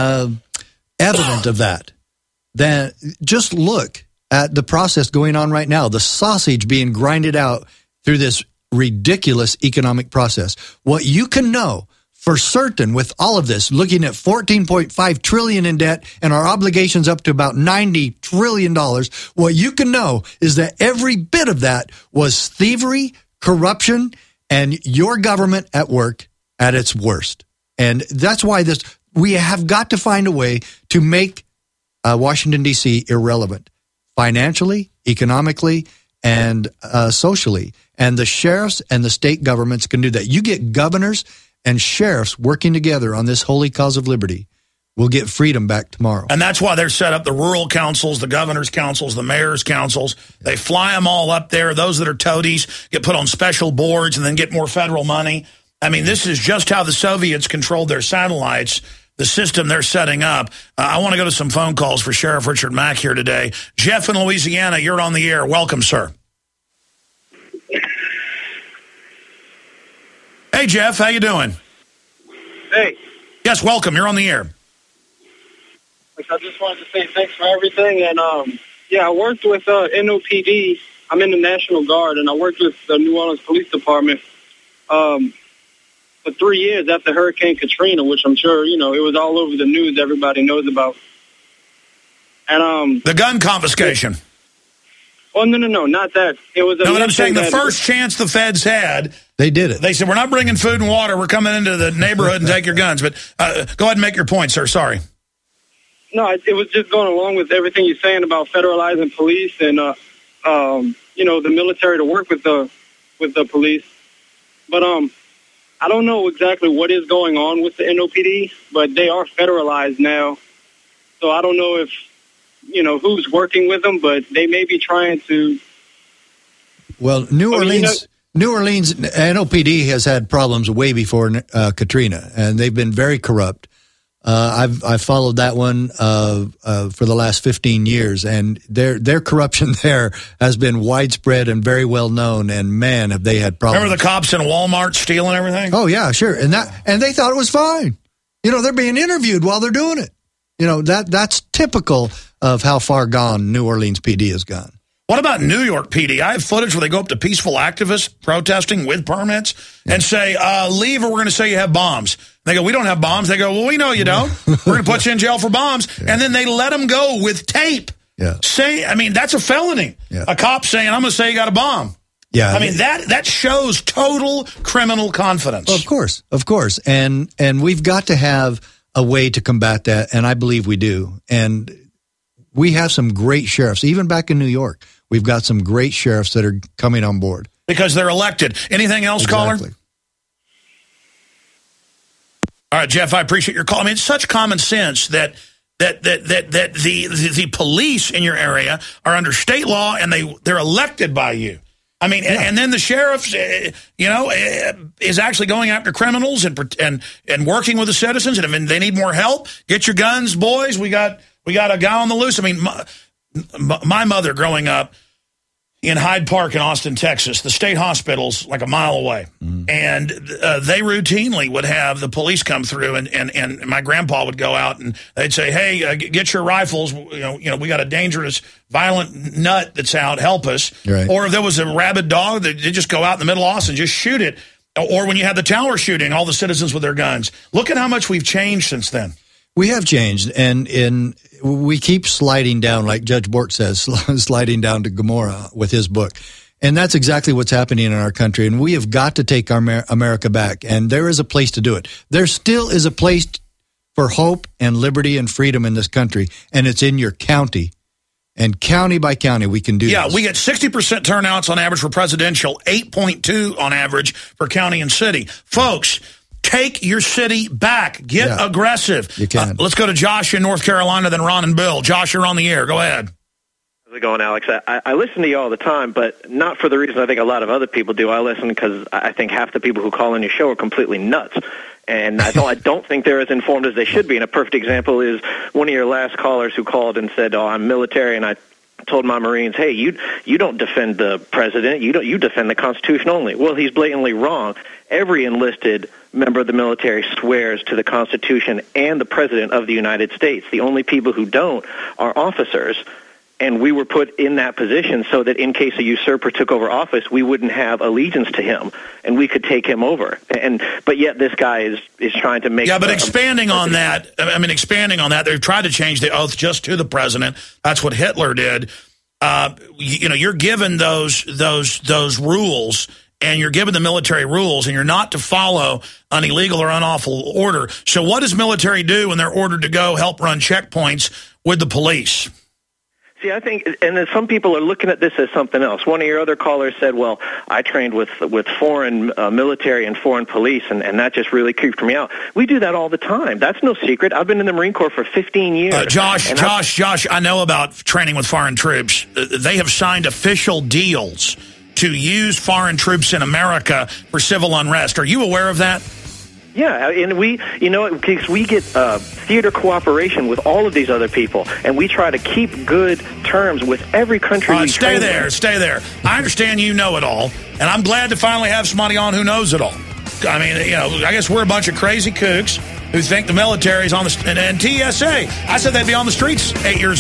evident of that, then just look at the process going on right now, the sausage being grinded out through this ridiculous economic process. What you can know for certain with all of this, looking at $14.5 trillion in debt and our obligations up to about $90 trillion, what you can know is that every bit of that was thievery, corruption, and your government at work at its worst. And that's why we have got to find a way to make Washington, D.C. irrelevant financially, economically, and socially. And the sheriffs and the state governments can do that. You get governors and sheriffs working together on this holy cause of liberty, we'll get freedom back tomorrow. And that's why they're set up the rural councils, the governor's councils, the mayor's councils. They fly them all up there. Those that are toadies get put on special boards and then get more federal money. I mean, this is just how the Soviets controlled their satellites, the system they're setting up. I want to go to some phone calls for Sheriff Richard Mack here today. Jeff in Louisiana, you're on the air. Welcome, sir. Hey, Jeff, how you doing? Hey. Yes, welcome. You're on the air. I just wanted to say thanks for everything. And, I worked with NOPD. I'm in the National Guard, and I worked with the New Orleans Police Department for 3 years after Hurricane Katrina, which I'm sure, it was all over the news. Everybody knows about. And the gun confiscation. Oh, no, not that. It was. No, what I'm saying, the first chance the feds had, they did it. They said, we're not bringing food and water. We're coming into the neighborhood and take your guns. But go ahead and make your point, sir. Sorry. No, it was just going along with everything you're saying about federalizing police and, the military to work with the police. But I don't know exactly what is going on with the NOPD, but they are federalized now. So I don't know if, who's working with them, but they may be trying to. Well, New Orleans, NOPD has had problems way before Katrina, and they've been very corrupt. I've followed that one for the last 15 years, and their corruption there has been widespread and very well known. And man, have they had problems! Remember the cops in Walmart stealing everything? Oh yeah, sure. And they thought it was fine. They're being interviewed while they're doing it. That's typical of how far gone New Orleans PD has gone. What about New York PD? I have footage where they go up to peaceful activists protesting with permits and say, leave or we're going to say you have bombs. They go, we don't have bombs. They go, well, we know you don't. We're going to put you in jail for bombs. Yeah. And then they let them go with tape. Yeah. That's a felony. Yeah. A cop saying, I'm going to say you got a bomb. Yeah. I mean, that shows total criminal confidence. Well, of course. And we've got to have a way to combat that, and I believe we do. And we have some great sheriffs, even back in New York. We've got some great sheriffs that are coming on board. Because they're elected. Anything else, exactly. Caller? All right, Jeff, I appreciate your call. I mean, it's such common sense that the police in your area are under state law and they're elected by you. I mean, and then the sheriff, is actually going after criminals and working with the citizens. And if they need more help, get your guns, boys. We got a guy on the loose. I mean, my mother growing up in Hyde Park in Austin, Texas, the state hospital's like a mile away. And they routinely would have the police come through, and my grandpa would go out and they'd say, hey, get your rifles. We got a dangerous, violent nut that's out. Help us. Right. Or if there was a rabid dog, they'd just go out in the middle of Austin and just shoot it. Or when you had the tower shooting, all the citizens with their guns. Look at how much we've changed since then. We have changed, and we keep sliding down, like Judge Bork says, sliding down to Gomorrah with his book. And that's exactly what's happening in our country, and we have got to take our America back, and there is a place to do it. There still is a place for hope and liberty and freedom in this country, and it's in your county. And county by county, we can do this. Yeah, we get 60% turnouts on average for presidential, 8.2 on average for county and city. Folks, take your city back. Get aggressive. You can. Let's go to Josh in North Carolina, then Ron and Bill. Josh, you're on the air. Go ahead. How's it going, Alex? I listen to you all the time, but not for the reason I think a lot of other people do. I listen because I think half the people who call in your show are completely nuts. And I don't think they're as informed as they should be. And a perfect example is one of your last callers who called and said, I'm military, and I told my Marines, hey, you don't defend the president. You defend the Constitution only. Well, he's blatantly wrong. Every enlisted member of the military swears to the Constitution and the President of the United States. The only people who don't are officers. And we were put in that position so that in case a usurper took over office, we wouldn't have allegiance to him, and we could take him over. But yet this guy is trying to make... Yeah, but expanding on that, they've tried to change the oath just to the president. That's what Hitler did. You're given those rules, and you're given the military rules, and you're not to follow an illegal or unlawful order. So what does military do when they're ordered to go help run checkpoints with the police? See, I think, and then some people are looking at this as something else. One of your other callers said, well, I trained with foreign military and foreign police, and that just really creeped me out. We do that all the time. That's no secret. I've been in the Marine Corps for 15 years. Josh, I know about training with foreign troops. They have signed official deals to use foreign troops in America for civil unrest. Are you aware of that? Yeah, and because we get theater cooperation with all of these other people, and we try to keep good terms with every country. Stay there. I understand you know it all, and I'm glad to finally have somebody on who knows it all. I mean, I guess we're a bunch of crazy kooks who think the military's on the... And TSA, I said they'd be on the streets 8 years ago.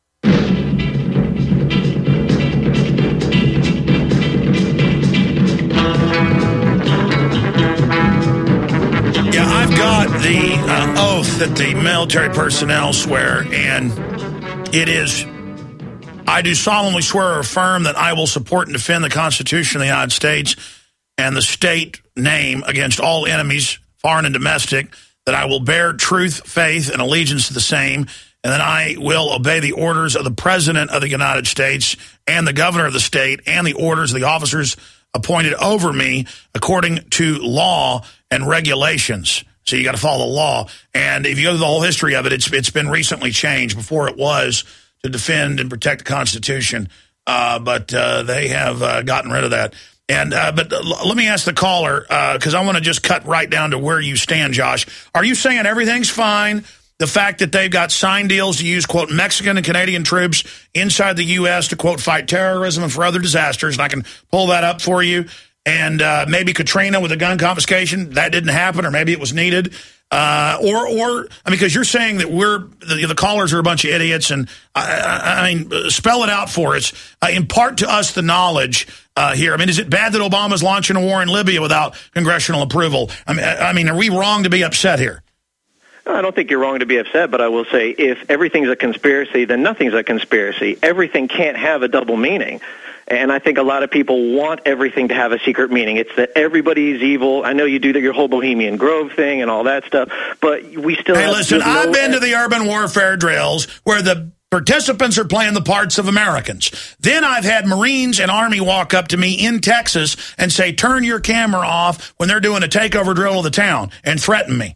The oath that the military personnel swear, and it is, I do solemnly swear or affirm that I will support and defend the Constitution of the United States and the state name against all enemies, foreign and domestic, that I will bear truth, faith, and allegiance to the same, and that I will obey the orders of the President of the United States and the Governor of the state and the orders of the officers appointed over me according to law and regulations. So you got to follow the law. And if you go to the whole history of it, it's been recently changed. Before it was to defend and protect the Constitution, but they have gotten rid of that. And but let me ask the caller, because I want to just cut right down to where you stand, Josh. Are you saying everything's fine? The fact that they've got signed deals to use, quote, Mexican and Canadian troops inside the U.S. to, quote, fight terrorism and for other disasters, and I can pull that up for you. And maybe Katrina with the gun confiscation, that didn't happen, or maybe it was needed. Because you're saying that the callers are a bunch of idiots, and I mean, spell it out for us. Impart to us the knowledge here. I mean, is it bad that Obama's launching a war in Libya without congressional approval? I mean, are we wrong to be upset here? I don't think you're wrong to be upset, but I will say if everything's a conspiracy, then nothing's a conspiracy. Everything can't have a double meaning. And I think a lot of people want everything to have a secret meaning. It's that everybody's evil. I know you do your whole Bohemian Grove thing and all that stuff, but we still Hey, listen, I've been to the urban warfare drills where the participants are playing the parts of Americans. Then I've had Marines and Army walk up to me in Texas and say, turn your camera off when they're doing a takeover drill of the town and threaten me.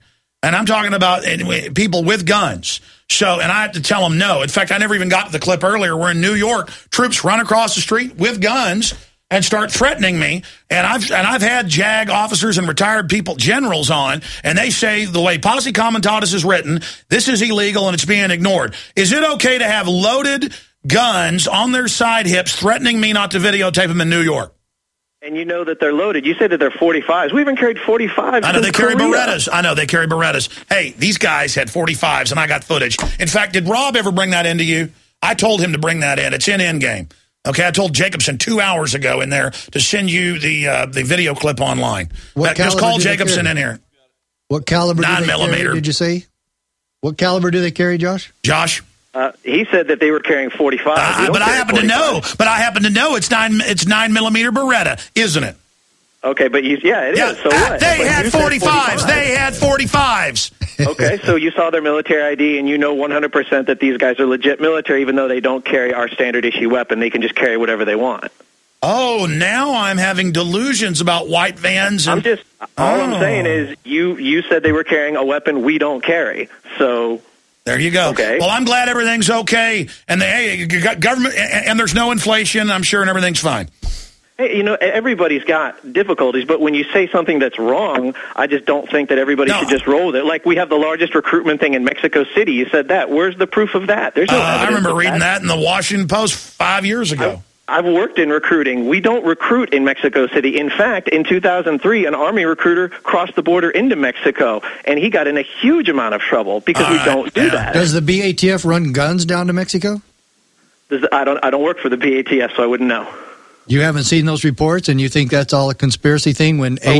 And I'm talking about people with guns. So, and I had to tell them no. In fact, I never even got to the clip earlier. We're in New York. Troops run across the street with guns and start threatening me. And I've had JAG officers and retired people, generals on, and they say the way Posse Comitatus is written, this is illegal and it's being ignored. Is it okay to have loaded guns on their side hips threatening me not to videotape them in New York? And you know that they're loaded. You said that they're 45s. We even carried 45s. I know they carry Berettas. I know they carry Berettas. Hey, these guys had 45s, and I got footage. In fact, did Rob ever bring that into you? I told him to bring that in. It's in Endgame. Okay, I told Jacobson 2 hours ago in there to send you the video clip online. Just call Jacobson in here. What caliber? 9mm. Did you say? What caliber do they carry, Josh? Josh? He said that they were carrying 45s. But I happen to know. But I happen to know it's 9mm Beretta, isn't it? Okay, but it is. So what? They had 45s. They had 45s. Okay, so you saw their military ID, and you know 100% that these guys are legit military, even though they don't carry our standard issue weapon. They can just carry whatever they want. Oh, now I'm having delusions about white vans. All I'm saying is you said they were carrying a weapon we don't carry. So there you go. Okay. Well, I'm glad everything's okay, and the government, and there's no inflation, I'm sure, and everything's fine. Hey, you know, everybody's got difficulties, but when you say something that's wrong, I just don't think that everybody should just roll with it. Like, we have the largest recruitment thing in Mexico City. You said that. Where's the proof of that? There's no evidence. I remember reading that in the Washington Post 5 years ago. I've worked in recruiting. We don't recruit in Mexico City. In fact, in 2003, an Army recruiter crossed the border into Mexico, and he got in a huge amount of trouble because we don't do that. Does the BATF run guns down to Mexico? I don't work for the BATF, so I wouldn't know. You haven't seen those reports, and you think that's all a conspiracy thing when a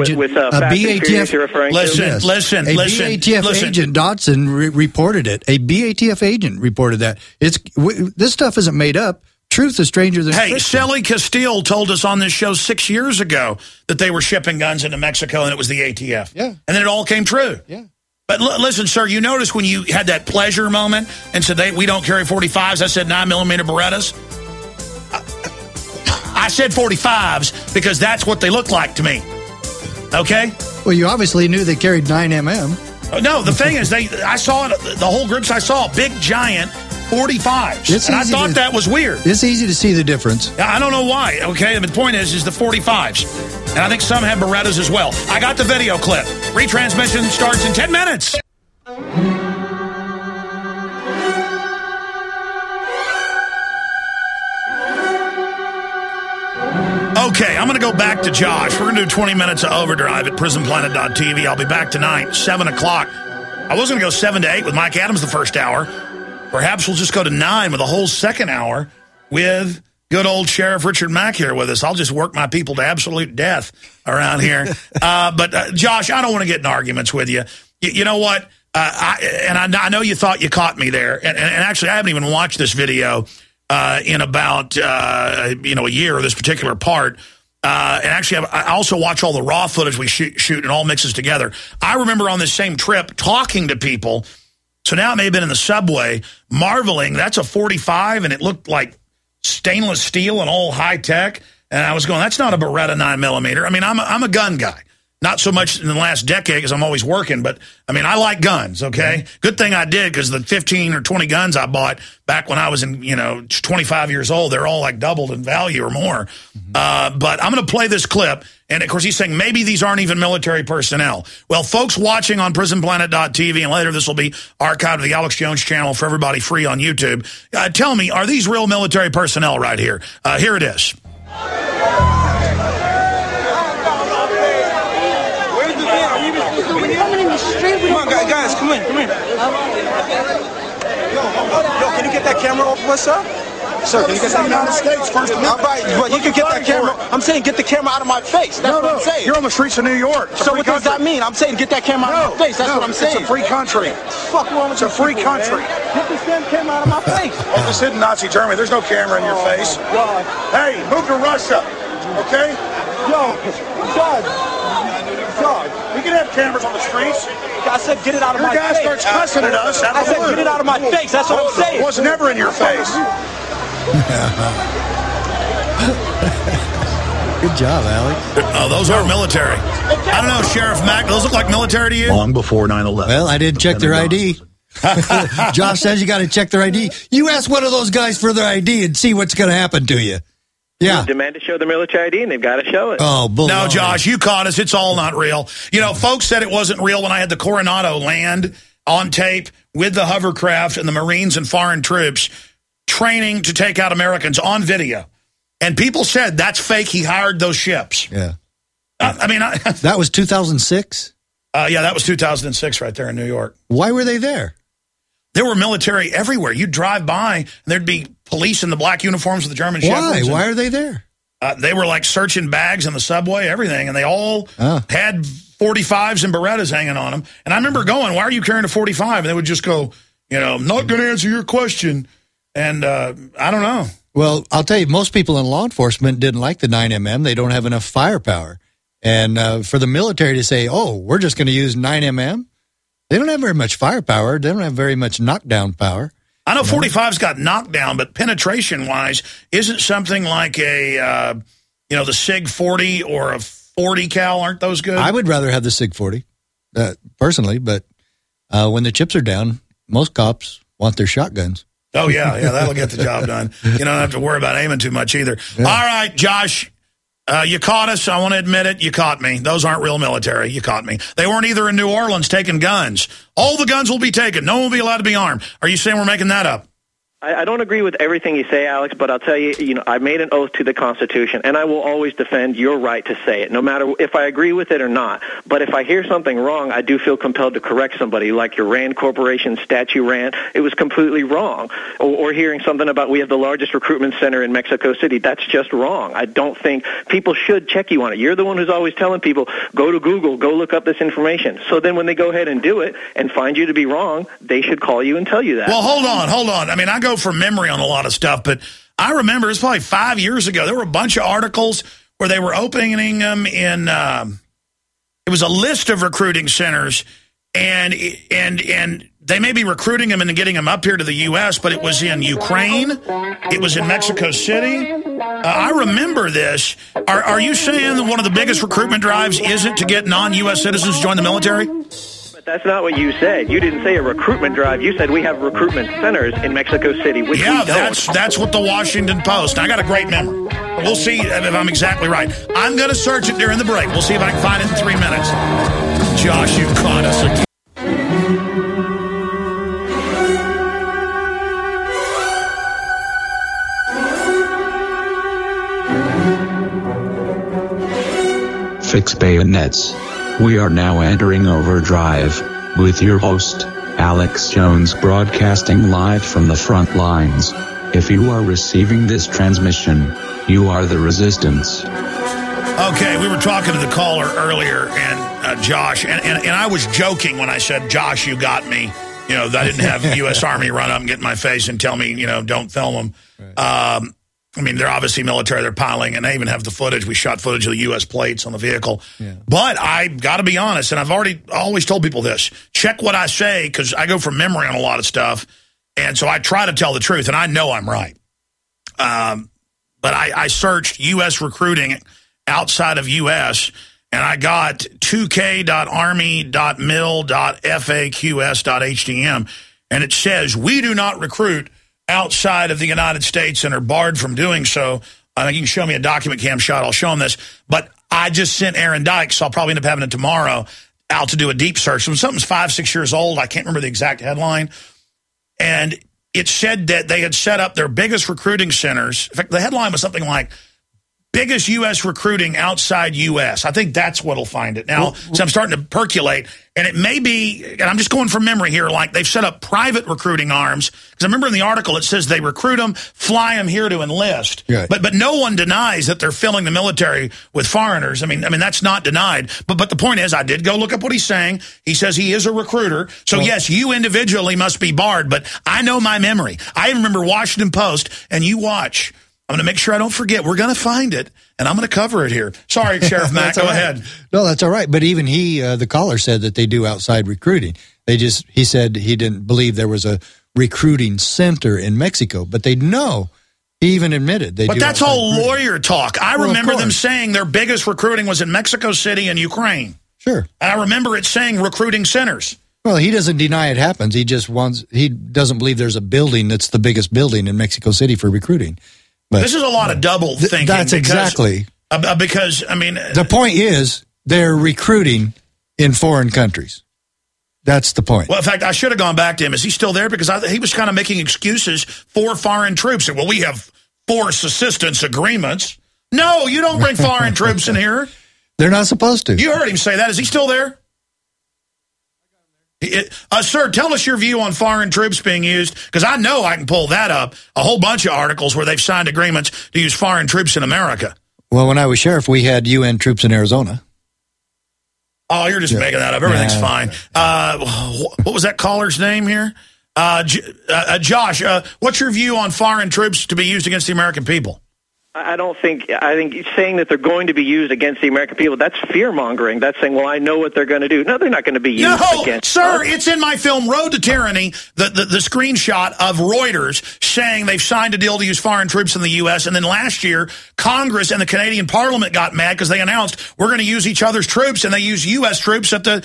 BATF you're referring to? Listen. BATF agent Dotson reported it. A BATF agent reported that. This stuff isn't made up. Truth is stranger than fiction. Shelly Castile told us on this show 6 years ago that they were shipping guns into Mexico, and it was the ATF. Yeah, and then it all came true. Yeah. But listen, sir, you notice when you had that pleasure moment and said we don't carry 45s. I said 9mm Berettas. I said 45s because that's what they look like to me. Okay? Well, you obviously knew they carried 9mm. No, the thing is, I saw it, the whole groups I saw, big, giant 45s. And I thought that was weird. It's easy to see the difference. I don't know why, okay? The point is the 45s. And I think some have Berettas as well. I got the video clip. Retransmission starts in 10 minutes. Okay, I'm going to go back to Josh. We're going to do 20 minutes of overdrive at prisonplanet.tv. I'll be back tonight, 7 o'clock. I was going to go 7 to 8 with Mike Adams the first hour. Perhaps we'll just go to 9 with a whole second hour with good old Sheriff Richard Mack here with us. I'll just work my people to absolute death around here. But Josh, I don't want to get in arguments with you. You know what? I know you thought you caught me there. And actually, I haven't even watched this video in about a year, this particular part. And actually, I also watch all the raw footage we shoot, and all mixes together. I remember on this same trip talking to people. So now it may have been in the subway, marveling, that's a 45, and it looked like stainless steel and all high tech. And I was going, that's not a Beretta 9mm. I mean, I'm a gun guy. Not so much in the last decade because I'm always working, but, I mean, I like guns, okay? Mm-hmm. Good thing I did because the 15 or 20 guns I bought back when I was in, 25 years old, they're all like doubled in value or more. Mm-hmm. But I'm going to play this clip, and, of course, he's saying maybe these aren't even military personnel. Well, folks watching on prisonplanet.tv, and later this will be archived to the Alex Jones channel for everybody free on YouTube, tell me, are these real military personnel right here? Here it is. Come on, guys, come in. Yo, can you get that camera off of us, sir? Sir, can you get the United States first? All right, but you can get that camera. I'm saying get the camera out of my face. That's what I'm saying. You're on the streets of New York. So what does that mean? I'm saying get that camera out of my face. That's what I'm saying. It's a free country. Fuck wrong with you? It's a free country. Get this damn camera out of my face. Oh, this isn't Nazi Germany. There's no camera in your face. God. Hey, move to Russia, okay? Yo, God. We can have cameras on the streets. I said get it out of my face. Your guy starts cussing at us. I said get it out of my face. That's what I'm saying. It was never in your face. Good job, Alex. Oh, those are military. I don't know, Sheriff Mack. Those look like military to you? Long before 9/11. Well, I didn't check their ID. Josh says you got to check their ID. You ask one of those guys for their ID and see what's going to happen to you. Yeah. They demand to show the military ID, and they've got to show it. Oh, no, Josh, you caught us. It's all not real. You know, folks said it wasn't real when I had the Coronado land on tape with the hovercraft and the Marines and foreign troops training to take out Americans on video. And people said that's fake. He hired those ships. Yeah. That was 2006? Yeah, that was 2006 right there in New York. Why were they there? There were military everywhere. You'd drive by, and there's be police in the black uniforms with the German Shepherds. Why are they there? They were like searching bags in the subway, everything, and they all had 45s and Berettas hanging on them. And I remember going, why are you carrying a 45? And they would just go, not going to answer your question. And I don't know. Well, I'll tell you, most people in law enforcement didn't like the 9mm. They don't have enough firepower. And for the military to say, we're just going to use 9mm, they don't have very much firepower. They don't have very much knockdown power. I know 45's got knockdown, but penetration-wise, isn't something like the SIG 40 or a 40 cal, aren't those good? I would rather have the SIG 40, personally, but when the chips are down, most cops want their shotguns. Oh, yeah, that'll get the job done. You don't have to worry about aiming too much either. Yeah. All right, Josh, you caught us. I want to admit it. You caught me. Those aren't real military. You caught me. They weren't either in New Orleans taking guns. All the guns will be taken. No one will be allowed to be armed. Are you saying we're making that up? I don't agree with everything you say, Alex, but I'll tell you, I made an oath to the Constitution, and I will always defend your right to say it, no matter if I agree with it or not. But if I hear something wrong, I do feel compelled to correct somebody, like your Rand Corporation statue rant. It was completely wrong. Or hearing something about we have the largest recruitment center in Mexico City. That's just wrong. I don't think people should check you on it. You're the one who's always telling people, go to Google, go look up this information. So then when they go ahead and do it and find you to be wrong, they should call you and tell you that. Well, hold on. I mean, I go from memory on a lot of stuff, but I remember it's probably 5 years ago. There were a bunch of articles where they were opening them in. It was a list of recruiting centers, and they may be recruiting them and getting them up here to the U.S., but it was in Ukraine. It was in Mexico City. I remember this. Are you saying that one of the biggest recruitment drives isn't to get non-U.S. citizens to join the military? That's not what you said. You didn't say a recruitment drive. You said we have recruitment centers in Mexico City, which we don't. That's what the Washington Post. I got a great memory. We'll see if I'm exactly right. I'm going to search it during the break. We'll see if I can find it in 3 minutes. Josh, you caught us again. Fix bayonets. We are now entering overdrive, with your host, Alex Jones, broadcasting live from the front lines. If you are receiving this transmission, you are the resistance. Okay, we were talking to the caller earlier, and Josh, and I was joking when I said, Josh, you got me. I didn't have U.S. Army run up and get in my face and tell me, don't film them. Right. I mean, they're obviously military. They're piling, and they even have the footage. We shot footage of the U.S. plates on the vehicle. Yeah. But I got to be honest, and I've always told people this. Check what I say, because I go from memory on a lot of stuff, and so I try to tell the truth, and I know I'm right. But I searched U.S. recruiting outside of U.S., and I got 2k.army.mil.faqs.htm, and it says, we do not recruit outside of the United States and are barred from doing so. You can show me a document cam shot. I'll show them this. But I just sent Aaron Dykes, so I'll probably end up having it tomorrow, out to do a deep search. When something's 5-6 years old, I can't remember the exact headline. And it said that they had set up their biggest recruiting centers. In fact, the headline was something like, biggest U.S. recruiting outside U.S. I think that's what'll find it. Now, so I'm starting to percolate, and it may be, and I'm just going from memory here, like they've set up private recruiting arms. Because I remember in the article it says they recruit them, fly them here to enlist. Right. But no one denies that they're filling the military with foreigners. I mean that's not denied. But the point is, I did go look up what he's saying. He says he is a recruiter. So yes, you individually must be barred, but I know my memory. I remember Washington Post, and you watch. I'm going to make sure I don't forget. We're going to find it, and I'm going to cover it here. Sorry, Sheriff Mack, go ahead. No, that's all right. But even the caller said that they do outside recruiting. He said he didn't believe there was a recruiting center in Mexico, but they know. He even admitted they do. But that's outside all recruiting. lawyer talk. I remember them saying their biggest recruiting was in Mexico City and Ukraine. Sure. And I remember it saying recruiting centers. Well, he doesn't deny it happens. He doesn't believe there's a building that's the biggest building in Mexico City for recruiting. But this is a lot of double thinking. That's exactly. Because, I mean... The point is, they're recruiting in foreign countries. That's the point. Well, in fact, I should have gone back to him. Is he still there? Because he was kind of making excuses for foreign troops. Well, we have force assistance agreements. No, you don't bring foreign troops in here. They're not supposed to. You heard him say that. Is he still there? Sir, tell us your view on foreign troops being used, because I know I can pull that up. A whole bunch of articles where they've signed agreements to use foreign troops in America. Well, when I was sheriff, we had UN troops in Arizona. Oh, you're just making that up. Everything's fine. What was that caller's name here? Josh, what's your view on foreign troops to be used against the American people? I think saying that they're going to be used against the American people, that's fear-mongering. That's saying, well, I know what they're going to do. No, they're not going to be used against sir, us. It's in my film, Road to Tyranny, the screenshot of Reuters saying they've signed a deal to use foreign troops in the U.S., and then last year, Congress and the Canadian Parliament got mad because they announced we're going to use each other's troops, and they use U.S. troops at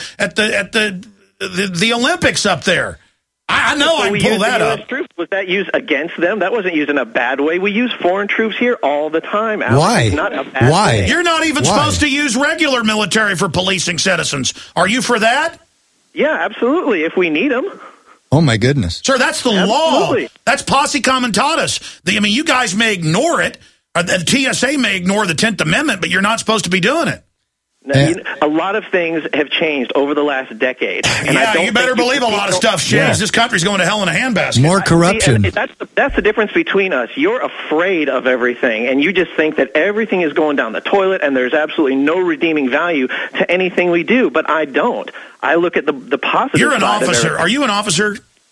the Olympics up there. I know I can pull that up. Troops. Was that used against them? That wasn't used in a bad way. We use foreign troops here all the time. Alex. Why? It's not a bad Why? way. You're not even supposed to use regular military for policing citizens. Are you for that? Yeah, absolutely, if we need them. Oh, my goodness. Sir, that's the law. That's posse comitatus. You guys may ignore it. Or the TSA may ignore the 10th Amendment, but you're not supposed to be doing it. Now, a lot of things have changed over the last decade. And you better believe a lot of stuff's changed. Yeah. This country's going to hell in a handbasket. More corruption. That's the difference between us. You're afraid of everything, and you just think that everything is going down the toilet, and there's absolutely no redeeming value to anything we do. But I don't. I look at the positive. You're an side officer. Of Are you an officer?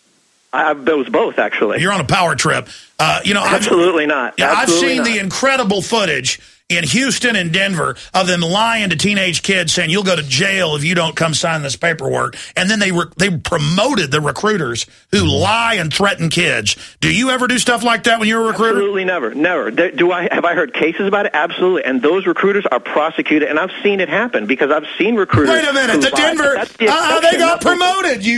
Those both, actually. You're on a power trip. Absolutely not. I've seen the incredible footage in Houston and Denver of them lying to teenage kids saying, you'll go to jail if you don't come sign this paperwork. And then they promoted the recruiters who lie and threaten kids. Do you ever do stuff like that when you're a recruiter? Absolutely never. Have I heard cases about it? Absolutely. And those recruiters are prosecuted, and I've seen it happen because I've seen recruiters. Wait a minute. The Denver, they got promoted.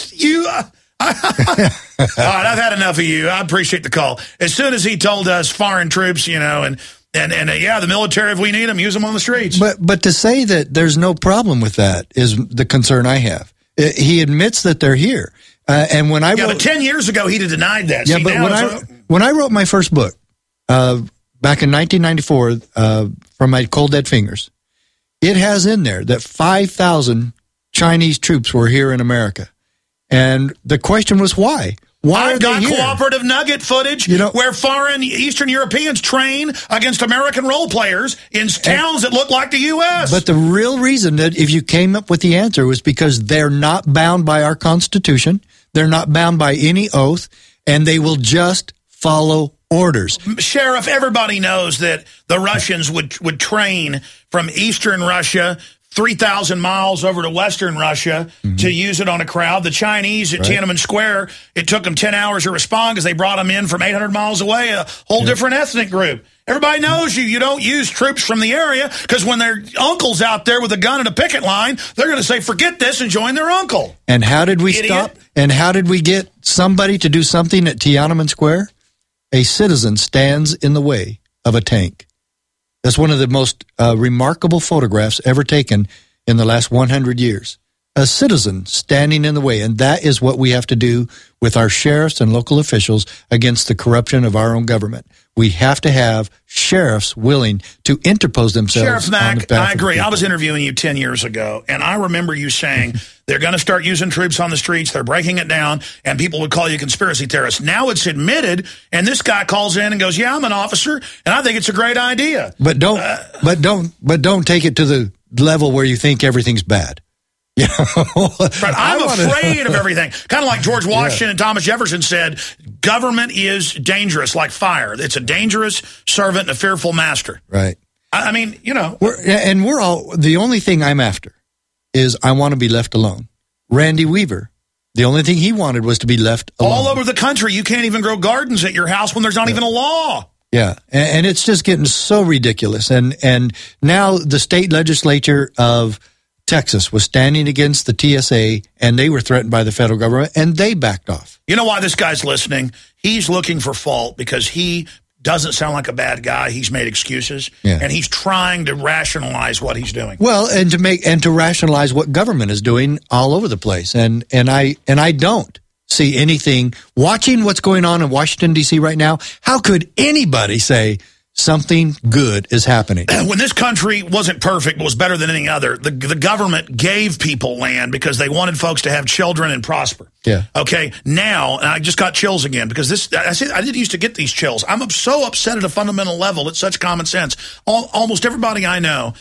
All right, I've had enough of you. I appreciate the call. As soon as he told us foreign troops, and the military, if we need them, use them on the streets. But to say that there's no problem with that is the concern I have. He admits that they're here. And when I wrote, but 10 years ago, he'd have denied that. Yeah, but when I wrote my first book back in 1994 from my Cold Dead Fingers, it has in there that 5,000 Chinese troops were here in America. And the question was why? Why I've got cooperative nugget footage where foreign Eastern Europeans train against American role players in towns that look like the U.S. But the real reason that if you came up with the answer was because they're not bound by our Constitution, they're not bound by any oath, and they will just follow orders. Sheriff, everybody knows that the Russians would train from Eastern Russia 3,000 miles over to Western Russia to use it on a crowd. The Chinese at Tiananmen Square, it took them 10 hours to respond because they brought them in from 800 miles away, a whole different ethnic group. Everybody knows you don't use troops from the area because when their uncle's out there with a gun and a picket line, they're going to say, forget this and join their uncle. And how did we stop? And how did we get somebody to do something at Tiananmen Square? A citizen stands in the way of a tank. That's one of the most remarkable photographs ever taken in the last 100 years. A citizen standing in the way, and that is what we have to do with our sheriffs and local officials against the corruption of our own government. We have to have sheriffs willing to interpose themselves. Sheriff Mack, I agree. I was interviewing you 10 years ago, and I remember you saying they're going to start using troops on the streets, they're breaking it down, and people would call you conspiracy theorists. Now it's admitted, and this guy calls in and goes, yeah, I'm an officer, and I think it's a great idea. But don't take it to the level where you think everything's bad. But I'm afraid of everything. Kind of like George Washington and Thomas Jefferson said, government is dangerous like fire. It's a dangerous servant and a fearful master. Right. I mean, we're all, the only thing I'm after is I want to be left alone. Randy Weaver, the only thing he wanted was to be left alone. All over the country, you can't even grow gardens at your house when there's not even a law. Yeah, and it's just getting so ridiculous. And now the state legislature of Texas was standing against the TSA, and they were threatened by the federal government, and they backed off. You know why this guy's listening? He's looking for fault because he doesn't sound like a bad guy. He's made excuses, and he's trying to rationalize what he's doing. Well, and to rationalize what government is doing all over the place, and I don't see anything. Watching what's going on in Washington, D.C. right now, how could anybody say something good is happening? When this country wasn't perfect, but was better than any other, the government gave people land because they wanted folks to have children and prosper. Yeah. Okay, now, and I just got chills again because I didn't used to get these chills. I'm so upset at a fundamental level. It's such common sense. Almost everybody I know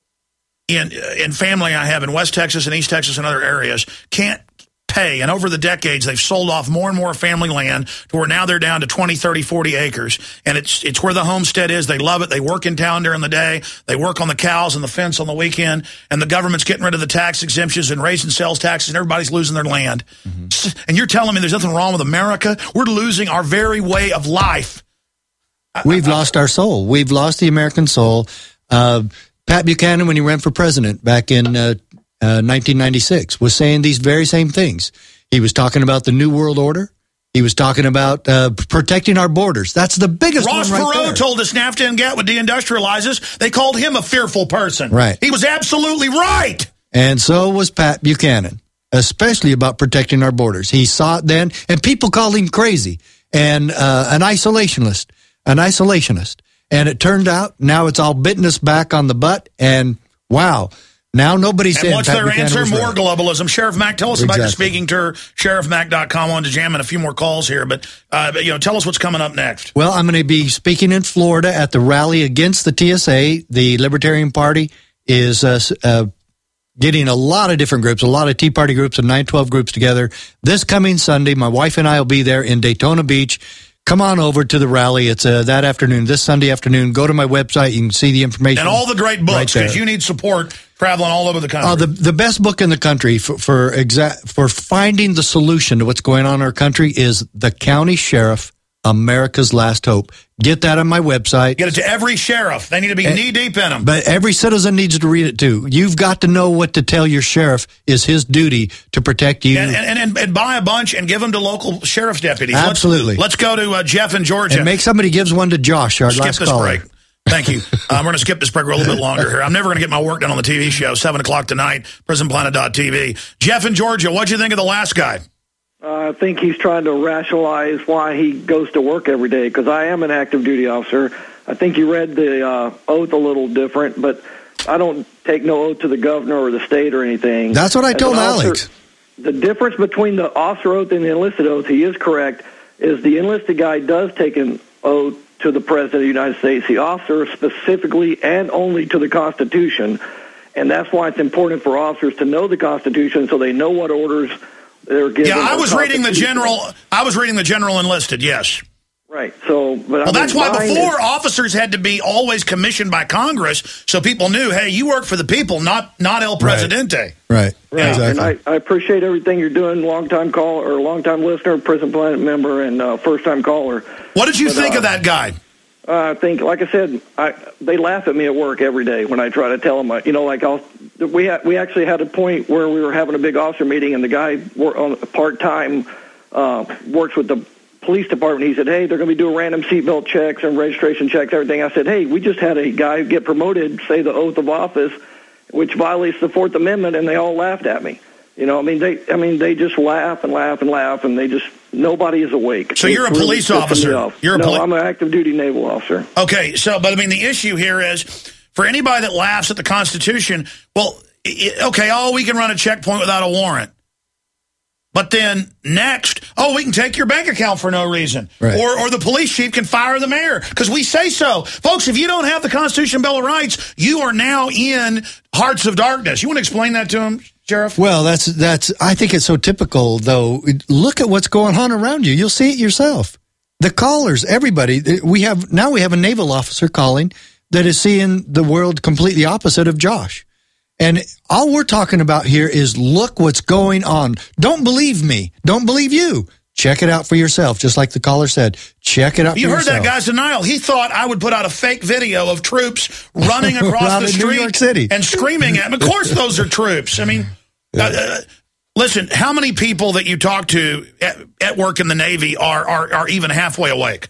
in family I have in West Texas and East Texas and other areas can't pay, and over the decades they've sold off more and more family land to where now they're down to 20, 30, 40 acres, and it's where the homestead is. They love it. They work in town during the day. They work on the cows and the fence on the weekend, and the government's getting rid of the tax exemptions and raising sales taxes, and everybody's losing their land. Mm-hmm. And you're telling me there's nothing wrong with America? We're losing our very way of life. We've lost our soul. We've lost the American soul. Pat Buchanan, when he ran for president back in 1996, was saying these very same things. He was talking about the New World Order. He was talking about protecting our borders. That's the biggest Ross one right Perot there. told us NAFTA and GATT would deindustrialize us. They called him a fearful person. Right. He was absolutely right. And so was Pat Buchanan, especially about protecting our borders. He saw it then, and people called him crazy and an isolationist. And it turned out now it's all bitten us back on the butt, and wow. Now nobody's saying. And what's their answer? More globalism. Sheriff Mack, tell us about your speaking tour. SheriffMack.com. On to jam in a few more calls here, but tell us what's coming up next. Well, I'm going to be speaking in Florida at the rally against the TSA. The Libertarian Party is getting a lot of different groups, a lot of Tea Party groups and 912 groups together. This coming Sunday, my wife and I will be there in Daytona Beach. Come on over to the rally. It's that afternoon, this Sunday afternoon. Go to my website. You can see the information. And all the great books, because you need support traveling all over the country. The best book in the country for finding the solution to what's going on in our country is The County Sheriff, America's Last Hope. Get that on my website. Get it to every sheriff. They need to be knee-deep in them. But every citizen needs to read it, too. You've got to know what to tell your sheriff is his duty to protect you. And buy a bunch and give them to local sheriff's deputies. Absolutely. Let's go to Jeff in Georgia. And make somebody gives one to Josh, our last caller. Skip this break. Thank you. We're going to skip this break a little bit longer here. I'm never going to get my work done on the TV show, 7 o'clock tonight, prisonplanet.tv. Jeff in Georgia, what'd you think of the last guy? I think he's trying to rationalize why he goes to work every day, because I am an active duty officer. I think you read the oath a little different, but I don't take no oath to the governor or the state or anything. That's what I told Alex. The difference between the officer oath and the enlisted oath, he is correct, is the enlisted guy does take an oath to the President of the United States. The officer specifically and only to the Constitution, and that's why it's important for officers to know the Constitution so they know what orders they're given. Yeah, I was reading the general enlisted, yes. Right. So, but that's why before officers had to be always commissioned by Congress, so people knew, hey, you work for the people, not El Presidente. Right. Yeah, exactly. And I appreciate everything you're doing, long-time caller or long-time listener, Prison Planet member, and first-time caller. What did you think of that guy? I think, like I said, they laugh at me at work every day when I try to tell them. We actually had a point where we were having a big officer meeting, and the guy on part-time works with the police department. He said, hey, they're going to be doing random seatbelt checks and registration checks, everything. I said, hey, we just had a guy get promoted, say the oath of office, which violates the Fourth Amendment, and they all laughed at me. They just laugh and laugh and laugh, and nobody is awake. So you're a police officer. I'm an active duty naval officer. Okay, the issue here is, for anybody that laughs at the Constitution, well, we can run a checkpoint without a warrant. But then next, we can take your bank account for no reason. Right. Or the police chief can fire the mayor because we say so. Folks, if you don't have the Constitution Bill of Rights, you are now in hearts of darkness. You want to explain that to him, Sheriff? Well, that's. I think it's so typical, though. Look at what's going on around you. You'll see it yourself. The callers, everybody. We have a naval officer calling that is seeing the world completely opposite of Josh. And all we're talking about here is look what's going on. Don't believe me. Don't believe you. Check it out for yourself, just like the caller said. Check it out for yourself. You heard that guy's denial. He thought I would put out a fake video of troops running across the street New York City and screaming at him. Of course those are troops. I mean, listen, how many people that you talk to at work in the Navy are even halfway awake?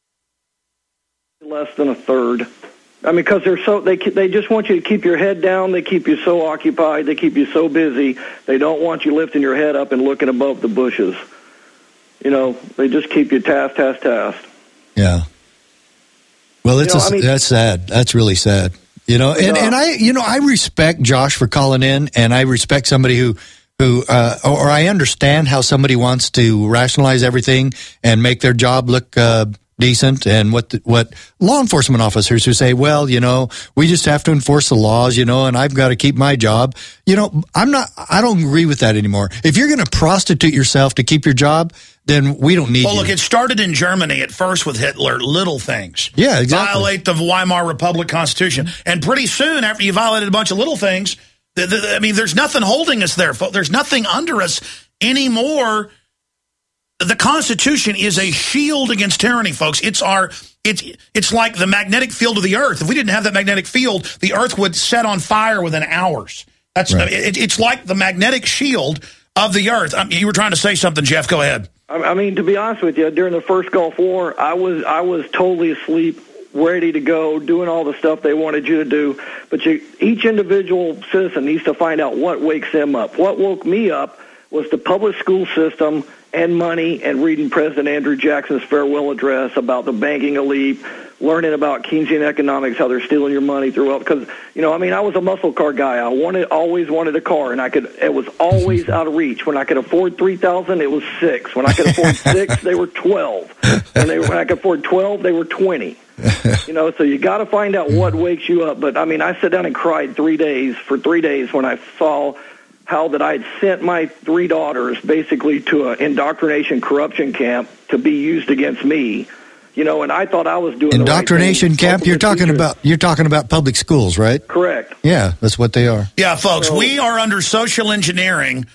Less than a third. I mean, because they just want you to keep your head down. They keep you so occupied. They keep you so busy. They don't want you lifting your head up and looking above the bushes. You know, they just keep you task. Yeah. Well, that's sad. That's really sad. You know, and I respect Josh for calling in, and I respect somebody who I understand how somebody wants to rationalize everything and make their job look decent, and what law enforcement officers who say, well, you know, we just have to enforce the laws, you know, and I've got to keep my job. You know, I don't agree with that anymore. If you're going to prostitute yourself to keep your job, then we don't need you. Well, look, it started in Germany at first with Hitler, little things. Yeah, exactly. Violate the Weimar Republic Constitution. And pretty soon, after you violated a bunch of little things, I mean, there's nothing holding us there. There's nothing under us anymore. The Constitution is a shield against tyranny, folks. It's like the magnetic field of the Earth. If we didn't have that magnetic field, the Earth would set on fire within hours. That's right. It's like the magnetic shield of the Earth. You were trying to say something, Jeff. Go ahead. I mean, to be honest with you, during the first Gulf War, I was totally asleep, ready to go, doing all the stuff they wanted you to do. But each individual citizen needs to find out what wakes them up. What woke me up was the public school system and money, and reading President Andrew Jackson's farewell address about the banking elite, learning about Keynesian economics, how they're stealing your money throughout. Because, you know, I mean, I was a muscle car guy. I always wanted a car, and it was always out of reach. When I could afford $3,000, it was $6,000. When I could afford $6,000, they were $12,000. When I could afford $12,000, they were $20,000. You know, so you got to find out what wakes you up. But I mean, I sat down and cried for 3 days when I saw how that I'd sent my 3 daughters basically to an indoctrination corruption camp to be used against me, you know, and I thought I was doing indoctrination the right thing. camp. You're talking about public schools, right? Correct. Yeah, that's what they are. Yeah, folks, we are under social engineering,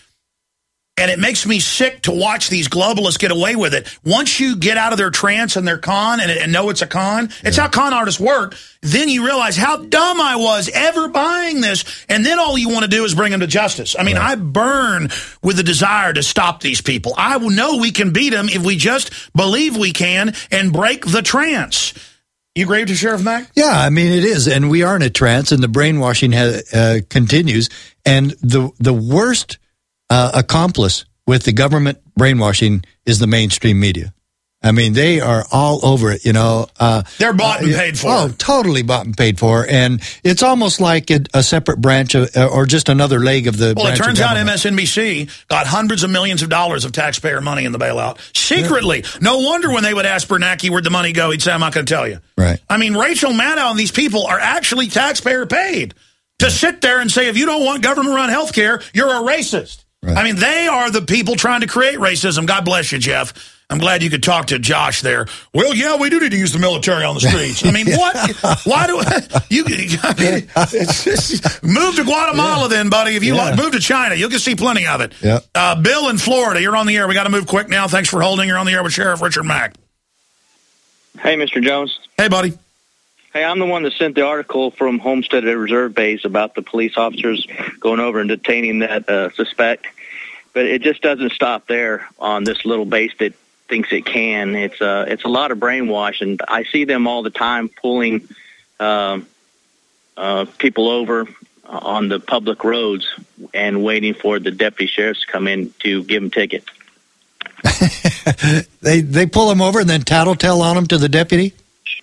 and it makes me sick to watch these globalists get away with it. Once you get out of their trance and their con and know it's a con, it's how con artists work, then you realize how dumb I was ever buying this, and then all you want to do is bring them to justice. I mean, I burn with the desire to stop these people. I know we can beat them if we just believe we can and break the trance. You agree with Sheriff Mack? Yeah, I mean, it is, and we are in a trance, and the brainwashing continues, and the worst accomplice with the government brainwashing is the mainstream media. I mean, they are all over it, you know. They're bought and paid for. Oh, totally bought and paid for. And it's almost like a separate branch or just another leg of the branch. Well, it turns out MSNBC got hundreds of millions of dollars of taxpayer money in the bailout. Secretly. Yeah. No wonder when they would ask Bernanke where'd the money go, he'd say, I'm not going to tell you. Right. I mean, Rachel Maddow and these people are actually taxpayer paid to sit there and say, if you don't want government-run health care, you're a racist. Right. I mean, they are the people trying to create racism. God bless you, Jeff. I'm glad you could talk to Josh there. Well, yeah, we do need to use the military on the streets. I mean, what? Why do you? I mean, move to Guatemala then, buddy. If you move to China, you'll get see plenty of it. Yeah. Bill in Florida, you're on the air. We got to move quick now. Thanks for holding. You're on the air with Sheriff Richard Mack. Hey, Mr. Jones. Hey, buddy. Hey, I'm the one that sent the article from Homestead at Reserve Base about the police officers going over and detaining that suspect. But it just doesn't stop there on this little base that thinks it can. It's a lot of brainwash, and I see them all the time pulling people over on the public roads and waiting for the deputy sheriffs to come in to give them tickets. They pull them over and then tattletale on them to the deputy?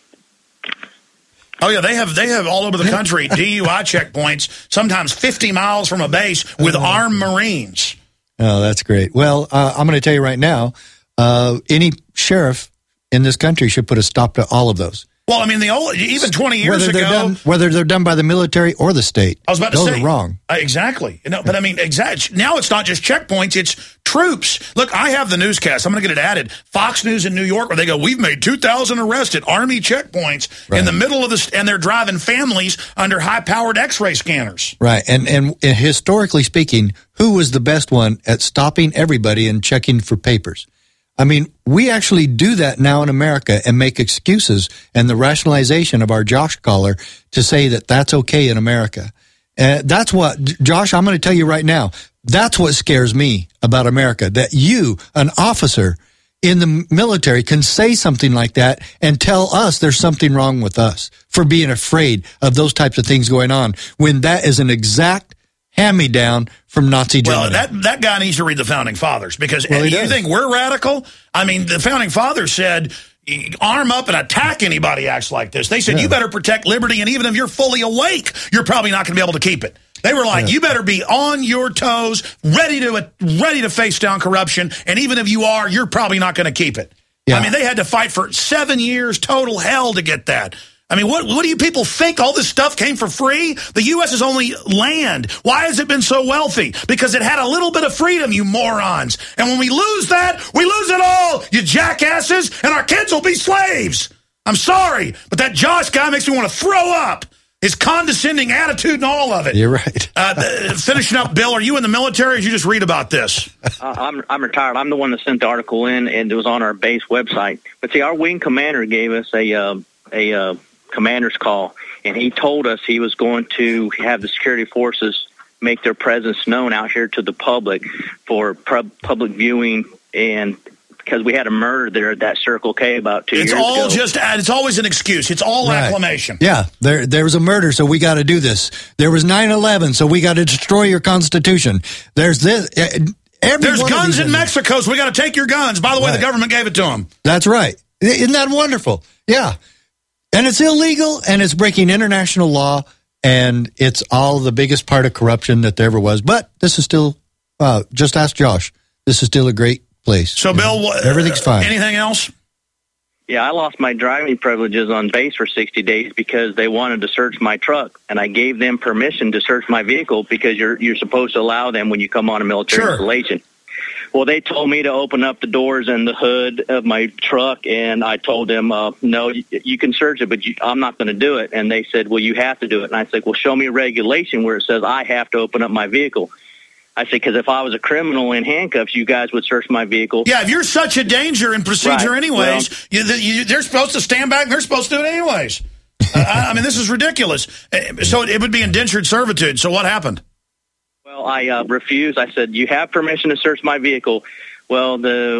Oh, yeah, they have all over the country DUI checkpoints, sometimes 50 miles from a base with armed Marines. Oh, that's great. Well, I'm going to tell you right now, any sheriff in this country should put a stop to all of those. Well, I mean, even 20 years ago, whether they're done by the military or the state, I was about to those say, are wrong. Exactly. No, but I mean, now it's not just checkpoints; it's troops. Look, I have the newscast. I'm going to get it added. Fox News in New York, where they go, "We've made 2,000 arrests at Army checkpoints in the middle of and they're driving families under high-powered X-ray scanners." Right, and historically speaking, who was the best one at stopping everybody and checking for papers? I mean, we actually do that now in America and make excuses and the rationalization of our Josh caller to say that that's okay in America. That's what, Josh, I'm going to tell you right now, that's what scares me about America, that you, an officer in the military, can say something like that and tell us there's something wrong with us for being afraid of those types of things going on, when that is an exact hand-me-down from Nazi Germany. Well, that guy needs to read the Founding Fathers, because you think we're radical? I mean, the Founding Fathers said, arm up and attack anybody acts like this. They said, you better protect liberty, and even if you're fully awake, you're probably not going to be able to keep it. They were like, you better be on your toes, ready to face down corruption, and even if you are, you're probably not going to keep it. Yeah. I mean, they had to fight for 7 years total hell to get that. I mean, what do you people think? All this stuff came for free? The U.S. is only land. Why has it been so wealthy? Because it had a little bit of freedom, you morons. And when we lose that, we lose it all, you jackasses, and our kids will be slaves. I'm sorry, but that Josh guy makes me want to throw up. His condescending attitude and all of it. You're right. Finishing up, Bill, are you in the military, or did you just read about this? I'm retired. I'm the one that sent the article in, and it was on our base website. But see, our wing commander gave us a commander's call, and he told us he was going to have the security forces make their presence known out here to the public for public viewing, and because we had a murder there at that Circle K about 2 years ago. It's always an excuse. It's all acclamation. Yeah, there was a murder, so we got to do this. There was 9/11, so we got to destroy your Constitution. There's this. There's guns in Mexico, so we got to take your guns. By the way, the government gave it to them. That's right. Isn't that wonderful? Yeah. And it's illegal, and it's breaking international law, and it's all the biggest part of corruption that there ever was. But this is still, just ask Josh, this is still a great place. So, Bill, everything's fine. Anything else? Yeah, I lost my driving privileges on base for 60 days because they wanted to search my truck, and I gave them permission to search my vehicle because you're supposed to allow them when you come on a military installation. Well, they told me to open up the doors and the hood of my truck, and I told them, no, you can search it, but I'm not going to do it. And they said, well, you have to do it. And I said, well, show me a regulation where it says I have to open up my vehicle. I said, because if I was a criminal in handcuffs, you guys would search my vehicle. Yeah, if you're such a danger in procedure anyways, they're supposed to stand back and they're supposed to do it anyways. I mean, this is ridiculous. So it would be indentured servitude. So what happened? Well, I refused. I said, you have permission to search my vehicle. Well,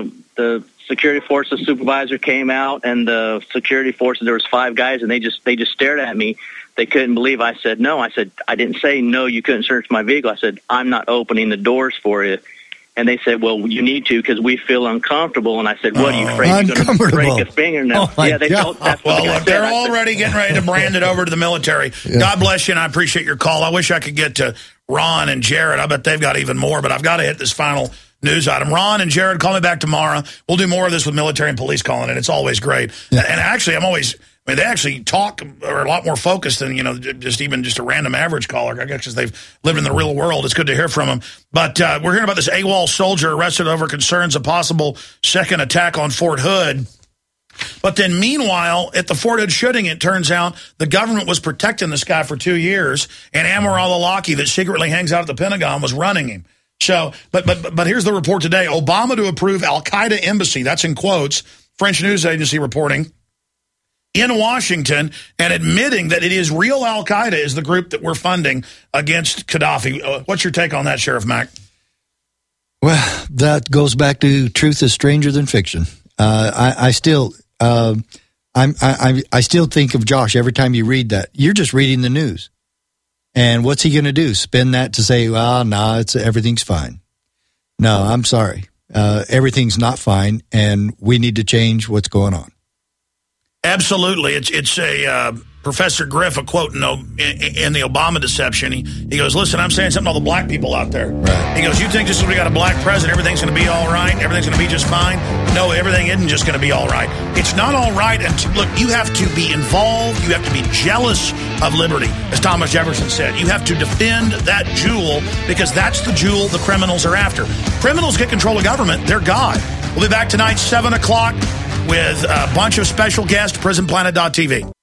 the security forces supervisor came out, and the security forces, there was 5 guys, and they just stared at me. They couldn't believe I said no. I said, I didn't say no, you couldn't search my vehicle. I said, I'm not opening the doors for you. And they said, well, you need to because we feel uncomfortable. And I said, what, are you afraid you're going to break a fingernail? Oh, they told, that's what look, they're already getting ready to brand it over to the military. Yeah. God bless you, and I appreciate your call. I wish I could get to Ron and Jared. I bet they've got even more, but I've got to hit this final news item. Ron and Jared, call me back tomorrow. We'll do more of this with military and police calling, and it's always great. Yeah. And actually, they actually talk, are a lot more focused than, just a random average caller. I guess because they've lived in the real world. It's good to hear from them. But we're hearing about this AWOL soldier arrested over concerns of possible second attack on Fort Hood. But then meanwhile, at the Fort Hood shooting, it turns out the government was protecting this guy for 2 years, and Ammar al-Awlaki, that secretly hangs out at the Pentagon, was running him. So, but here's the report today. Obama to approve Al-Qaeda embassy, that's in quotes, French news agency reporting, in Washington, and admitting that it is real Al-Qaeda is the group that we're funding against Gaddafi. What's your take on that, Sheriff Mack? Well, that goes back to truth is stranger than fiction. I still think of Josh every time you read that. You're just reading the news. And what's he going to do? Spin that to say, well, no, everything's fine. No, I'm sorry. Everything's not fine, and we need to change what's going on. Absolutely. It's a Professor Griff, a quote in the Obama deception. He goes, listen, I'm saying something to all the black people out there. Right. He goes, you think just because we got a black president, everything's going to be all right? Everything's going to be just fine? No, everything isn't just going to be all right. It's not all right. And look, you have to be involved. You have to be jealous of liberty, as Thomas Jefferson said. You have to defend that jewel because that's the jewel the criminals are after. Criminals get control of government. They're God. We'll be back tonight, 7 o'clock, with a bunch of special guests, prisonplanet.tv.